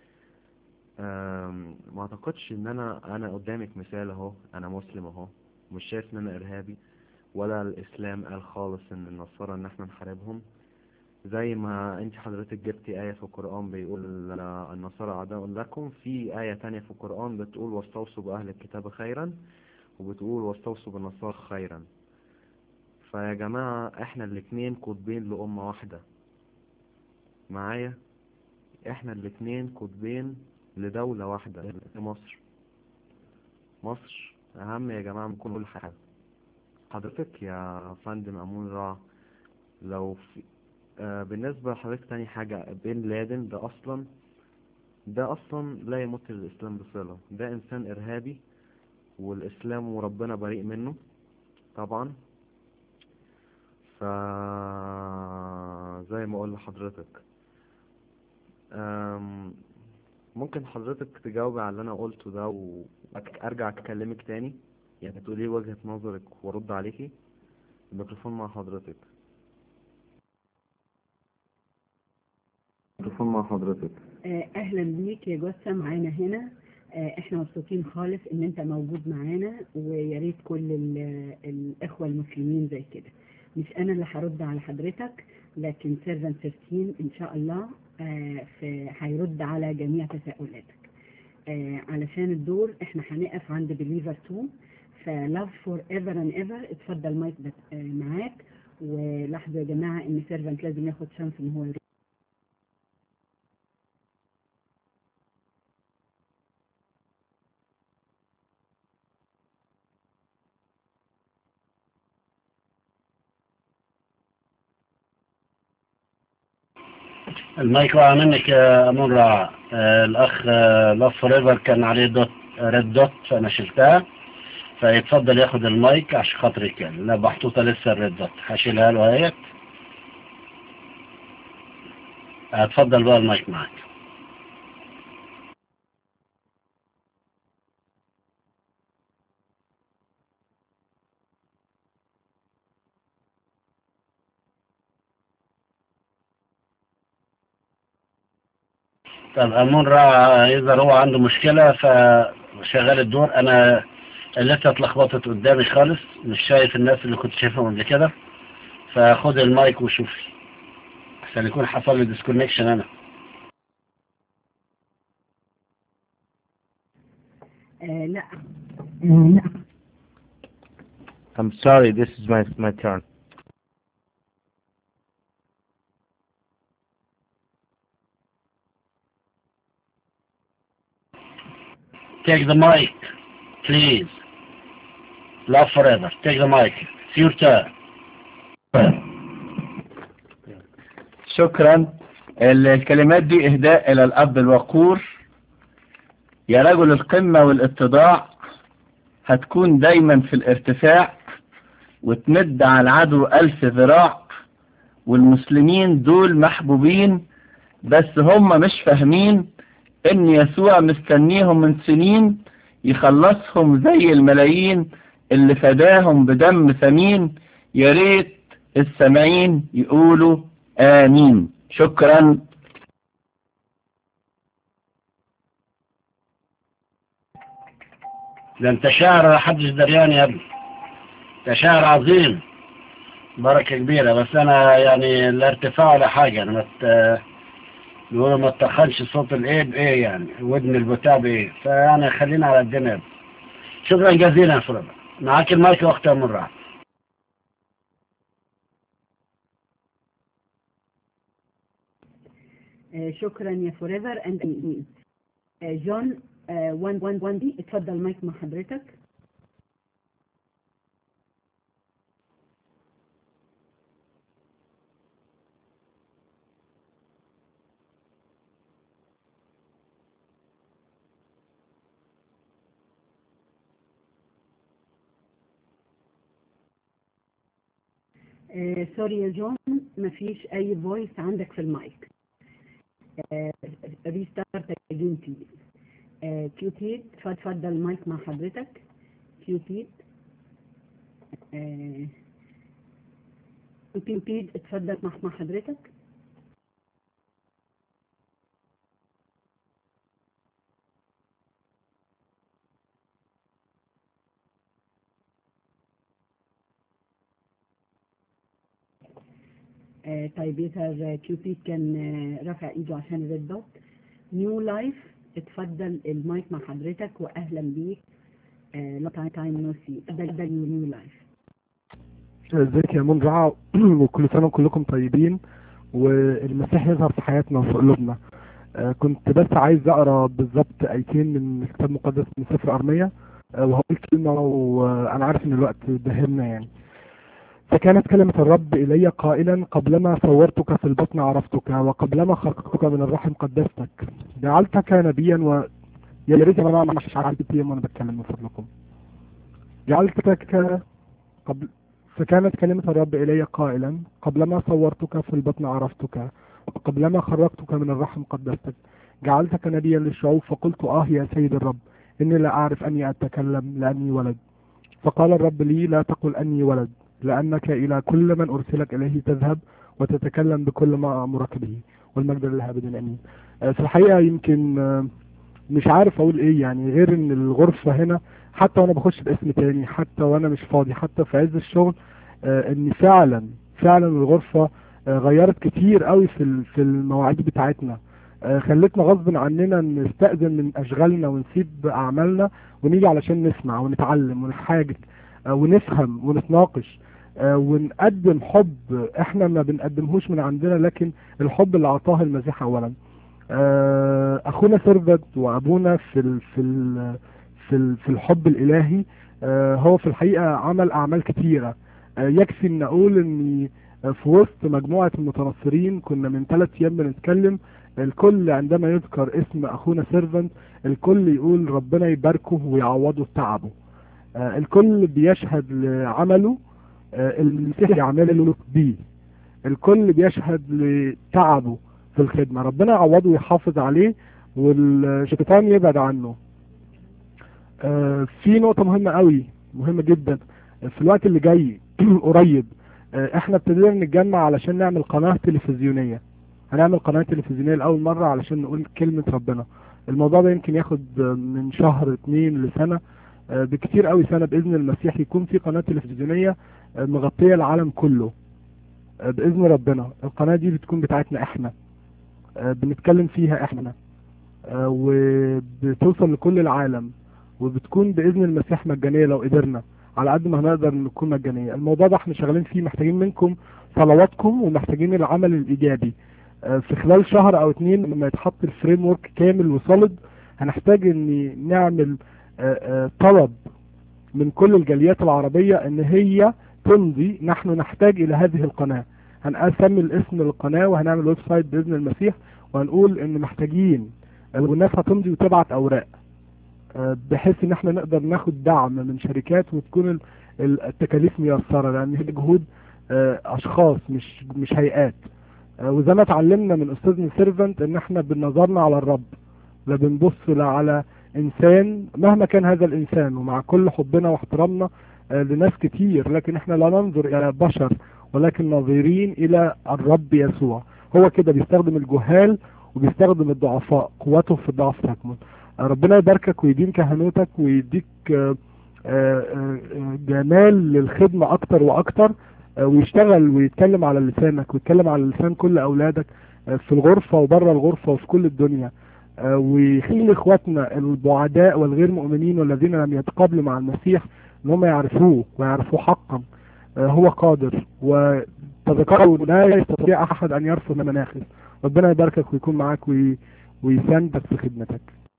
ما اعتقدش ان انا قدامك مثال اهو، انا مسلم اهو، مش شايف ان انا ارهابي، ولا الاسلام قال خالص ان النصارى ان احنا نحاربهم. زي ما انت حضرتك جبتي آية في القرآن بيقول النصارى أعداء لكم، في آية تانية في القرآن بتقول واستوصوا بأهل الكتاب خيرا، وبتقول واستوصوا بالنصارى خيرا. فيا جماعة احنا الاتنين قطبين لأمة واحدة معايا، احنا الاتنين قطبين لدولة واحدة، مصر أهم يا جماعة من كل حاجة. حضرتك يا فندم أمون رع، لو في بالنسبة لحضرتك تاني حاجة، بن لادن ده أصلا لا يمت للإسلام بصلة، ده إنسان إرهابي والإسلام وربنا بريء منه طبعا. زي ما أقول لحضرتك، ممكن حضرتك تجاوبي على اللي أنا قلته ده وأرجع أكلمك تاني، يعني تقولي وجهة نظرك وأرد عليكي. الميكروفون مع حضرتك. اهلا بيك يا جثة معانا هنا. احنا مبسوطين خالص ان انت موجود معانا، ويا ريت كل الاخوة المسلمين زي كده. مش انا اللي هرد على حضرتك، لكن سيرفنت 13 ان شاء الله هيرد على جميع تساؤلاتك. علشان الدور احنا هنقف عند بليفر 2. فلاف فور ايفر اند ايفر. اتفضل مايك معاك. ولاحظوا يا جماعة ان سيرفنت لازم ياخد شانس ان هو يرد. المايك وقع منك يا أمون رع. الأخ لاف فوريفر كان عليه ريد دوت فأنا شلتها، فيتفضل ياخد المايك عشان خاطر يتكلم. لا محطوطة لسه الريد دوت، هشيلها له اهيت. اتفضل بقى المايك معاك. طب أمون يظهر هو عنده مشكلة فشغال الدور. أنا لسه اتلخبطت قدامي خالص، مش شايف الناس اللي كنت شايفهم قبل كده، فخد المايك وشوفي عشان يكون حصل لي ديسكونكشن. أنا لا I'm sorry, this is my turn. Take the mic, please. Love forever. Take the mic. It's your turn. شكرا. الكلمات دي إهداء إلى الأب الوقور. يا رجل القمة والاتضاع، هتكون دايما في الارتفاع وتمد على العدو 1000 ذراع، والمسلمين دول محبوبين بس هم مش فاهمين ان يسوع مستنيهم من سنين يخلصهم زي الملايين اللي فداهم بدم ثمين. يا ريت السامعين يقولوا آمين. شكرا. ده انت شاعر محدش دريان يا ابني، ده شاعر عظيم، بركة كبيرة. بس انا يعني لا ارتفاع ولا حاجة، انا بيقولوا ما تتخنش صوت الايه بايه، يعني ودن البتاع بايه، فانا خلينا على الدنيا. شكرا جزيلا يا فرد. معاك المايك واختها مرة. شكرا يا فوريفر اند جون 111 دي، اتفضل مايك مع حضرتك. سوري يا جون، مفيش اي فويس عندك في المايك. ريستارت اجين بليز. كيوبيد اتفضل المايك مع حضرتك. كيوبيد كيوبيد اتفضل مع حضرتك. طيب يظهر كيوبيد كان رافع ايده عشان الريد دوت. نيو لايف اتفضل المايك مع حضرتك واهلا بيك. لا تايم نو سي. ده نيو لايف. ازيك يا منرعة وكل سنة وكلكم طيبين والمسيح يظهر في حياتنا وفي قلوبنا. كنت بس عايز اقرا بالظبط ايتين من الكتاب المقدس من سفر ارميا، وهقول كلمة وانا عارف ان الوقت دهمنا يعني. فكانت كلمة الرب إلي قائلا قبلما صورتك في البطن عرفتك وقبلما خلقتك من الرحم قدستك جعلتك نبيا يا ريت يا جماعة مش عارف بي وانا بتكلم من فضلكم. جعلتك فكانت كلمة الرب إلي قائلا قبلما صورتك في البطن عرفتك وقبلما خرجتك من الرحم قدستك جعلتك نبيا للشعوب. فقلت يا سيد الرب إني لا أعرف أني أتكلم لأني ولد. فقال الرب لي لا تقل أني ولد، لأنك إلى كل من أرسلك إليه تذهب وتتكلم بكل ما أمرك به، والمجد لله أبدا آمين. في الحقيقة يمكن مش عارف أقول إيه يعني، غير إن الغرفة هنا حتى وأنا بخش باسم تاني، حتى وأنا مش فاضي، حتى في عز الشغل، إن فعلا الغرفة غيرت كتير قوي في المواعيد بتاعتنا. خلتنا غصب عننا نستأذن من أشغالنا ونسيب أعمالنا ونيجي علشان نسمع ونتعلم ونحاجج ونفهم ونتناقش ونقدم حب احنا ما بنقدمهوش من عندنا، لكن الحب اللي اعطاه المسيح اولا. اخونا سيرفنت وابونا في الحب الالهي، هو في الحقيقة عمل اعمال كتيرة. يكفي ان اقول ان في وسط مجموعة المتنصرين كنا من 3 ايام بنتكلم، الكل عندما يذكر اسم اخونا سيرفنت الكل يقول ربنا يباركه ويعوضه تعبه. الكل بيشهد لعمله المسيح يعمله بيه، الكل بيشهد لتعبه في الخدمة، ربنا يعوضه ويحافظ عليه والشيطان يبعد عنه. في نقطة مهمة قوي، مهمة جدا في الوقت اللي جاي قريب، احنا ابتدينا نتجمع علشان نعمل قناة تلفزيونية. هنعمل قناة تلفزيونية لأول مرة علشان نقول كلمة ربنا. الموضوع ده يمكن ياخد من شهر 2 لسنة، بكتير قوي سنة بإذن المسيح يكون في قناة تلفزيونية مغطية العالم كله بإذن ربنا. القناة دي بتكون بتاعتنا احنا، بنتكلم فيها احنا، وبتوصل لكل العالم، وبتكون بإذن المسيح مجانية لو قدرنا، على قد ما هنقدر نكون مجانية. الموضوع ده احنا شغالين فيه، محتاجين منكم صلواتكم ومحتاجين العمل الإيجابي. في خلال شهر أو 2 لما يتحط الفريم ورك كامل وصلد، هنحتاج ان نعمل طلب من كل الجاليات العربية ان هي تمضي. نحن نحتاج الى هذه القناة. هنسمي الاسم للقناة وهنعمل ويب سايت بإذن المسيح، وهنقول ان محتاجين الناس هتمضي وتبعت اوراق، بحيث ان احنا نقدر ناخد دعم من شركات وتكون التكاليف ميسرة، لان هي جهود اشخاص مش هيئات. وزي ما اتعلمنا من استاذنا سيرفنت ان احنا بنظرنا على الرب، لا بنبص لا على انسان مهما كان هذا الانسان، ومع كل حبنا واحترامنا لناس كتير، لكن احنا لا ننظر الى بشر ولكن ناظرين الى الرب يسوع. هو كده بيستخدم الجهال وبيستخدم الضعفاء، قوته في الضعف تكمن. ربنا يباركك ويديم كهنوتك ويديك جمال للخدمة اكتر واكتر، ويشتغل ويتكلم على لسانك ويتكلم على لسان كل اولادك في الغرفة وبره الغرفة وفي كل الدنيا، ويخلي اخواتنا البعداء والغير مؤمنين والذين لم يتقابلوا مع المسيح ان هم يعرفوه ويعرفوه حقا. هو قادر، وتذكروا لا يستطيع احد ان يرفض مناخه. ربنا يباركك ويكون معاك ويساندك في خدمتك.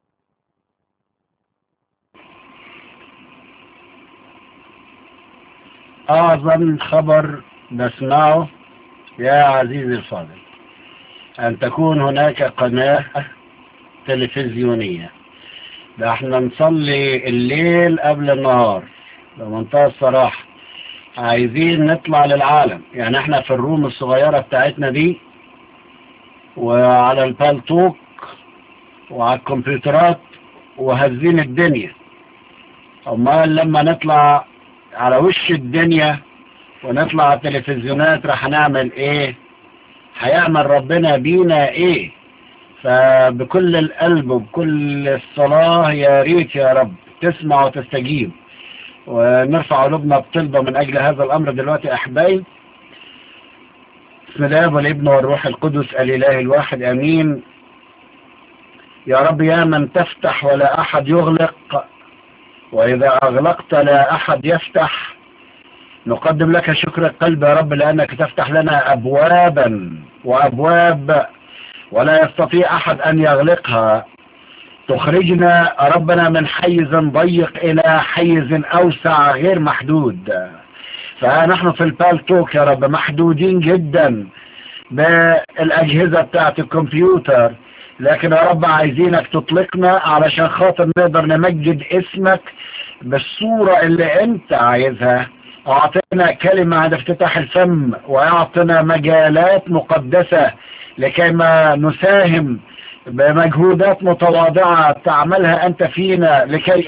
أعظم خبر نسمعه يا عزيزي الفاضل أن تكون هناك قناة تلفزيونية. ده احنا نصلي الليل قبل النهار بمنتهى الصراحة، عايزين نطلع للعالم. يعني احنا في الروم الصغيرة بتاعتنا دي وعلى البالتوك وعلى الكمبيوترات وهزين الدنيا، امال لما نطلع على وش الدنيا ونطلع على التلفزيونات راح نعمل ايه؟ هيعمل ربنا بينا ايه؟ فبكل القلب وبكل الصلاة يا ريت يا رب تسمع وتستجيب، ونرفع قلوبنا بطلبة من اجل هذا الامر دلوقتي احبائي. بسم الله والابن والروح القدس الاله الواحد امين. يا رب يا من تفتح ولا احد يغلق، واذا اغلقت لا احد يفتح، نقدم لك شكر القلب يا رب لانك تفتح لنا ابوابا وابواب ولا يستطيع احد ان يغلقها. تخرجنا ربنا من حيز ضيق الى حيز اوسع غير محدود. فنحن في البالتوك يا رب محدودين جدا بالاجهزة بتاعت الكمبيوتر، لكن يا رب عايزينك تطلقنا علشان خاطر نقدر نمجد اسمك بالصورة اللي انت عايزها. اعطينا كلمة عند افتتاح الفم، واعطنا مجالات مقدسة لكي ما نساهم بمجهودات متواضعة تعملها انت فينا، لكي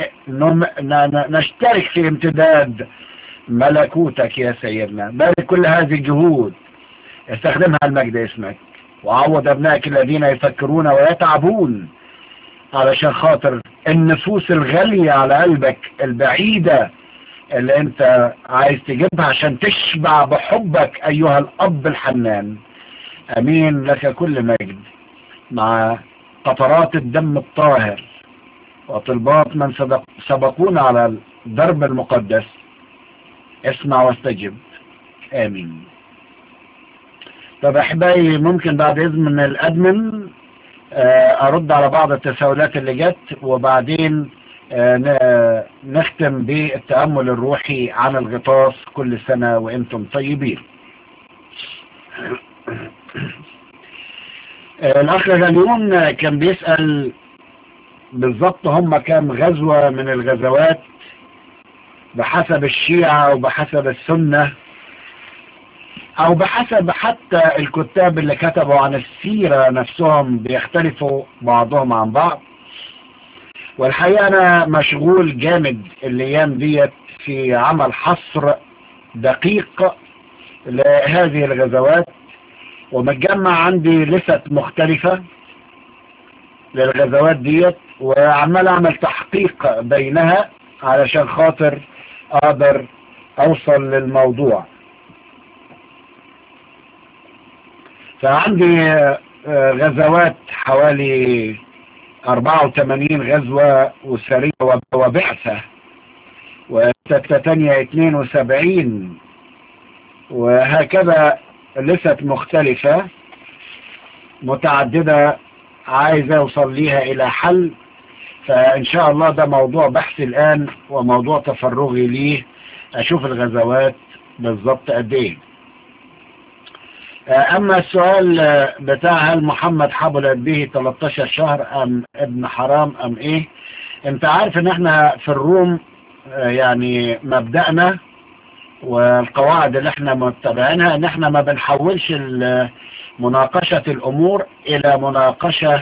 نشترك في امتداد ملكوتك يا سيدنا. بارك كل هذه الجهود، استخدمها المجد اسمك، وعوض ابنائك الذين يفكرون ويتعبون علشان خاطر النفوس الغالية على قلبك البعيدة اللي انت عايز تجيبها عشان تشبع بحبك ايها الاب الحنان. امين. لك كل مجد مع قطرات الدم الطاهر وطلبات من سبقونا على الدرب المقدس. اسمع واستجب. امين. طب احبائي، ممكن بعد اذن من الادمن ارد على بعض التساؤلات اللي جت، وبعدين نختم بالتأمل الروحي عن الغطاس. كل سنة وانتم طيبين. الاخ غنيون كان بيسأل بالضبط هم كام غزوة من الغزوات بحسب الشيعة وبحسب السنة او بحسب حتى الكتاب اللي كتبوا عن السيرة نفسهم بيختلفوا بعضهم عن بعض. والحقيقة انا مشغول جامد الايام ديت في عمل حصر دقيق لهذه الغزوات، ومتجمع عندي لست مختلفة للغزوات ديت، وعمال اعمل تحقيق بينها علشان خاطر اقدر اوصل للموضوع. فعندي غزوات حوالي 84 غزوة وسرية وبعثة، وستة تانية 72، وهكذا لست مختلفة متعددة عايز اوصل ليها الى حل. فان شاء الله ده موضوع بحث الان وموضوع تفرغي ليه، اشوف الغزوات بالضبط قد ايه. اما السؤال بتاع هل محمد حبلت به 13 شهر ام ابن حرام ام ايه، انت عارف ان احنا في الروم يعني مبدأنا والقواعد اللي احنا متبعينها ان احنا ما بنحولش مناقشة الامور الى مناقشة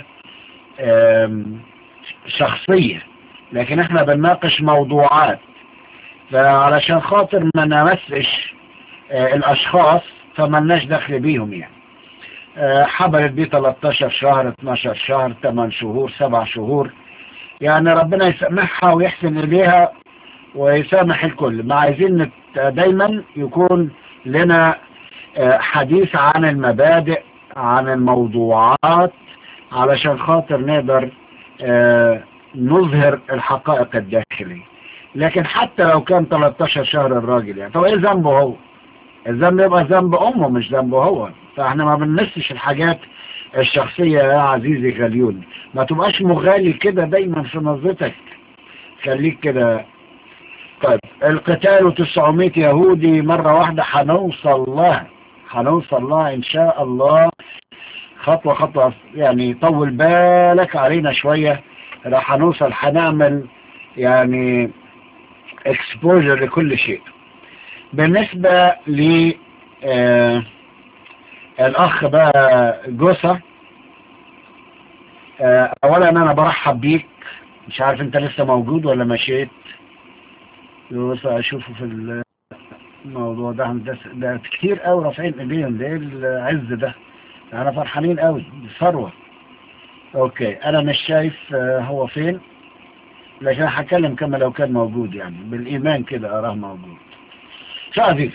شخصية، لكن احنا بنناقش موضوعات. فعلشان خاطر ما نمسش الاشخاص فملناش دخل بيهم يعني. حبلت بيه 13 شهر 12 شهر 8 شهور 7 شهور، يعني ربنا يسامحها ويحسن اليها ويسامح الكل. ما عايزين دايما يكون لنا حديث عن المبادئ عن الموضوعات علشان خاطر نقدر نظهر الحقائق الداخلية. لكن حتى لو كان 13 شهر الراجل يعني، طب ايه ذنبه هو؟ الذنب يبقى ذنب امه مش ذنبه هو. فاحنا ما بننسش الحاجات الشخصية يا عزيزي غاليون، ما تبقاش مغالي كده دايما في نظرتك، خليك كده. طيب القتال 900 يهودي مرة واحدة هنوصل لها ان شاء الله خطوة خطوة، يعني طول بالك علينا شوية راح هنوصل، هنعمل يعني exposure لكل شيء. بالنسبة ل الأخ بقى جوسة، أولا أنا برحب بيك، مش عارف أنت لسه موجود ولا مشيت. جوسة أشوفه في الموضوع ده كتير قوي رافعين إيديهم، ده إيه العز ده؟ أنا فرحانين قوي بالثروة. أوكي أنا مش شايف هو فين، لكن هتكلم كما لو كان موجود، يعني بالإيمان كده أراه موجود. شاذي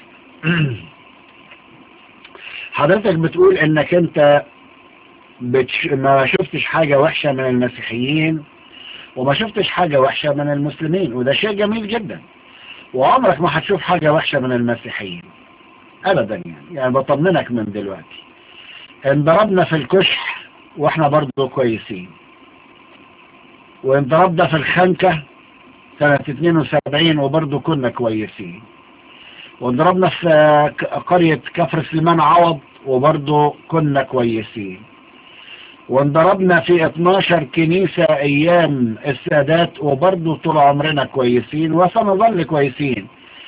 حضرتك بتقول انك انت ما شفتش حاجة وحشة من المسيحيين وما شفتش حاجة وحشة من المسلمين، وده شيء جميل جدا، وعمرك ما هتشوف حاجة وحشة من المسيحيين ابدا. يعني بطمنك من دلوقتي، انضربنا في الكشح واحنا برضو كويسين، وانضربنا في الخنكة سنة 72 وبرضو كنا كويسين، وضربنا في قرية كفر سليمان عوض وبرضه كنا كويسين، وانضربنا في 12 كنيسة ايام السادات وبرضه طول عمرنا كويسين وسنظل كويسين.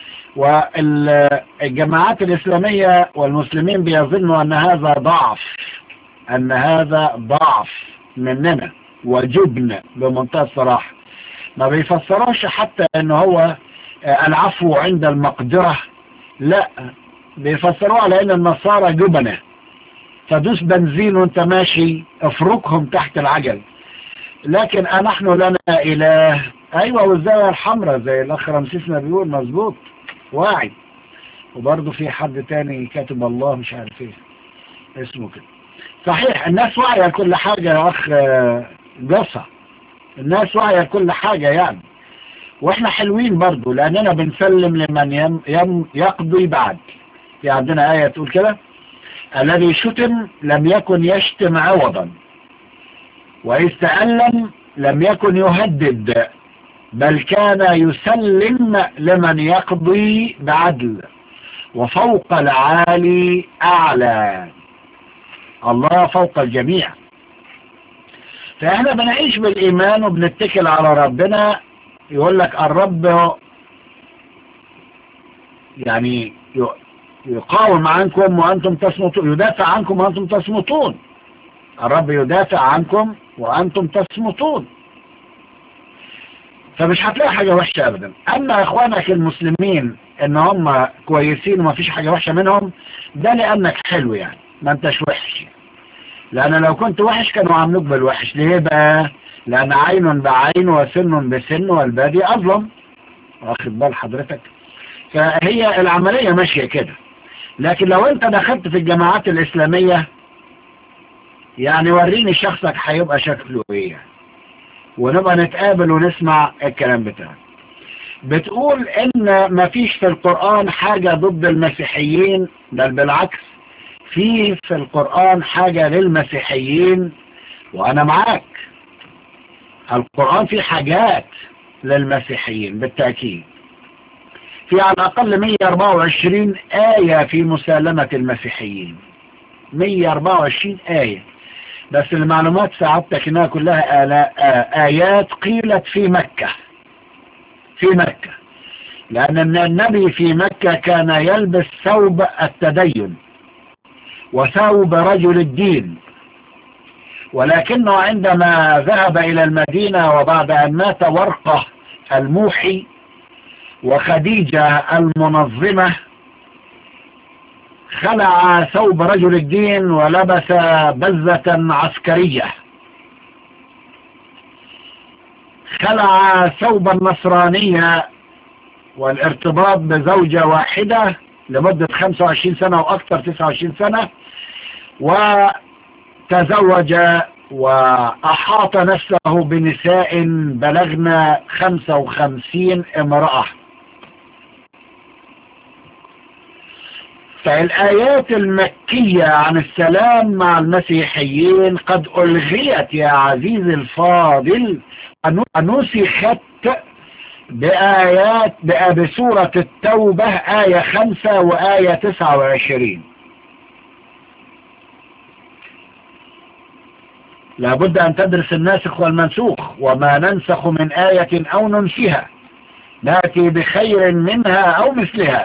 والجماعات الاسلامية والمسلمين بيظنوا ان هذا ضعف مننا وجبن بمنتهى الصراحة. ما بيفسروش حتى ان هو العفو عند المقدرة، لا بيفسروها على ان النصارى جبنة، فدوس بنزين وانت ماشي افركهم تحت العجل. لكن نحن لنا اله، ايوه، والزاوية الحمراء زي الاخ رمسيس ما بيقول، مظبوط واعي. وبرضه في حد تاني كاتب الله مش عارف ايه اسمه كده. صحيح الناس واعية لكل حاجة يا اخ جصة، الناس واعية لكل حاجة يعني، واحنا حلوين برضو لاننا بنسلم لمن يقضي بعد. في عندنا آية تقول كده: الذي شتم لم يكن يشتم عوضا، وإذ تألم لم يكن يهدد، بل كان يسلم لمن يقضي بعدل، وفوق العالي أعلى. الله فوق الجميع. فإحنا بنعيش بالإيمان وبنتكل على ربنا. يقول لك الرب يعني يقاوم عنكم وأنتم تصمتون، يدافع عنكم وأنتم تصمتون. الرب يدافع عنكم وأنتم تصمتون. فمش هتلاقي حاجة وحشة أبدا. أما إخوانك المسلمين إن هم كويسين وما فيش حاجة وحشة منهم، ده لأنك حلو يعني، ما انتش وحش، لأن لو كنت وحش كانوا عاملوك بالوحش. ليه بقى؟ لأن عين بعين وسن بسن والبادي أظلم. واخد بال حضرتك؟ فهي العملية ماشية كده. لكن لو انت دخلت في الجماعات الإسلامية، يعني وريني شخصك هيبقى شكله ايه، ونبقى نتقابل ونسمع الكلام بتاعك. بتقول ان مفيش في القرآن حاجة ضد المسيحيين، بل بالعكس في القرآن حاجة للمسيحيين، وانا معاك. القرآن فيه حاجات للمسيحيين بالتأكيد. في على الأقل 124 آية في مسالمة المسيحيين، 124 آية. بس المعلومات سعادتك انها كلها آيات قيلت في مكة، في مكة، لأن النبي في مكة كان يلبس ثوب التدين وثوب رجل الدين، ولكنه عندما ذهب إلى المدينة وبعد أن مات ورقة الموحي وخديجة المنظمة، خلع ثوب رجل الدين ولبس بزة عسكرية، خلع ثوب النصرانية والارتباط بزوجة واحدة لمدة 25 سنة وأكثر، 29 سنة، وتزوج وأحاط نفسه بنساء بلغنا 55 امرأة. فالآيات المكية عن السلام مع المسيحيين قد ألغيت يا عزيزي الفاضل، نسخت بآيات بسورة التوبة آية 5 وآية 29. لابد أن تدرس الناسخ والمنسوخ، وما ننسخ من آية أو ننسها نأتي بخير منها أو مثلها.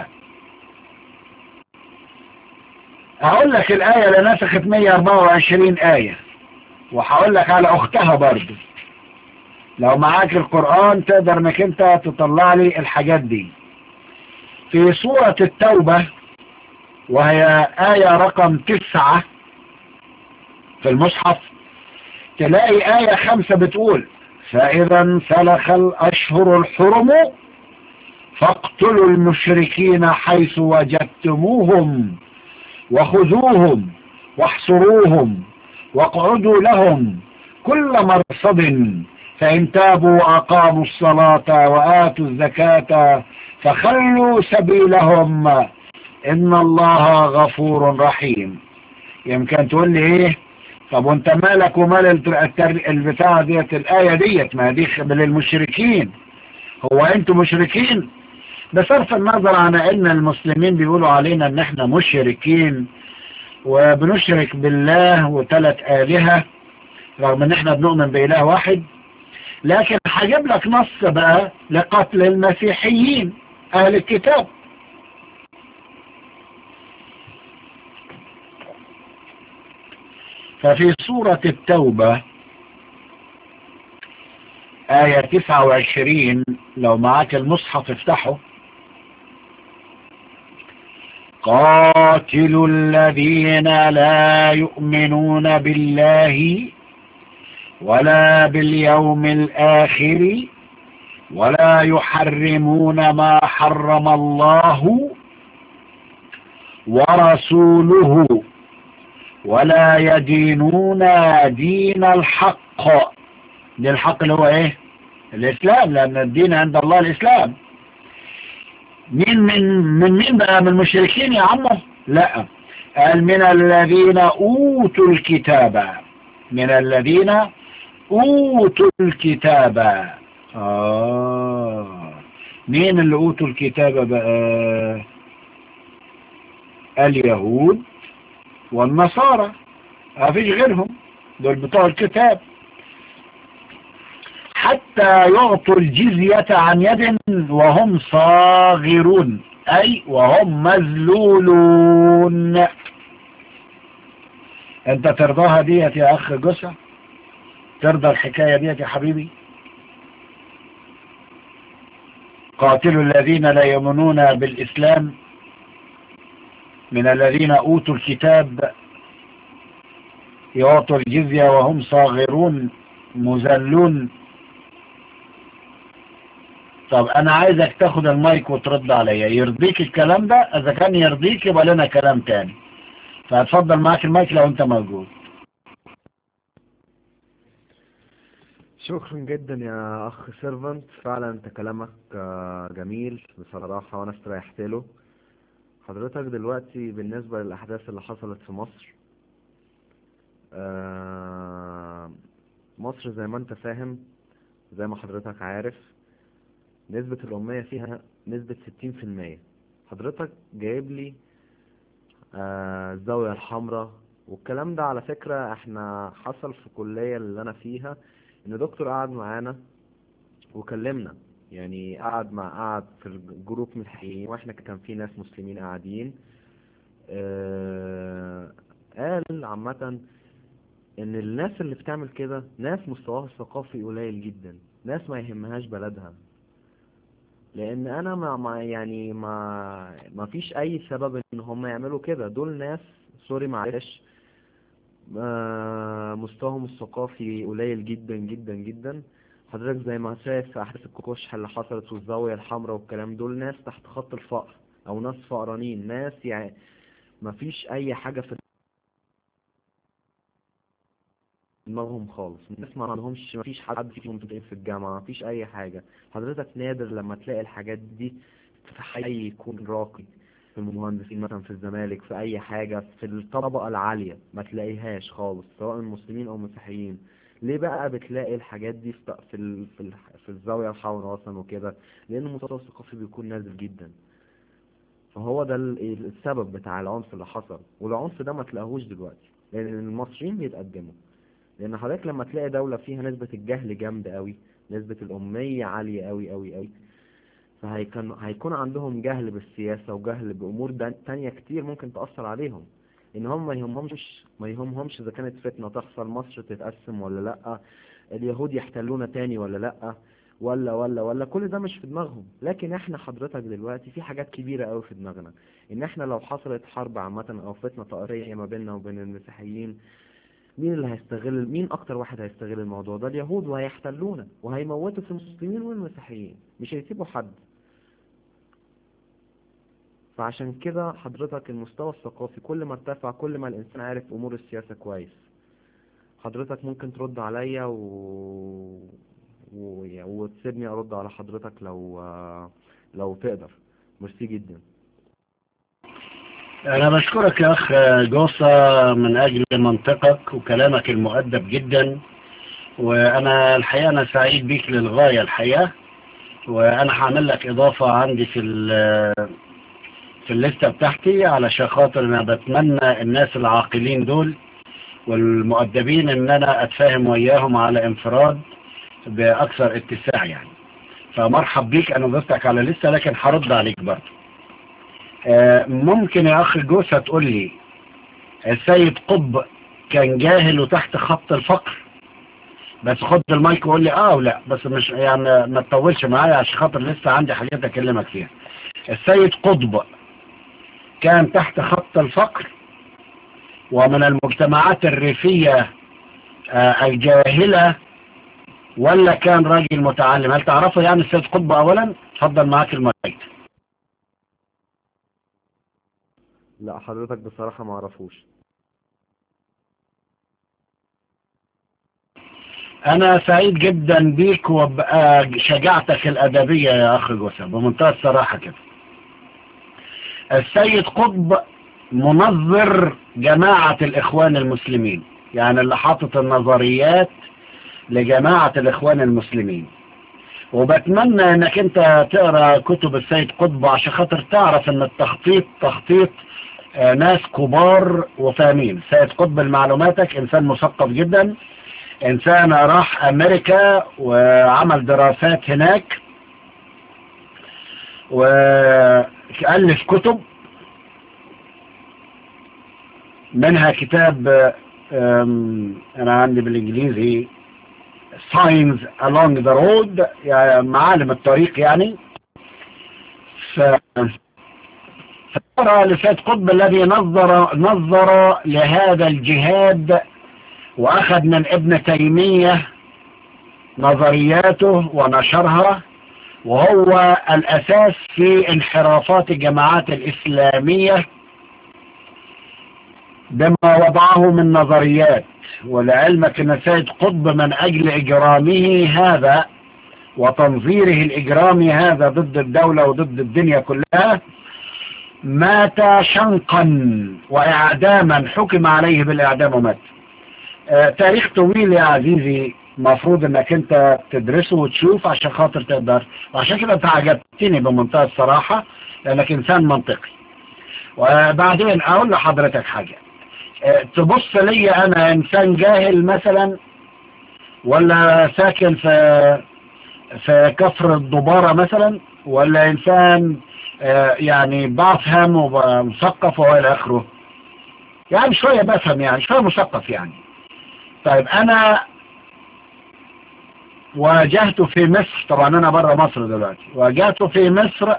أقول لك الآية اللي نسخت 124 آية، وهقول لك على أختها برضو. لو معاك القرآن تقدر انك انت تطلع لي الحاجات دي. في سورة التوبة وهي آية رقم 9 في المصحف، تلاقي آية 5 بتقول: فإذا انسلخ الأشهر الحرم فاقتلوا المشركين حيث وجدتموهم وخذوهم واحصروهم واقعدوا لهم كل مرصد، فإن تابوا وأقاموا الصلاة وآتوا الزكاة فخلوا سبيلهم إن الله غفور رحيم. يمكن تقول لي إيه؟ طب وانت مالك ومال البتاع ديت، الآية ديت ما دي للمشركين، هو انتوا مشركين؟ بصرف النظر عن ان المسلمين بيقولوا علينا ان احنا مشركين وبنشرك بالله وثلاث آلهة رغم ان احنا بنؤمن بإله واحد، لكن هجيب لك نص بقى لقتل المسيحيين أهل الكتاب. ففي سورة التوبة آية 29، لو معاك المصحف افتحه: قاتلوا الذين لا يؤمنون بالله ولا باليوم الآخر ولا يحرمون ما حرم الله ورسوله ولا يدينون دين الحق. دين الحق اللي هو ايه؟ الاسلام، لان الدين عند الله الاسلام. مين بقى؟ من المشركين يا عمه؟ لا، قال من الذين اوتوا الكتاب، من الذين اوتوا الكتاب. مين اللي اوتوا الكتاب بقى؟ اليهود والنصارى، مفيش غيرهم، دول بتوع الكتاب. حتى يعطوا الجزية عن يد وهم صاغرون، أي وهم مذلولون. أنت ترضاها ديت يا أخ جسع؟ ترضى الحكاية ديت يا حبيبي؟ قاتلوا الذين لا يؤمنون بالإسلام من الذين أوتوا الكتاب يعطوا الجزية وهم صاغرون مذلون. طب انا عايزك تاخد المايك وترد عليا. يرضيك الكلام ده؟ اذا كان يرضيك يبقى لنا كلام تاني، فاتفضل معاك المايك لو انت موجود. شكرا جدا يا اخ سيرفنت، فعلا انت كلامك جميل بصراحة وانا استريحت له. حضرتك دلوقتي بالنسبة للاحداث اللي حصلت في مصر، مصر زي ما انت فاهم، زي ما حضرتك عارف، نسبة الأمية فيها نسبة 60%. حضرتك جايب لي الزاوية الحمراء والكلام ده. على فكرة احنا حصل في الكلية اللي انا فيها ان دكتور قعد معانا وكلمنا، يعني قعد في الجروب مسيحيين واحنا كان في ناس مسلمين قاعدين. قال عامة ان الناس اللي بتعمل كده ناس مستواها الثقافي قليل جدا، ناس ما يهمهاش بلدها. لان انا ما فيش اي سبب ان هم يعملوا كده. دول ناس سوري معلش مستواهم الثقافي قليل جدا جدا جدا. حضرتك زي ما شايف في احداث الكوكوش اللي حصلت والزاوية الحمراء والكلام، دول ناس تحت خط الفقر او ناس فقرانين، ناس يعني ما فيش اي حاجة في دماغهم خالص. الناس ما عندهمش، ما فيش حد فيهم في الجامعة، ما فيش اي حاجة. حضرتك نادر لما تلاقي الحاجات دي في حي يكون راقي، في المهندسين مثلا في الزمالك، في اي حاجة في الطبقة العالية ما تلاقيهاش خالص، سواء مسلمين او مسيحيين. ليه بقى بتلاقي الحاجات دي في الزاوية الحمراء اصلا وكده؟ لان المستوى الثقافي بيكون نازل جدا. فهو ده السبب بتاع العنف اللي حصل، والعنف ده ما تلاقوهوش دلوقتي لان المصريين بيتقدموا. لان حضرتك لما تلاقي دولة فيها نسبة الجهل جامدة قوي، نسبة الأمية عالية قوي قوي قوي، فهيكون عندهم جهل بالسياسة وجهل بأمور تانية كتير ممكن تأثر عليهم. ان هم ما يهمهمش اذا كانت فتنة تحصل، مصر تتقسم ولا لا، اليهود يحتلونا تاني ولا لا، ولا كل ده مش في دماغهم. لكن احنا حضرتك دلوقتي في حاجات كبيرة قوي في دماغنا، ان احنا لو حصلت حرب عامة او فتنة طائرية ما بيننا وبين المسيحيين، مين اكتر واحد هيستغل الموضوع ده؟ اليهود، وهيحتلونا وهيموتوا في المسلمين والمسيحيين، مش هيسيبوا حد. فعشان كده حضرتك المستوى الثقافي كل ما ارتفع كل ما الانسان عارف امور السياسة كويس. حضرتك ممكن ترد عليا وتسيبني ارد على حضرتك لو تقدر. ميرسي جدا. أنا بشكرك يا أخ جوصة من أجل منطقك وكلامك المؤدب جدا، وأنا الحقيقة أنا سعيد بيك للغاية الحقيقة. وأنا هعمل لك إضافة عندي في الليستة بتاعتي، علشان خاطر أنا بتمنى الناس العاقلين دول والمؤدبين إن أنا أتفاهم وياهم على انفراد بأكثر اتساع يعني. فمرحب بيك، أنا ضفتك على لسه لكن هرد عليك برضه. ممكن يا أخي جوسة تقول لي السيد قطب كان جاهل وتحت خط الفقر؟ بس خد المايك وقول لي ولا بس مش يعني ما تطولش معايا عشان خاطر لسه عندي حاجات اكلمك فيها. السيد قطب كان تحت خط الفقر ومن المجتمعات الريفية الجاهلة، ولا كان راجل متعلم؟ هل تعرفه يعني السيد قطب؟ اولا اتفضل معاك المايك. لا حضرتك بصراحة ما اعرفوش. انا سعيد جدا بيك وشجاعتك الادبية يا اخي جوسة بمنتهى الصراحة كده. السيد قطب منظر جماعة الاخوان المسلمين، يعني اللي حاطط النظريات لجماعة الاخوان المسلمين. وبتمنى انك انت تقرأ كتب السيد قطب عشان خاطر تعرف ان التخطيط تخطيط ناس كبار وفاهمين. السيد قطب لمعلوماتك انسان مثقف جدا، انسان راح امريكا وعمل دراسات هناك وألف كتب، منها كتاب انا عندي بالانجليزي Signs Along the Road، يعني معالم الطريق يعني. فترى لسيد قطب الذي نظر لهذا الجهاد واخذ من ابن تيمية نظرياته ونشرها، وهو الاساس في انحرافات الجماعات الاسلامية بما وضعه من نظريات. ولعلمك ان سيد قطب من اجل اجرامه هذا وتنظيره الاجرامي هذا ضد الدولة وضد الدنيا كلها مات شنقا واعداما، حكم عليه بالاعدام ومات. تاريخ طويل يا عزيزي، مفروض انك انت تدرسه وتشوف عشان خاطر تقدر، وعشان كده انت عجبتني بمنتهى الصراحة لانك انسان منطقي. وبعدين اقول لحضرتك حاجة، تبص لي انا انسان جاهل مثلا، ولا ساكن في كفر الضبارة مثلا، ولا انسان يعني بفهم ومثقف والى اخره؟ يعني شوية بفهم، يعني شوية مثقف يعني. طيب انا واجهت في مصر، طبعا انا برا مصر دلوقتي، واجهت في مصر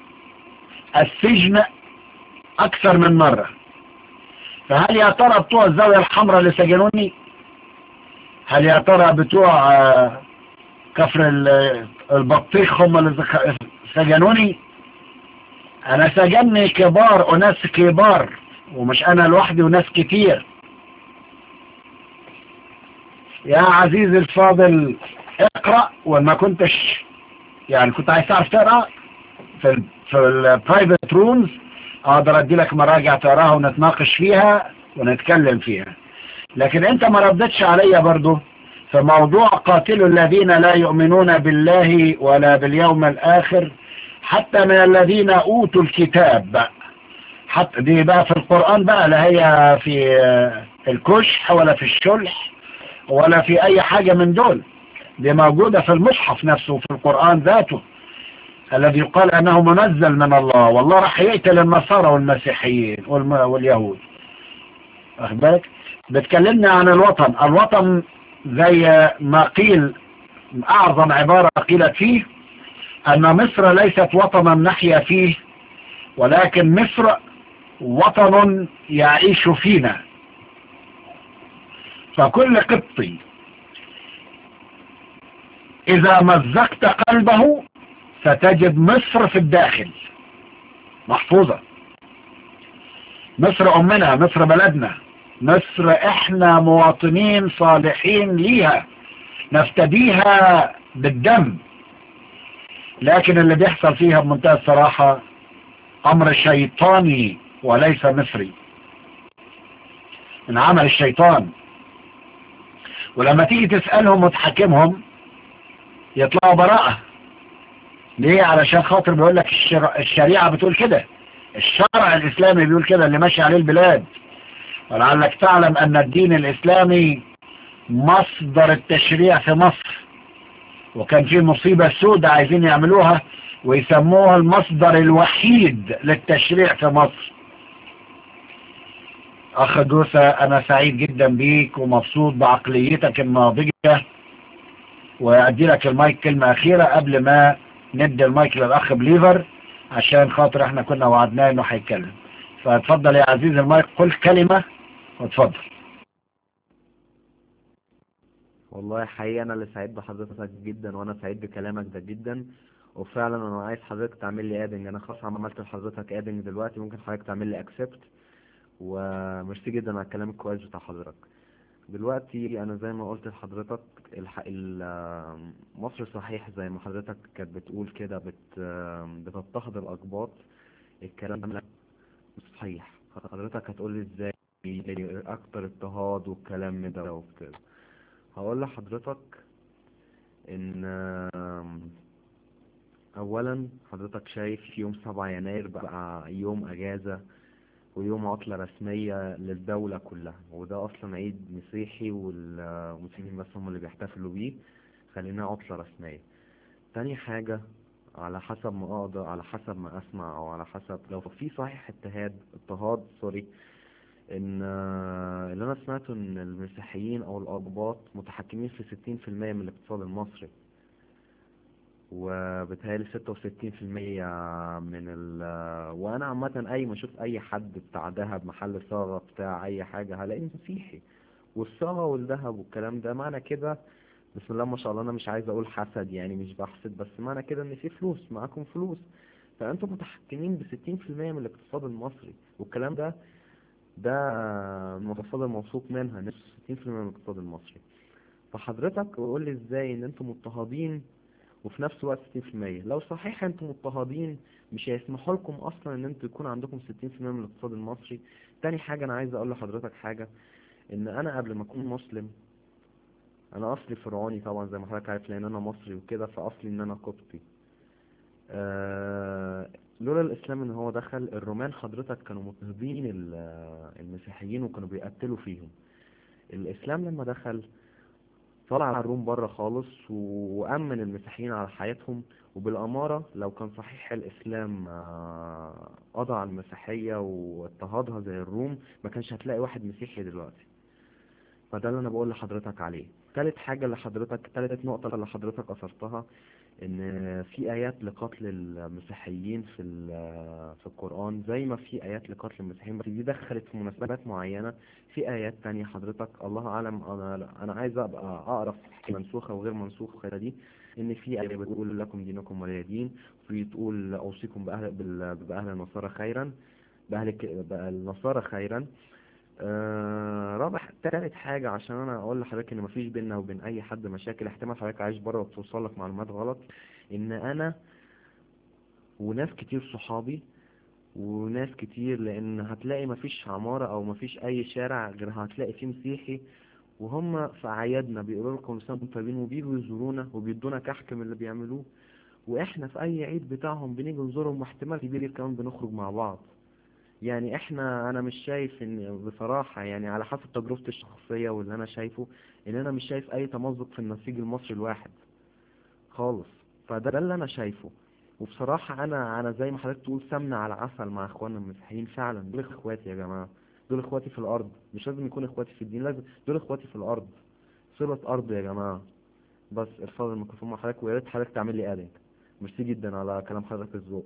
السجن اكثر من مرة. فهل يا ترى بتوع الزاوية الحمراء اللي سجنوني؟ هل يا ترى بتوع كفر البطيخ هم اللي سجنوني؟ انا سجنني كبار وناس كبار، ومش انا لوحدي وناس كتير. يا عزيزي الفاضل اقرأ، وما كنتش يعني كنت عايز تعرف تقرأ في البرايفت رومز، اقدر ادي لك مراجع تقراها ونتناقش فيها ونتكلم فيها. لكن انت ما ردتش عليا برضو في موضوع قاتلوا الذين لا يؤمنون بالله ولا باليوم الاخر حتى من الذين اوتوا الكتاب. حتى دي بقى في القرآن بقى، لا هي في الكشح ولا في الشلح ولا في اي حاجة من دول، دي موجودة في المصحف نفسه في القرآن ذاته الذي يقال انه منزل من الله. والله راح يقتل النصارى والمسيحيين واليهود. واخد بالك؟ بتكلمنا عن الوطن. الوطن زي ما قيل، اعظم عبارة قيلت فيه ان مصر ليست وطنا نحيا فيه، ولكن مصر وطن يعيش فينا. فكل قبطي اذا مزقت قلبه ستجد مصر في الداخل محفوظة. مصر امنا، مصر بلدنا، مصر احنا مواطنين صالحين ليها نفتديها بالدم. لكن اللي بيحصل فيها بمنتهى الصراحة امر شيطاني وليس مصري، من عمل الشيطان. ولما تيجي تسألهم وتحاكمهم يطلعوا براءة. ليه؟ علشان خاطر بيقول لك الشريعة بتقول كده، الشرع الاسلامي بيقول كده اللي ماشي عليه البلاد. ولعلك تعلم ان الدين الاسلامي مصدر التشريع في مصر، وكان في مصيبة سودة عايزين يعملوها ويسموها المصدر الوحيد للتشريع في مصر. اخ جوسة، انا سعيد جدا بيك ومبسوط بعقليتك الناضجة، وادي لك المايك كلمة اخيرة قبل ما ندي المايك للاخ بليفر، عشان خاطر احنا كنا وعدناه انه هيتكلم. فاتفضل يا عزيز المايك، قل كلمة واتفضل. والله حقيقة أنا اللي سعيد بحضرتك جدا، وأنا سعيد بكلامك ده جدا. وفعلا أنا عايز حضرتك تعمل لي ادنج، أنا خلاص عملت لحضرتك ادنج دلوقتي، ممكن حضرتك تعمل لي اكسبت. وميرسي جدا على الكلام الكويس بتاع حضرتك. دلوقتي أنا زي ما قلت لحضرتك مصر صحيح زي ما حضرتك كانت بتقول كده بتضطهد الأقباط. الكلام ده مش صحيح. حضرتك هتقول لي ازاي أكتر اضطهاد والكلام ده وكده. هقول لحضرتك ان اولا حضرتك شايف يوم 7 يناير بقى يوم اجازة ويوم عطلة رسمية للدولة كلها، وده اصلا عيد مسيحي والمسلمين بس هم اللي بيحتفلوا بيه، خلينا عطلة رسمية. تاني حاجة، على حسب ما اقدر، على حسب ما اسمع، او على حسب لو في صحيح اضطهاد ان اللي انا سمعته ان المسيحيين او الاقباط متحكمين في 60% من الاقتصاد المصري، وبالتالي 66% وانا عامة اي ما اشوف اي حد بتاع دهب، محل صاغة، بتاع اي حاجة، هلاقيه مسيحي. والصاغة والذهب والكلام ده معنى كده بسم الله ما شاء الله، انا مش عايز اقول حسد يعني، مش بحسد، بس معنى كده ان في فلوس، معاكم فلوس، فانتم متحكمين ب 60% من الاقتصاد المصري، والكلام ده المصادر موثوق منها ان 60% من الاقتصاد المصري. فحضرتك قول لي ازاي ان انتم مضطهدين وفي نفس الوقت 60%؟ لو صحيح انتم مضطهدين مش هيسمحوا لكم اصلا ان انتم يكون عندكم 60% من الاقتصاد المصري. تاني حاجة انا عايز اقول لحضرتك حاجة، ان انا قبل ما اكون مسلم انا اصلي فرعوني طبعا زي ما حضرتك عارف، لان انا مصري وكده، فاصلي ان انا قبطي. لولا الاسلام ان هو دخل، الرومان حضرتك كانوا مضطهدين المسيحيين وكانوا بيقتلوا فيهم. الاسلام لما دخل طلع الروم بره خالص وامن المسيحيين على حياتهم. وبالاماره لو كان صحيح الاسلام قضى على المسيحيه واضطهدها زي الروم، ما كانش هتلاقي واحد مسيحي دلوقتي. فده اللي انا بقول لحضرتك عليه. تالت نقطة اللي حضرتك اثرتها، ان في ايات لقتل المسيحيين في القرآن، زي ما في ايات لقتل المسيحيين، بس دي دخلت في مناسبات معينة. في ايات تانية حضرتك الله اعلم، انا عايز ابقى اعرف منسوخة وغير منسوخة دي، ان في ايات بتقول لكم دينكم ولي دين، وفي تقول اوصيكم باهل النصارى خيرا، باهل النصارى خيرا. تالت حاجة عشان انا اقول لحضرتك ان مفيش بيننا وبين اي حد مشاكل، احتمال حضرتك عايش بره وبتوصل لك معلومات غلط، ان انا وناس كتير صحابي وناس كتير، لان هتلاقي مفيش عمارة او مفيش اي شارع غير هتلاقي فيه مسيحي، وهم في اعيادنا بيقولوا لكم لسان طيبين، وبيجوا يزورونا وبيدونا كحك من اللي بيعملوه، واحنا في اي عيد بتاعهم بنيجي نزورهم، واحتمال كبير كمان بنخرج مع بعض. يعني انا مش شايف ان بصراحة يعني على حسب تجربتي الشخصية واللي انا شايفه، ان انا مش شايف اي تمزق في النسيج المصري الواحد خالص. فده اللي انا شايفه. وبصراحة انا زي ما حضرتك تقول سمنة على عسل مع اخواننا المسيحيين، فعلا دول اخواتي يا جماعة، دول اخواتي في الارض، مش لازم يكون اخواتي في الدين، لازم دول اخواتي في الارض، صلة ارض يا جماعة. بس ارفض الميكروفون مع حضرتك، ويا ريت حضرتك تعمل لي ادنج. ميرسي جدا على كلام حضرتك الذوق.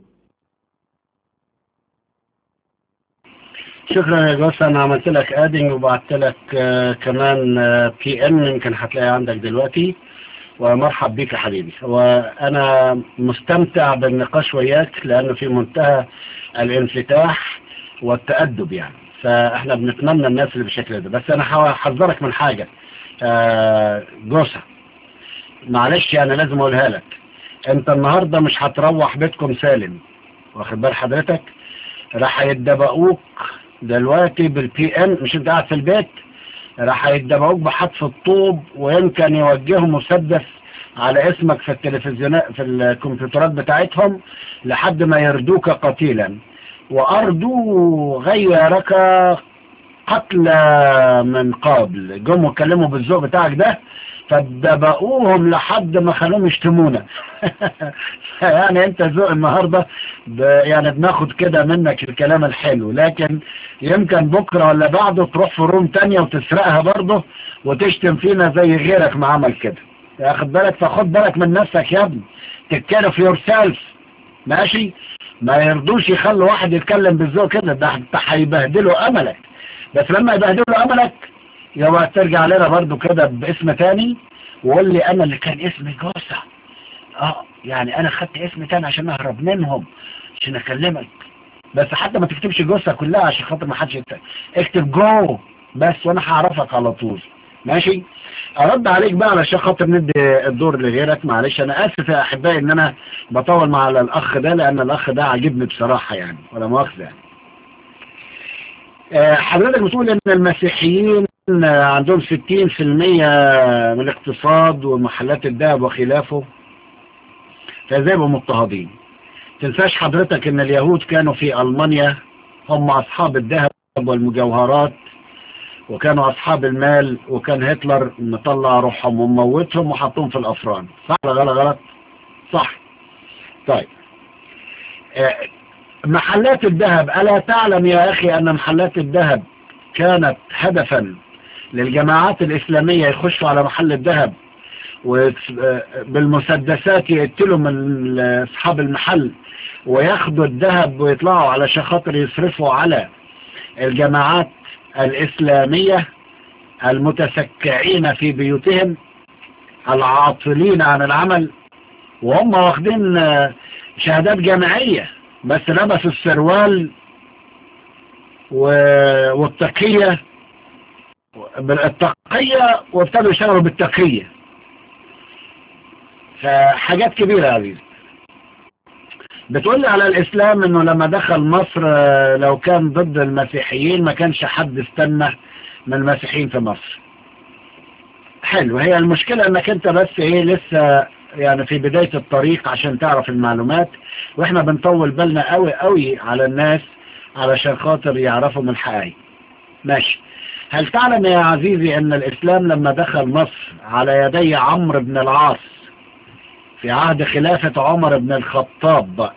شكرا يا جوس، انا عملت لك ادنج وبعت لك كمان بي ام، يمكن هتلاقيه عندك دلوقتي. ومرحب بيك يا حبيبي، وانا مستمتع بالنقاش وياك لانه في منتهى الانفتاح والتأدب يعني، فاحنا بنتمنى الناس اللي بالشكل ده. بس انا هحذرك من حاجة جوسة، معلش انا لازم اقولها لك، انت النهاردة مش هتروح بيتكم سالم، واخد بال حضرتك؟ راح يتدبقوك دلوقتي بالبي ام، مش انت قاعد في البيت، راح يتدبقوك بحتف الطوب، ويمكن يوجهوا مسدس على اسمك في التلفزيونات في الكمبيوترات بتاعتهم لحد ما يردوك قتيلا، وأردوا غيرك قتل من قبل. جم وكلموا بالذوق بتاعك ده، فدبقوهم لحد ما خلوهم يشتمونا. يعني انت ذوق النهاردة يعني بناخد كده منك الكلام الحلو، لكن يمكن بكرة ولا بعده تروح في روم تانية وتسرقها برضه وتشتم فينا زي غيرك ما عمل كده. ياخد بالك؟ فخد بالك من نفسك يا ابني، تتكلف يور سيلف، ماشي؟ ما يرضوش يخلوا واحد يتكلم بالذوق كده، ده هيبهدلوا املك. بس لما يبهدلوا املك يبقى ترجع لنا برضو كده باسم تاني، وقول لي انا اللي كان اسمي جوسة، يعني انا خدت اسم تاني عشان اهرب منهم، عشان اكلمك. بس حتى ما تكتبش جوسة كلها عشان خاطر ما حدش اكتب جو بس، وانا هعرفك على طول، ماشي؟ ارد عليك بقى علشان خاطر ندي الدور لغيرك. معلش انا اسف يا احبائي ان انا بطول مع الاخ ده، لان الاخ ده عجبني بصراحة يعني، ولا مؤاخذة يعني. حضرتك بتقول ان المسيحيين عندهم 60% من الاقتصاد ومحلات الذهب وخلافه، فازاي يبقوا مضطهدين؟ تنساش حضرتك ان اليهود كانوا في المانيا هم اصحاب الذهب والمجوهرات، وكانوا اصحاب المال، وكان هتلر مطلع روحهم وموتهم وحطهم في الافران، صح ولا غلط؟ صح. طيب محلات الذهب، ألا تعلم يا أخي أن محلات الذهب كانت هدفا للجماعات الإسلامية يخشوا على محل الذهب وبالمسدسات يقتلوا من أصحاب المحل وياخدوا الذهب ويطلعوا علشان خاطر يصرفوا على الجماعات الإسلامية؟ المتسكعين في بيوتهم العاطلين عن العمل، وهم واخدين شهادات جامعية بس لبسوا السروال والتقية وابتدوا يشتغلوا بالتقية. فحاجات كبيرة يا عزيزي. بتقول لي على الإسلام إنه لما دخل مصر لو كان ضد المسيحيين ما كانش حد استنى من المسيحيين في مصر. حلو، هي المشكلة إنك أنت بس لسه يعني في بداية الطريق عشان تعرف المعلومات، وإحنا بنطول بالنا قوي على الناس علشان خاطر يعرفوا من الحقائق. ماشي. هل تعلم يا عزيزي أن الإسلام لما دخل مصر على يدي عمرو بن العاص في عهد خلافة عمر بن الخطاب،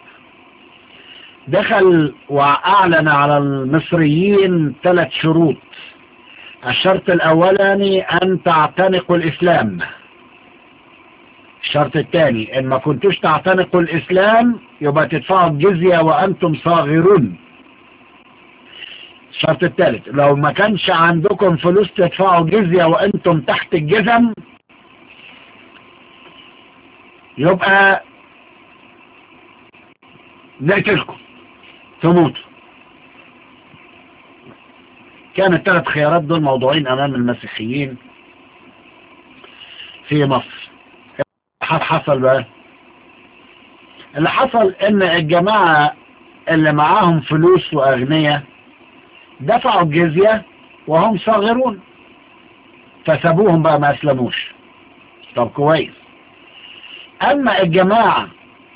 دخل وأعلن على المصريين 3 شروط. الشرط الأولاني أن تعتنقوا الإسلام. الشرط الثاني إن ما كنتوش تعتنقوا الإسلام يبقى تدفعوا الجزية وأنتم صاغرون. الشرط الثالث لو ما كانش عندكم فلوس تدفعوا جزية وأنتم تحت الجزم يبقى نقتلكم تموتوا. كان ال3 خيارات دول موضوعين أمام المسيحيين في مصر. حصل بقى اللي حصل إن الجماعة اللي معاهم فلوس وأغنياء دفعوا الجزية وهم صاغرون فسابوهم بقى ما أسلموش. طب كويس. أما الجماعة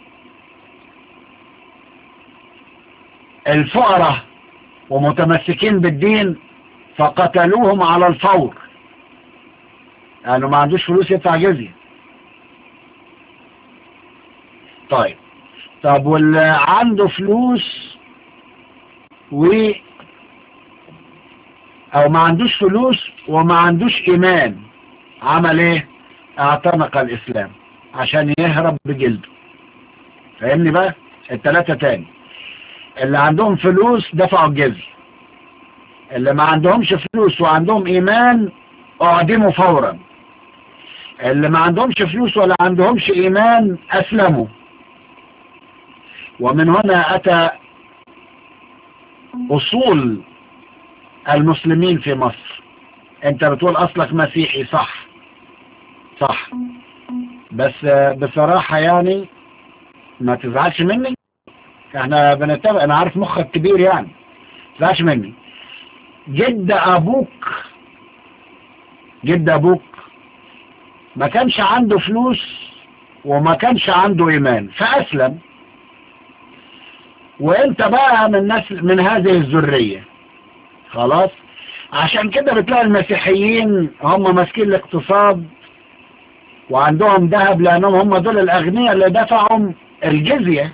الفقراء ومتمسكين بالدين فقتلوهم على الفور لأنه ما عندوش فلوس يدفع جزية. طب واللي عنده فلوس أو ما عندوش فلوس وما عندوش إيمان عمل إيه؟ اعتنق الإسلام عشان يهرب بجلده. فاهمني بقى؟ ال3 تاني. اللي عندهم فلوس دفعوا الجزية، اللي ما عندهمش فلوس وعندهم إيمان أعدموا فورا، اللي ما عندهمش فلوس ولا عندهمش إيمان أسلموا. ومن هنا أتى أصول المسلمين في مصر. أنت بتقول أصلك مسيحي، صح بس بصراحة يعني ما تزعلش مني، احنا بنتابع، انا عارف مخك كبير يعني ما تزعلش مني. جد ابوك ما كانش عنده فلوس وما كانش عنده ايمان فاسلم، وانت بقى من هذه الذرية خلاص. عشان كده بتلاقي المسيحيين هم ماسكين الاقتصاد وعندهم ذهب لانهم هم دول الاغنياء اللي دفعوا الجزية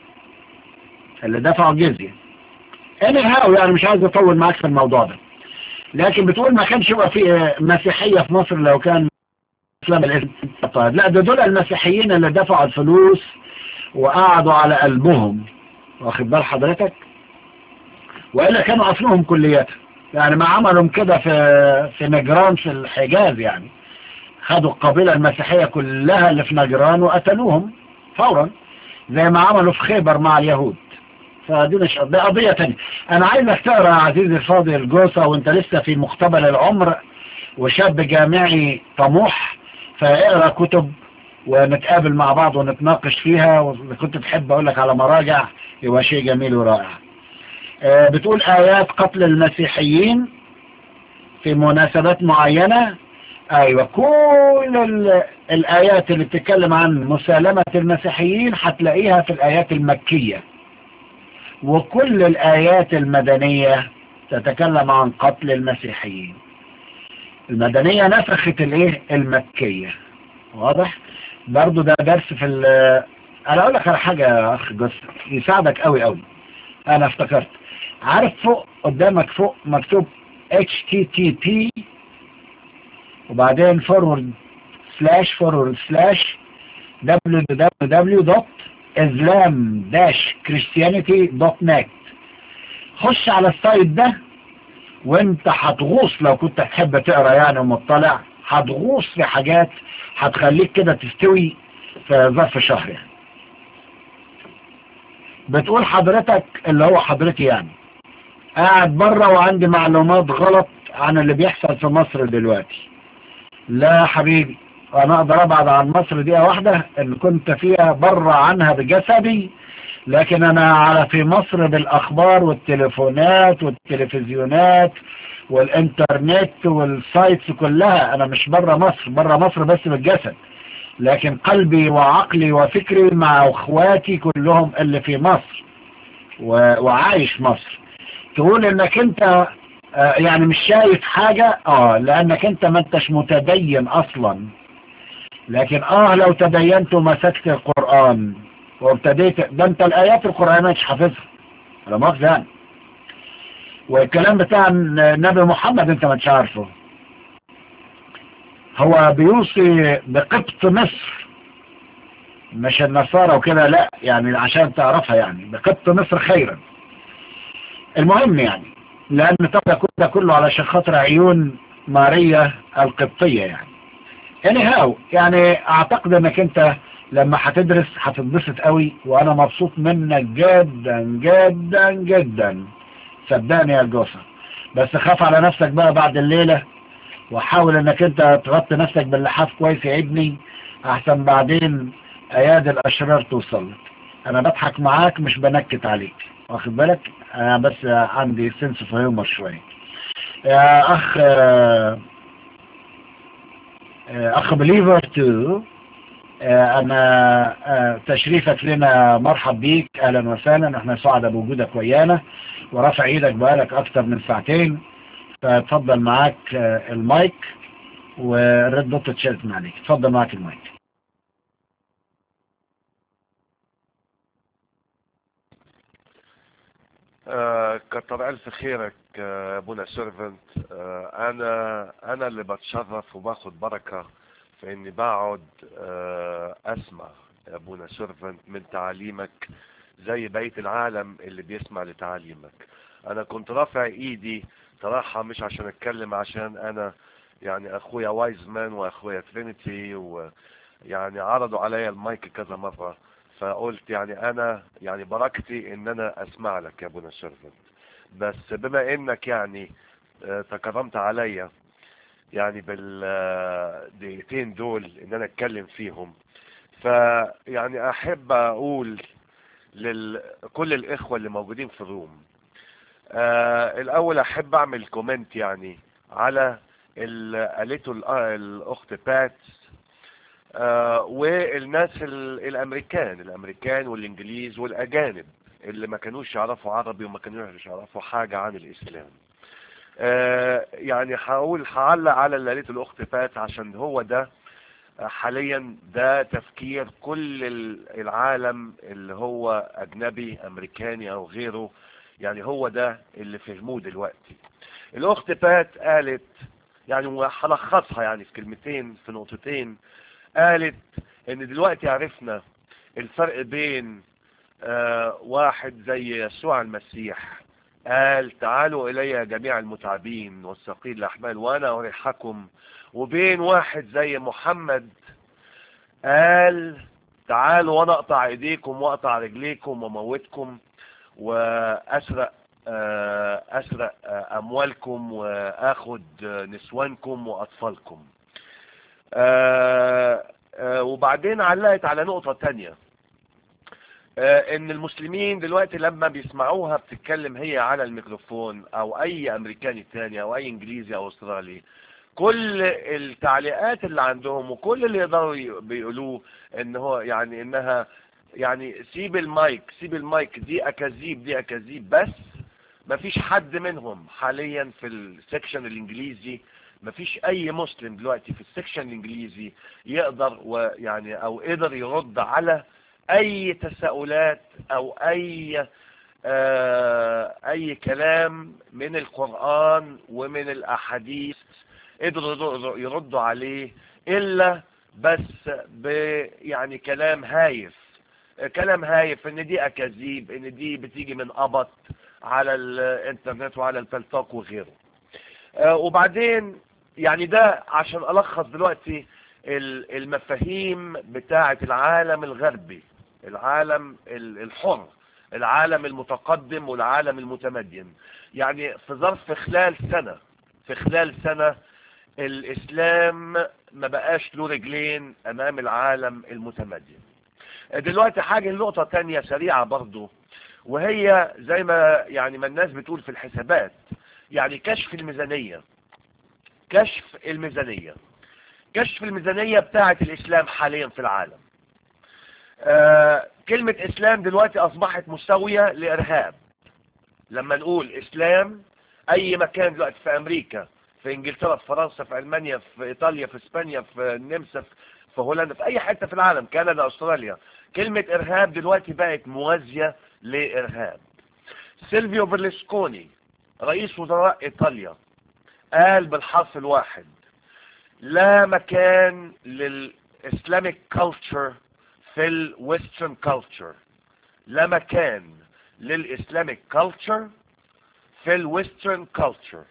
anyhow يعني مش عايز اطول معاك في الموضوع ده. لكن بتقول ما كانش يبقى في مسيحية في مصر لو كان اسلام الاسم. طيب لا، دول المسيحيين اللي دفعوا الفلوس وقعدوا على قلبهم، واخد بال حضرتك؟ وإلا كانوا أصلهم كليات يعني ما عملهم كده في نجران في الحجاز، يعني خدوا القبيلة المسيحية كلها اللي في نجران وقتلوهم فورا زي ما عملوا في خيبر مع اليهود. فدي مش قضية تانية. أنا عايزك تقرأ يا عزيزي الفاضل الجوصة وأنت لسه في مقتبل العمر وشاب جامعي طموح، فاقرأ كتب ونتقابل مع بعض ونتناقش فيها، وكنت تحب أقول لك على مراجع يبقى شيء جميل ورائع. بتقول آيات قتل المسيحيين في مناسبات معينة. أيوة، كل الآيات اللي بتتكلم عن مسالمة المسيحيين هتلاقيها في الآيات المكية، وكل الآيات المدنية تتكلم عن قتل المسيحيين. المدنية نسخت المكية. واضح؟ برضو ده درس في أنا أقول لك على حاجة يا أخ جوز يساعدك قوي. أنا افتكرت، عارف فوق قدامك فوق مكتوب HTTP وبعدين www.islam-christianity.net. خش على السايت ده وانت هتغوص لو كنت تحب تقرا يعني ومطلع، هتغوص في حاجات هتخليك كده تستوي في ظرف شهر يعني. بتقول حضرتك اللي هو حضرتي يعني قاعد بره وعندي معلومات غلط عن اللي بيحصل في مصر دلوقتي. لا حبيبي، انا اقدر ابعد عن مصر دقيقة واحدة اللي كنت فيها بره عنها بجسدي، لكن انا على في مصر بالاخبار والتليفونات والتلفزيونات والانترنت والسايتس كلها. انا مش بره مصر، بره مصر بس بالجسد، لكن قلبي وعقلي وفكري مع اخواتي كلهم اللي في مصر وعايش مصر. تقول انك انت يعني مش شايف حاجة لانك انت ما انتش متدين اصلا، لكن لو تدينت ومسكت القرآن وابتديت، ده انت الايات القرآنية مش حافظها لا مؤاخذة يعني، والكلام بتاع النبي محمد انت ما انتش عارفه. هو بيوصي بقبط مصر مش النصارى وكده، لا يعني عشان تعرفها يعني بقبط مصر خيرا. المهم يعني لان طبعا ده كله علشان خاطر عيون ماريا القبطية يعني. anyhow يعني اعتقد انك انت لما هتدرس هتتبسط قوي، وانا مبسوط منك جدا جدا جدا صدقني يا جوسة. بس خاف على نفسك بقى بعد الليلة، وحاول انك انت تغطي نفسك باللحاف كويس يا ابني، احسن بعدين ايادي الاشرار توصل لك. انا بضحك معاك مش بنكت عليك، واخد بالك؟ انا بس عندي سنس في هيومر شوية. يا اخ بليفر تو، انا تشريفك لنا مرحب بيك، اهلا وسهلا، احنا سعداء بوجودك ويانا، ورافع ايدك بقالك اكتر من ساعتين، فتفضل معاك المايك، والريد دوت اتشالت من عليك. اتفضل معاك المايك. كتر ألف خيرك ابونا سيرفنت. انا اللي بتشرف وباخد بركة في اني بقعد اسمع ابونا سيرفنت من تعاليمك زي بقية العالم اللي بيسمع لتعاليمك. انا كنت رافع ايدي صراحة مش عشان اتكلم، عشان انا يعني اخويا وايزمان واخويا ترينيتي ويعني عرضوا عليا المايك كذا مرة، فقلت يعني انا يعني بركتي ان انا اسمع لك يا ابونا سيرفنت. بس بما انك يعني تكرمت عليا يعني بالدقيقتين دول ان انا اتكلم فيهم، فيعني احب اقول لكل الاخوة اللي موجودين في الروم، الاول احب اعمل كومنت يعني على اللي قالته الاخت بات والناس الامريكان والانجليز والاجانب اللي ما كانوش يعرفوا عربي وما كانوش يعرفوا حاجة عن الاسلام. يعني هعلق على اللي قالته الاخت بات، عشان هو ده حاليا ده تفكير كل العالم اللي هو اجنبي امريكاني او غيره، يعني هو ده اللي فهموه دلوقتي. الاخت بات قالت يعني وهلخصها يعني في كلمتين في نقطتين، قالت ان دلوقتي عرفنا الفرق بين واحد زي يسوع المسيح قال تعالوا الي جميع المتعبين والثقيل الاحمال وانا اريحكم، وبين واحد زي محمد قال تعالوا وانا اقطع ايديكم واقطع رجليكم وموتكم واسرق اموالكم واخد نسوانكم واطفالكم. وبعدين علقت على نقطة تانية، ان المسلمين دلوقتي لما بيسمعوها بتتكلم هي على الميكروفون او اي امريكاني تاني او اي انجليزي او استرالي، كل التعليقات اللي عندهم وكل اللي يقدروا بيقولوه ان هو يعني انها يعني سيب المايك دي اكاذيب، بس مفيش حد منهم حاليا في السكشن الانجليزي، مفيش اي مسلم دلوقتي في السكشن الانجليزي يقدر ويعني او قدر يرد على اي تساؤلات او اي كلام من القرآن ومن الاحاديث قدروا يردوا عليه، الا بس يعني كلام هايف ان دي اكاذيب، ان دي بتيجي من قبط على الانترنت وعلى الفلتاق وغيره. وبعدين يعني ده عشان ألخص دلوقتي المفاهيم بتاعة العالم الغربي، العالم الحر، العالم المتقدم والعالم المتمدن. يعني في ظرف خلال سنة الإسلام ما بقاش له رجلين أمام العالم المتمدن. دلوقتي حاجة نقطة تانية سريعة برضو، وهي زي ما يعني ما الناس بتقول في الحسابات، يعني كشف الميزانية بتاعة الإسلام حاليا في العالم. كلمة إسلام دلوقتي أصبحت مساوية لإرهاب. لما نقول إسلام، أي مكان دلوقتي في أمريكا، في إنجلترا، في فرنسا، في ألمانيا، في إيطاليا، في إسبانيا، في النمسا، في هولندا، في أي حتة في العالم، كندا، أستراليا، كلمة إرهاب دلوقتي بقت موازية لإرهاب. سيلفيو برلسكوني رئيس وزراء إيطاليا قال بالحرف الواحد: لا مكان للإسلاميك كولتشر في الويسترن كولتشر. لا مكان للإسلاميك كولتشر في الويسترن كولتشر.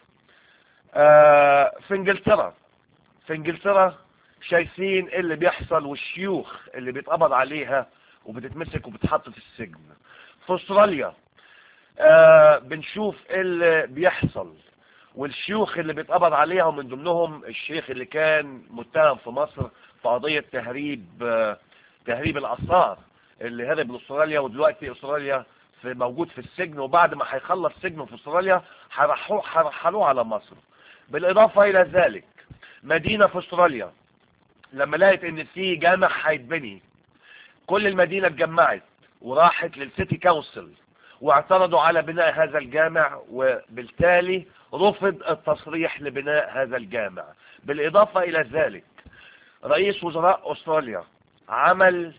في انجلترا شايفين اللي بيحصل والشيوخ اللي بيتقبض عليها وبتتمسك وبتحط في السجن. في استراليا بنشوف اللي بيحصل والشيوخ اللي بيتقبض عليها، ومن ضمنهم الشيخ اللي كان متهم في مصر في قضية تهريب الآثار، اللي هرب لاستراليا، ودلوقتي استراليا موجود في السجن، وبعد ما هيخلص سجنه في استراليا هيرحلوه على مصر. بالإضافة إلى ذلك مدينة في استراليا لما لقيت ان في جامع هيتبني، كل المدينة اتجمعت وراحت للسيتي كونسل واعترضوا على بناء هذا الجامع، وبالتالي رفض التصريح لبناء هذا الجامع. بالإضافة إلى ذلك رئيس وزراء أستراليا عمل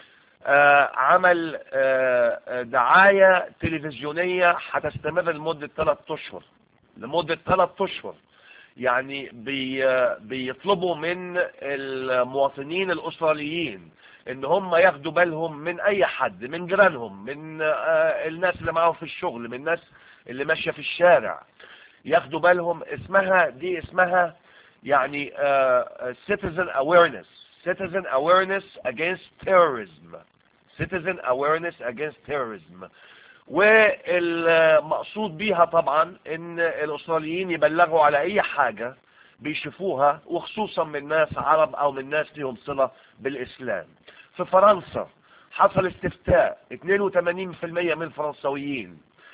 دعاية تلفزيونية هتستمر لمدة 3 أشهر. يعني بيطلبوا من المواطنين الأستراليين ان هم ياخدوا بالهم من اي حد، من جيرانهم، من الناس اللي معاهم في الشغل، من الناس اللي ماشية في الشارع، ياخدوا بالهم. اسمها يعني citizen awareness against terrorism. والمقصود بيها طبعا ان الاستراليين يبلغوا على اي حاجة بيشوفوها، وخصوصا من ناس عرب او من ناس لهم صلة بالاسلام. في فرنسا حصل استفتاء، 82% من الفرنسويين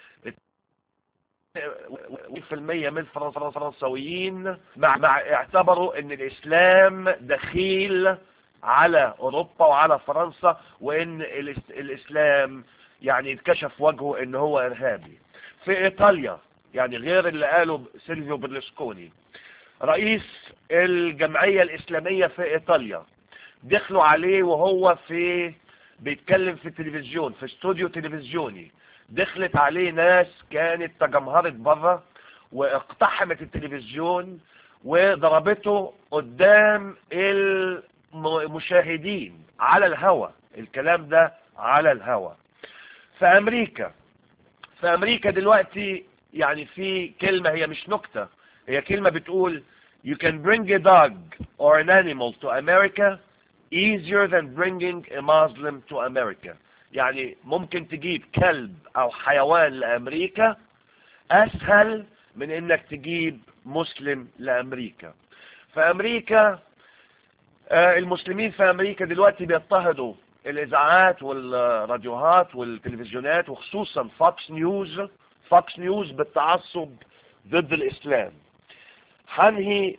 اعتبروا ان الاسلام دخيل على اوروبا وعلى فرنسا، وان الاسلام يعني اتكشف وجهه ان هو ارهابي. في ايطاليا يعني غير اللي قاله سيلفيو برلسكوني، رئيس الجمعية الاسلامية في ايطاليا دخلوا عليه وهو بيتكلم في التلفزيون، في استوديو تلفزيوني، دخلت عليه ناس كانت تجمهرت بره واقتحمت التلفزيون وضربته قدام المشاهدين على الهوا. الكلام ده على الهوا. في امريكا دلوقتي يعني في كلمة، هي مش نكتة، هي كلمة بتقول you can bring a dog or an animal to America easier than bringing a Muslim to America. يعني ممكن تجيب كلب او حيوان لامريكا اسهل من انك تجيب مسلم لامريكا. فامريكا المسلمين في امريكا دلوقتي بيضطهدوا الاذاعات والراديوهات والتلفزيونات، وخصوصا فوكس نيوز بالتعصب ضد الاسلام. هنهي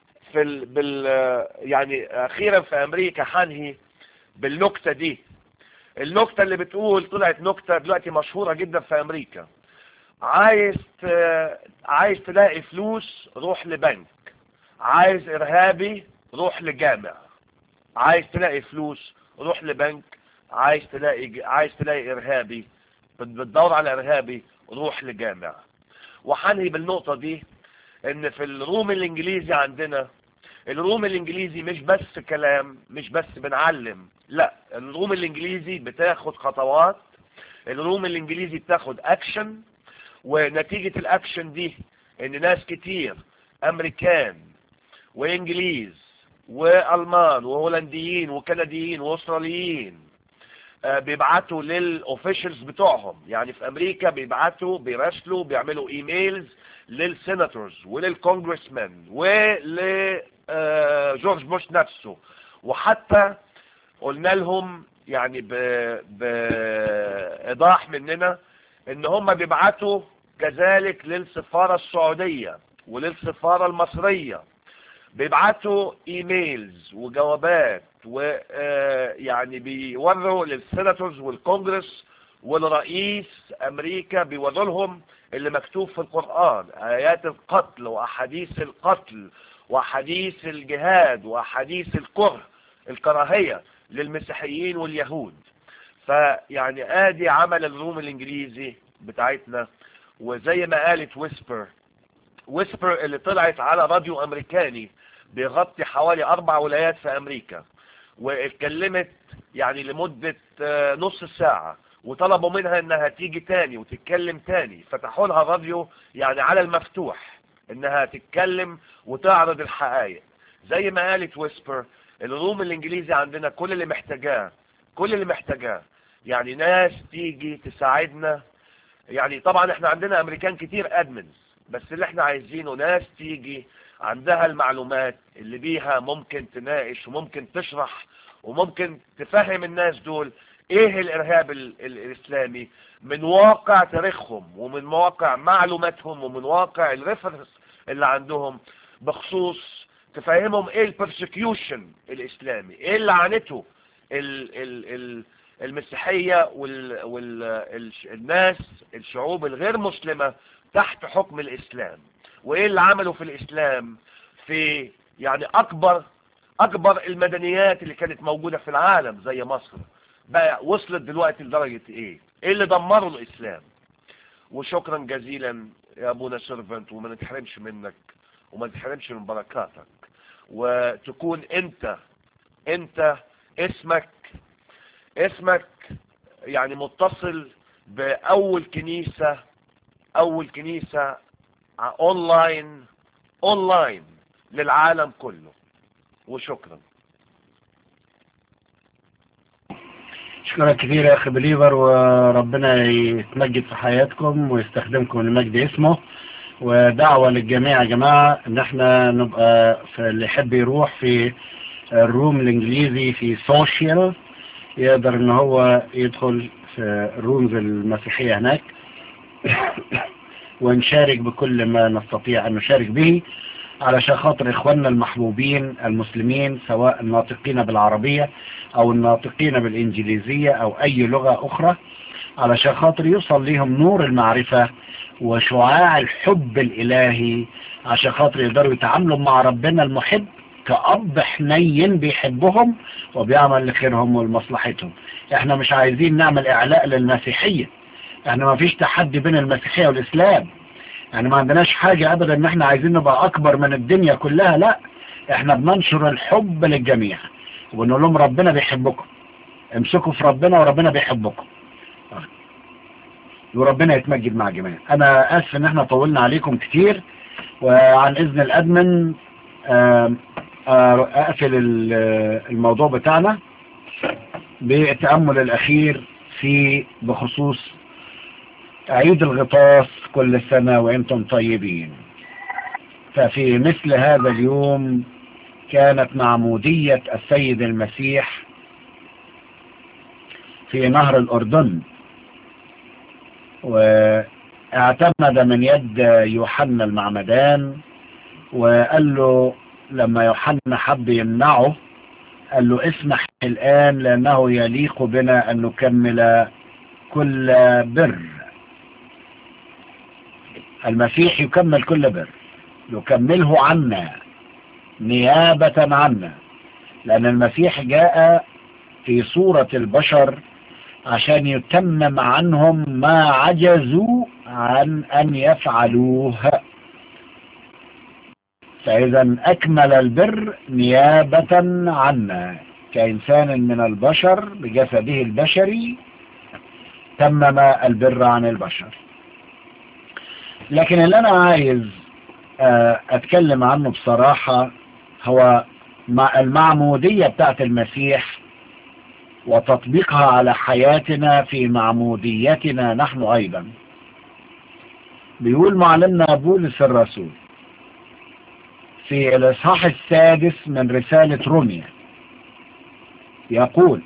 يعني اخيرا في امريكا هنهي بالنكتة دي، النكتة اللي بتقول، طلعت نكتة دلوقتي مشهورة جدا في امريكا: عايز تلاقي فلوس روح لبنك، عايز ارهابي روح لجامع. عايز تلاقي فلوس روح لبنك، عايز تلاقي ارهابي، بتدور على ارهابي روح لجامع. وحنهي بالنقطة دي ان في الروم الانجليزي عندنا، الروم الانجليزي مش بس كلام، مش بس بنعلم، لا، الروم الانجليزي بتاخد خطوات، الروم الانجليزي بتاخد اكشن، ونتيجة الاكشن دي ان ناس كتير امريكان وانجليز والمان وهولنديين وكنديين واستراليين بيبعتوا للاوفيشلز بتوعهم. يعني في امريكا بيراسلوا بيعملوا ايميلز للسيناتورز وللكونجرسمان ولجورج بوش نفسه، وحتى قلنا لهم يعني بايضاح مننا ان هم بيبعتوا كذلك للسفارة السعودية وللسفارة المصرية، بيبعتوا ايميلز وجوابات ويعني بيوروا للسيناتورز والكونجرس والرئيس امريكا، بيوروا لهم اللي مكتوب في القرآن، ايات القتل واحاديث القتل واحاديث الجهاد واحاديث الكراهية للمسيحيين واليهود. فيعني ادي عمل الروم الانجليزي بتاعتنا. وزي ما قالت ويسبر اللي طلعت على راديو امريكاني بيغطي حوالي 4 ولايات في امريكا، واتكلمت يعني لمدة نص ساعة، وطلبوا منها انها تيجي تاني وتتكلم تاني، فتحوا لها راديو يعني على المفتوح انها تتكلم وتعرض الحقائق. زي ما قالت ويسبر، الروم الانجليزي عندنا كل اللي محتاجاه يعني ناس تيجي تساعدنا. يعني طبعا احنا عندنا امريكان كتير ادمنز، بس اللي احنا عايزينه ناس تيجي عندها المعلومات اللي بيها ممكن تناقش وممكن تشرح وممكن تفهم الناس دول ايه الارهاب الاسلامي من واقع تاريخهم ومن واقع معلوماتهم ومن واقع الريفرنس اللي عندهم، بخصوص تفهمهم ايه البرسكيوشن الاسلامي، ايه اللي عانته المسيحية والناس الشعوب الغير مسلمة تحت حكم الاسلام، وايه اللي عملوا في الاسلام في يعني اكبر المدنيات اللي كانت موجودة في العالم زي مصر بقى وصلت دلوقتي لدرجة ايه اللي دمروا الاسلام. وشكرا جزيلا يا ابونا سيرفنت، وما نتحرمش منك وما نتحرمش من بركاتك، وتكون انت اسمك يعني متصل باول كنيسة اونلاين للعالم كله. وشكرا. شكرا كثير يا اخي بليفر، وربنا يتمجد في حياتكم ويستخدمكم لمجد اسمه. ودعوة للجميع يا جماعة ان احنا نبقى في اللي يحب يروح في الروم الانجليزي في سوشيال يقدر ان هو يدخل في الرومز المسيحية هناك ونشارك بكل ما نستطيع ان نشارك به، علشان خاطر اخواننا المحبوبين المسلمين سواء الناطقين بالعربية او الناطقين بالانجليزية او اي لغة اخرى، علشان خاطر يوصل لهم نور المعرفة وشعاع الحب الالهي، عشان خاطر يقدروا يتعاملوا مع ربنا المحب كأب حنين بيحبهم وبيعمل لخيرهم ولمصلحتهم. احنا مش عايزين نعمل اعلاء للمسيحية، احنا ما فيش تحدي بين المسيحية والاسلام، يعني ما عندناش حاجة ابدا ان احنا عايزين نبقى اكبر من الدنيا كلها، لا احنا بننشر الحب للجميع ونقول لهم ربنا بيحبكم، امسكوا في ربنا وربنا بيحبكم، وربنا يتمجد مع الجميع. انا اسف ان احنا طولنا عليكم كتير، وعن اذن الادمن اقفل الموضوع بتاعنا بالتأمل الاخير بخصوص عيد الغطاس كل سنة وانتم طيبين. ففي مثل هذا اليوم كانت معمودية السيد المسيح في نهر الأردن، واعتمد من يد يوحنا المعمدان، وقال له لما يوحنا حب يمنعه قال له اسمح الآن لأنه يليق بنا أن نكمل كل بر. المسيح يكمل كل بر، يكمله عنا نيابة عنا، لأن المسيح جاء في صورة البشر عشان يتمم عنهم ما عجزوا عن أن يفعلوه. فإذا أكمل البر نيابة عنا كإنسان من البشر بجسده البشري، تمم البر عن البشر. لكن اللي أنا عايز اتكلم عنه بصراحة، هو مع المعمودية بتاعت المسيح وتطبيقها على حياتنا في معموديتنا نحن ايضا. بيقول معلمنا بولس الرسول في الاصحاح 6 من رسالة روميا، يقول: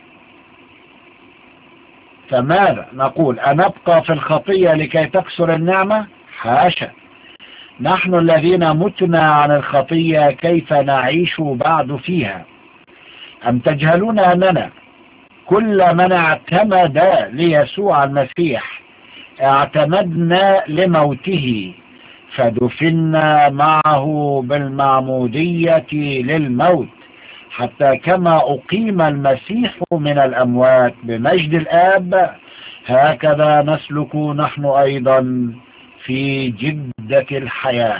فماذا نقول؟ أنبقى في الخطية لكي تكسر النعمة؟ حاشا، نحن الذين متنا عن الخطية كيف نعيش بعد فيها؟ أم تجهلون أننا كل من اعتمد ليسوع المسيح اعتمدنا لموته، فدفنا معه بالمعمودية للموت، حتى كما أقيم المسيح من الأموات بمجد الآب، هكذا نسلك نحن أيضا في جدة الحياة.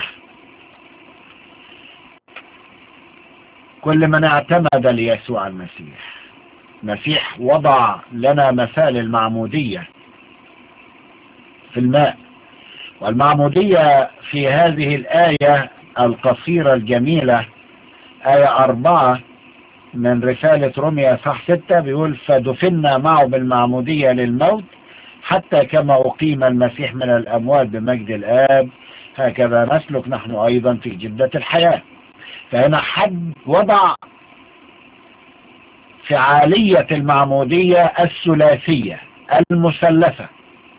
كل من اعتمد ليسوع المسيح وضع لنا مثال المعمودية في الماء. والمعمودية في هذه الآية القصيرة الجميلة، آية 4 من رسالة روميا صح 6، بيقول: فدفنا معه بالمعمودية للموت، حتى كما أقيم المسيح من الأموات بمجد الآب، هكذا نسلك نحن أيضا في جدة الحياة. فهنا حد وضع فعالية المعمودية الثلاثية المثلثة: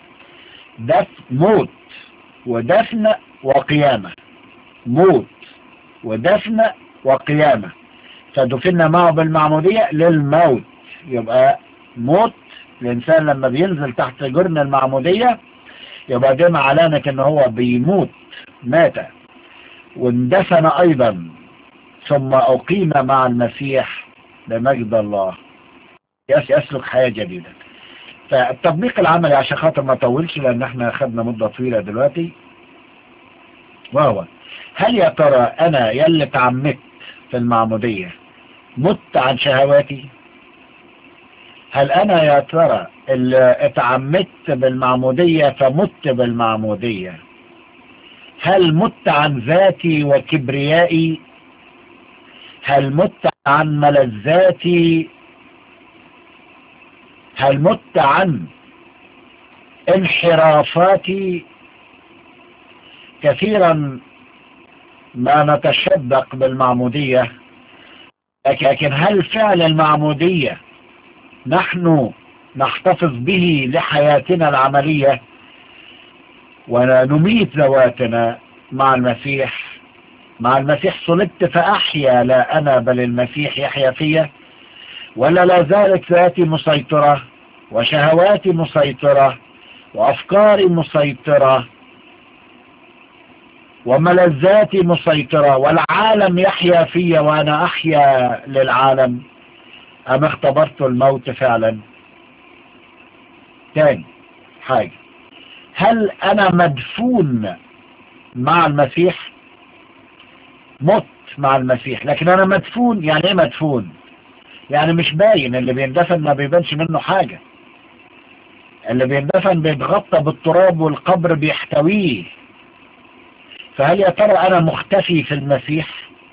موت ودفن وقيامة، موت ودفن وقيامة. فدفنا معه بالمعمودية للموت، يبقى موت الإنسان لما بينزل تحت جرن المعمودية يبقى ده علامة ان هو بيموت، مات، واندفن ايضا، ثم اقيم مع المسيح بمجد الله، يسلك حياة جديدة. فالتطبيق العملي عشان خاطر ما طولش لان احنا خدنا مدة طويلة دلوقتي، وهو: هل يا ترى انا يلي اتعمدت في المعمودية مت عن شهواتي؟ هل انا يا ترى اللي اتعمدت بالمعمودية فمت بالمعمودية، هل مت عن ذاتي وكبريائي؟ هل مت عن ملذاتي؟ هل مت عن انحرافاتي؟ كثيرا ما نتشبق بالمعمودية، لكن هل فعل المعمودية نحن نحتفظ به لحياتنا العملية ونميت ذواتنا مع المسيح؟ مع المسيح صلبت فأحيا، لا أنا بل المسيح يحيا فيا، ولا لا زالت ذاتي مسيطرة وشهواتي مسيطرة وأفكاري مسيطرة وملذاتي مسيطرة والعالم يحيا فيا وأنا أحيا للعالم؟ أم اختبرت الموت فعلا؟ تاني حاجة، هل أنا مدفون مع المسيح؟ مت مع المسيح، لكن أنا مدفون. يعني إيه مدفون؟ يعني مش باين، اللي بيندفن ما بيبانش منه حاجة، اللي بيندفن بيتغطى بالتراب والقبر بيحتويه. فهل يا ترى أنا مختفي في المسيح؟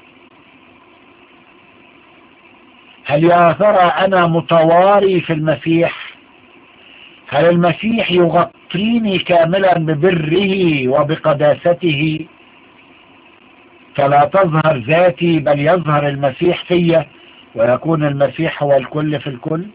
هل يا ترى أنا متواري في المسيح؟ هل المسيح يغطيني كاملا ببره وبقداسته فلا تظهر ذاتي بل يظهر المسيح فيا ويكون المسيح هو الكل في الكل؟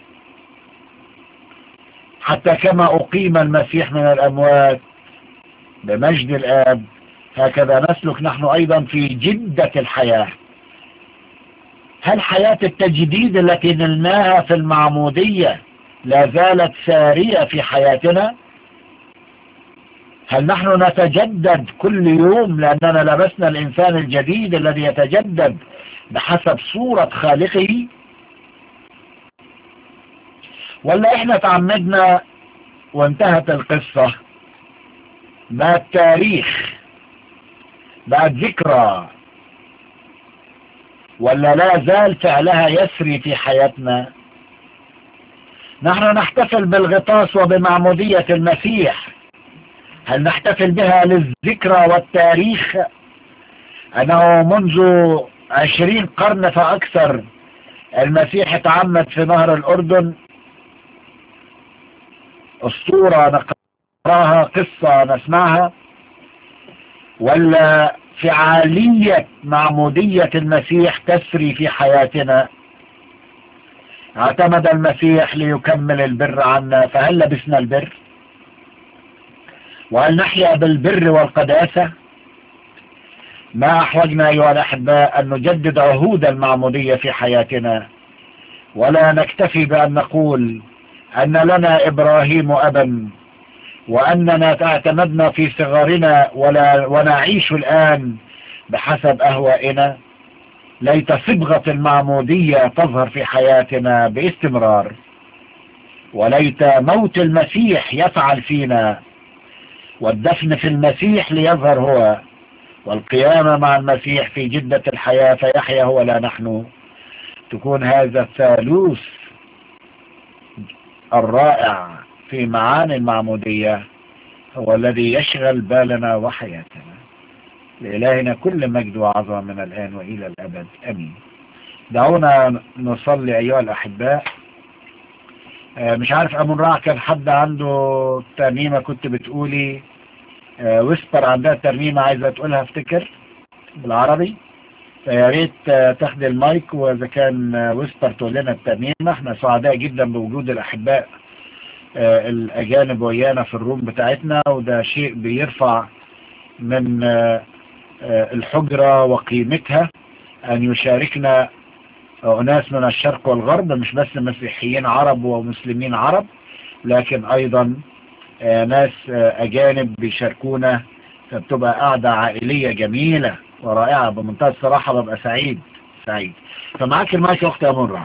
حتى كما أقيم المسيح من الأموات بمجد الآب، هكذا نسلك نحن أيضا في جدة الحياة. هل حياة التجديد التي نلناها في المعمودية لا زالت سارية في حياتنا؟ هل نحن نتجدد كل يوم لأننا لبسنا الإنسان الجديد الذي يتجدد بحسب صورة خالقه؟ ولا إحنا تعمدنا وانتهت القصة، بقى التاريخ، بقى ذكرى، ولا لا زال فعلها يسري في حياتنا؟ نحن نحتفل بالغطاس وبمعمودية المسيح، هل نحتفل بها للذكرى والتاريخ أنه منذ 20 قرن فأكثر المسيح اتعمد في نهر الأردن؟ أسطورة نقراها، قصة نسمعها، ولا فعالية معمودية المسيح تسري في حياتنا؟ اعتمد المسيح ليكمل البر عنا، فهل لبسنا البر؟ وهل نحيا بالبر والقداسة؟ ما أحوجنا أيها الأحباء أن نجدد عهود المعمودية في حياتنا، ولا نكتفي بأن نقول أن لنا إبراهيم أبا وأننا اعتمدنا في صغرنا ونعيش الآن بحسب أهوائنا. ليت صبغة المعمودية تظهر في حياتنا باستمرار، وليت موت المسيح يفعل فينا، والدفن في المسيح ليظهر هو، والقيامة مع المسيح في جدة الحياة فيحيا هو لا نحن. تكون هذا الثالوث الرائع في معاني المعمودية هو الذي يشغل بالنا وحياتنا. لإلهنا كل مجد وعظمة من الآن وإلى الأبد، أمين. دعونا نصلي أيها الأحباء. مش عارف أمون راع كان حد عنده ترنيمة كنت بتقولي ويسبر عندها ترنيمة عايزة تقولها افتكر بالعربي، فيا ريت تاخد المايك، وإذا كان ويسبر تقول لنا الترنيمة. احنا سعداء جدا بوجود الأحباء الأجانب ويانا في الروم بتاعتنا، وده شيء بيرفع من الحجرة وقيمتها أن يشاركنا أناس من الشرق والغرب، مش بس مسيحيين عرب ومسلمين عرب، لكن أيضا ناس أجانب بيشاركونا، فبتبقى قاعدة عائلية جميلة ورائعة بمنتهى الصراحة. ببقى سعيد. فمعاك المايك يا أختي أمون راح.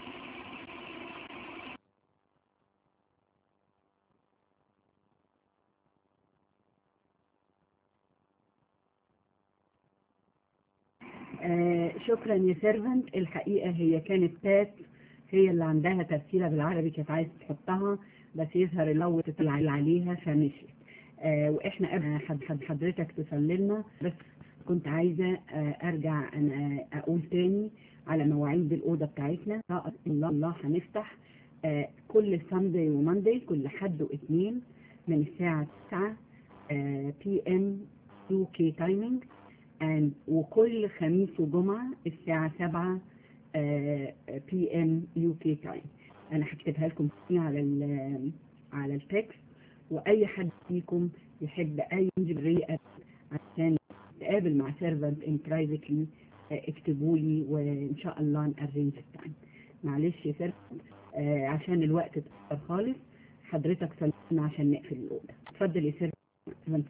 شكرا يا سيرفنت. الحقيقة هي كانت بات هي اللي عندها تفسيرة بالعربي كانت عايزة تحطها، بس يظهر اللو تطلع عليها فمشيت. واحنا قبل حضرتك تصللنا، بس كنت عايزة ارجع أنا اقول تاني على مواعيد الأوضة بتاعتنا. إن الله هنفتح كل ساندي وماندي، كل حد واثنين من الساعة 9 PM UK تايمينج، وكل خميس وجمعة الساعة 7 PM UK تايم. أنا هكتبها لكم على التكست، وأي حد فيكم يحب أي جبرية عشان تقابل مع سيرفنت ان برايفتلي اكتبوا لي، وإن شاء الله نأرينج التايم. معلش يا سيرفنت عشان الوقت اتأخر خالص، حضرتك سلمنا عشان نقفل الأوضة. اتفضل يا سيرفنت.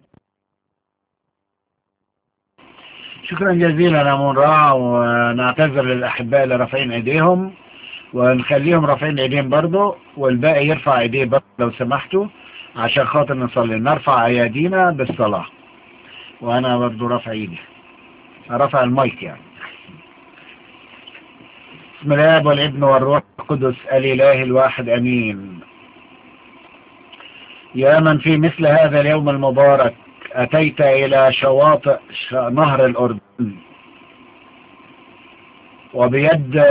شكرا جزيلا يا أمون راع، ونعتذر للأحباء اللي رافعين ايديهم، ونخليهم رافعين ايديهم برضو، والباقي يرفع ايديه برضو لو سمحتوا عشان خاطر نصلي. نرفع ايادينا بالصلاة، وانا برضو رافع ايدي، رفع المايك يعني. بسم الله والابن والروح القدس الإله الواحد امين. يا من في مثل هذا اليوم المبارك أتيت إلى شواطئ نهر الأردن، وبيد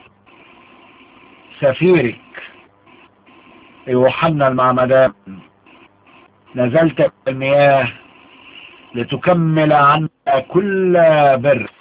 سفيرك يوحنا المعمدان نزلت المياه لتكمل عنا كل بر،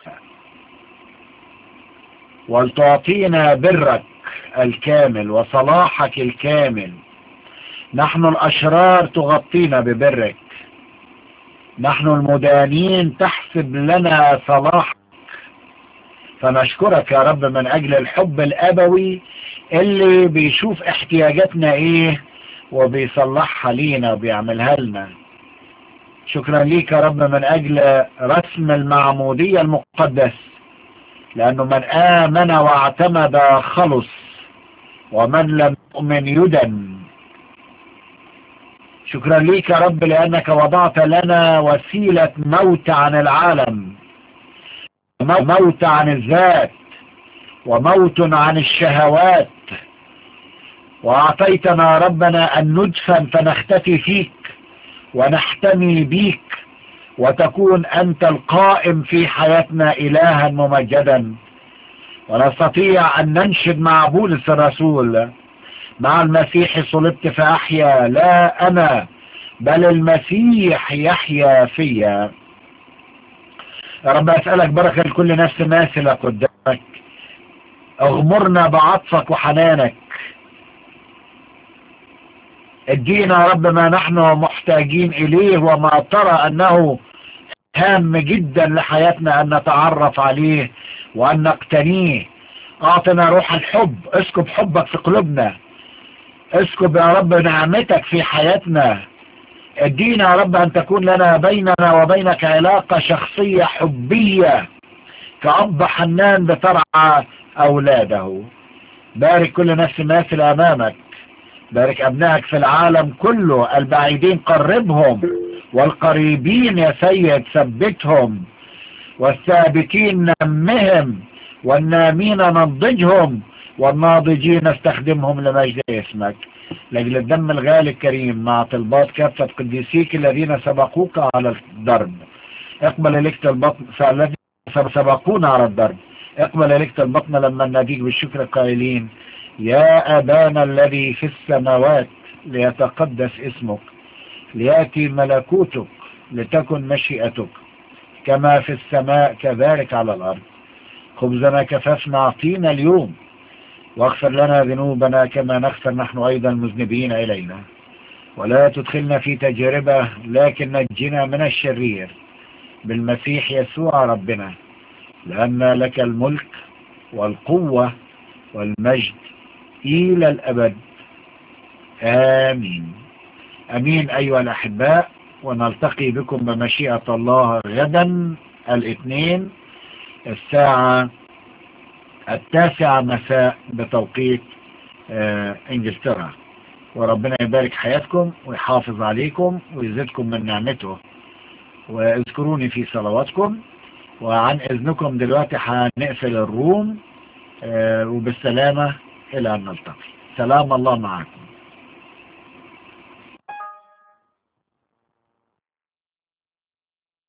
ولتعطينا برك الكامل وصلاحك الكامل. نحن الأشرار تغطينا ببرك، نحن المدانين تحسب لنا صلاحك. فنشكرك يا رب من أجل الحب الأبوي اللي بيشوف احتياجاتنا ايه وبيصلحها لينا وبيعملها لنا. شكرا ليك يا رب من أجل رسم المعمودية المقدس، لأنه من آمن واعتمد خلص، ومن لم يؤمن يدن. شكرا ليك يا رب لأنك وضعت لنا وسيلة موت عن العالم، موت عن الذات، وموت عن الشهوات، وأعطيتنا ربنا أن ندفن فنختفي فيك، ونحتمي بيك، وتكون أنت القائم في حياتنا إلها ممجدا، ونستطيع أن ننشد مع بولس الرسول: مع المسيح صلبت فأحيا، لا أنا بل المسيح يحيا فيا. يا رب أسألك بركة لكل نفس ماثلة قدامك، اغمرنا بعطفك وحنانك، ادينا يا رب ما نحن محتاجين إليه وما ترى أنه هام جدا لحياتنا أن نتعرف عليه وأن نقتنيه. أعطنا روح الحب، اسكب حبك في قلوبنا، اسكب يا رب نعمتك في حياتنا، ادينا يا رب أن تكون لنا بيننا وبينك علاقة شخصية حبية كأب حنان بترعى أولاده. بارك كل نفس ماثل أمامك، بارك أبنائك في العالم كله، البعيدين قربهم والقريبين يا سيد ثبتهم، والثابتين نمهم، والنامين نضجهم، والناضجين استخدمهم لمجد اسمك. لأجل الدم الغالي الكريم مع طلبات كافة قديسيك الذين سبقوك على الدرب، اقبل إليك طلباتنا الذين سبقونا على الدرب، اقبل إليك طلباتنا لما نناديك بالشكر قائلين: يا أبانا الذي في السماوات ليتقدس اسمك، ليأتي ملكوتك، لتكن مشيئتك كما في السماء كذلك على الأرض. خبزنا كفافنا أعطينا اليوم، واغفر لنا ذنوبنا كما نغفر نحن أيضا المذنبين إلينا، ولا تدخلنا في تجربة لكن نجنا من الشرير، بالمسيح يسوع ربنا، لأن لك الملك والقوة والمجد إلى الأبد. آمين. أمين أيها الأحباء، ونلتقي بكم بمشيئة الله غدا الاثنين الساعة 9 مساء بتوقيت انجلترا. وربنا يبارك حياتكم ويحافظ عليكم ويزيدكم من نعمته، واذكروني في صلواتكم. وعن اذنكم دلوقتي هنقفل الروم، وبالسلامة الى ان نلتقي. سلام الله معكم.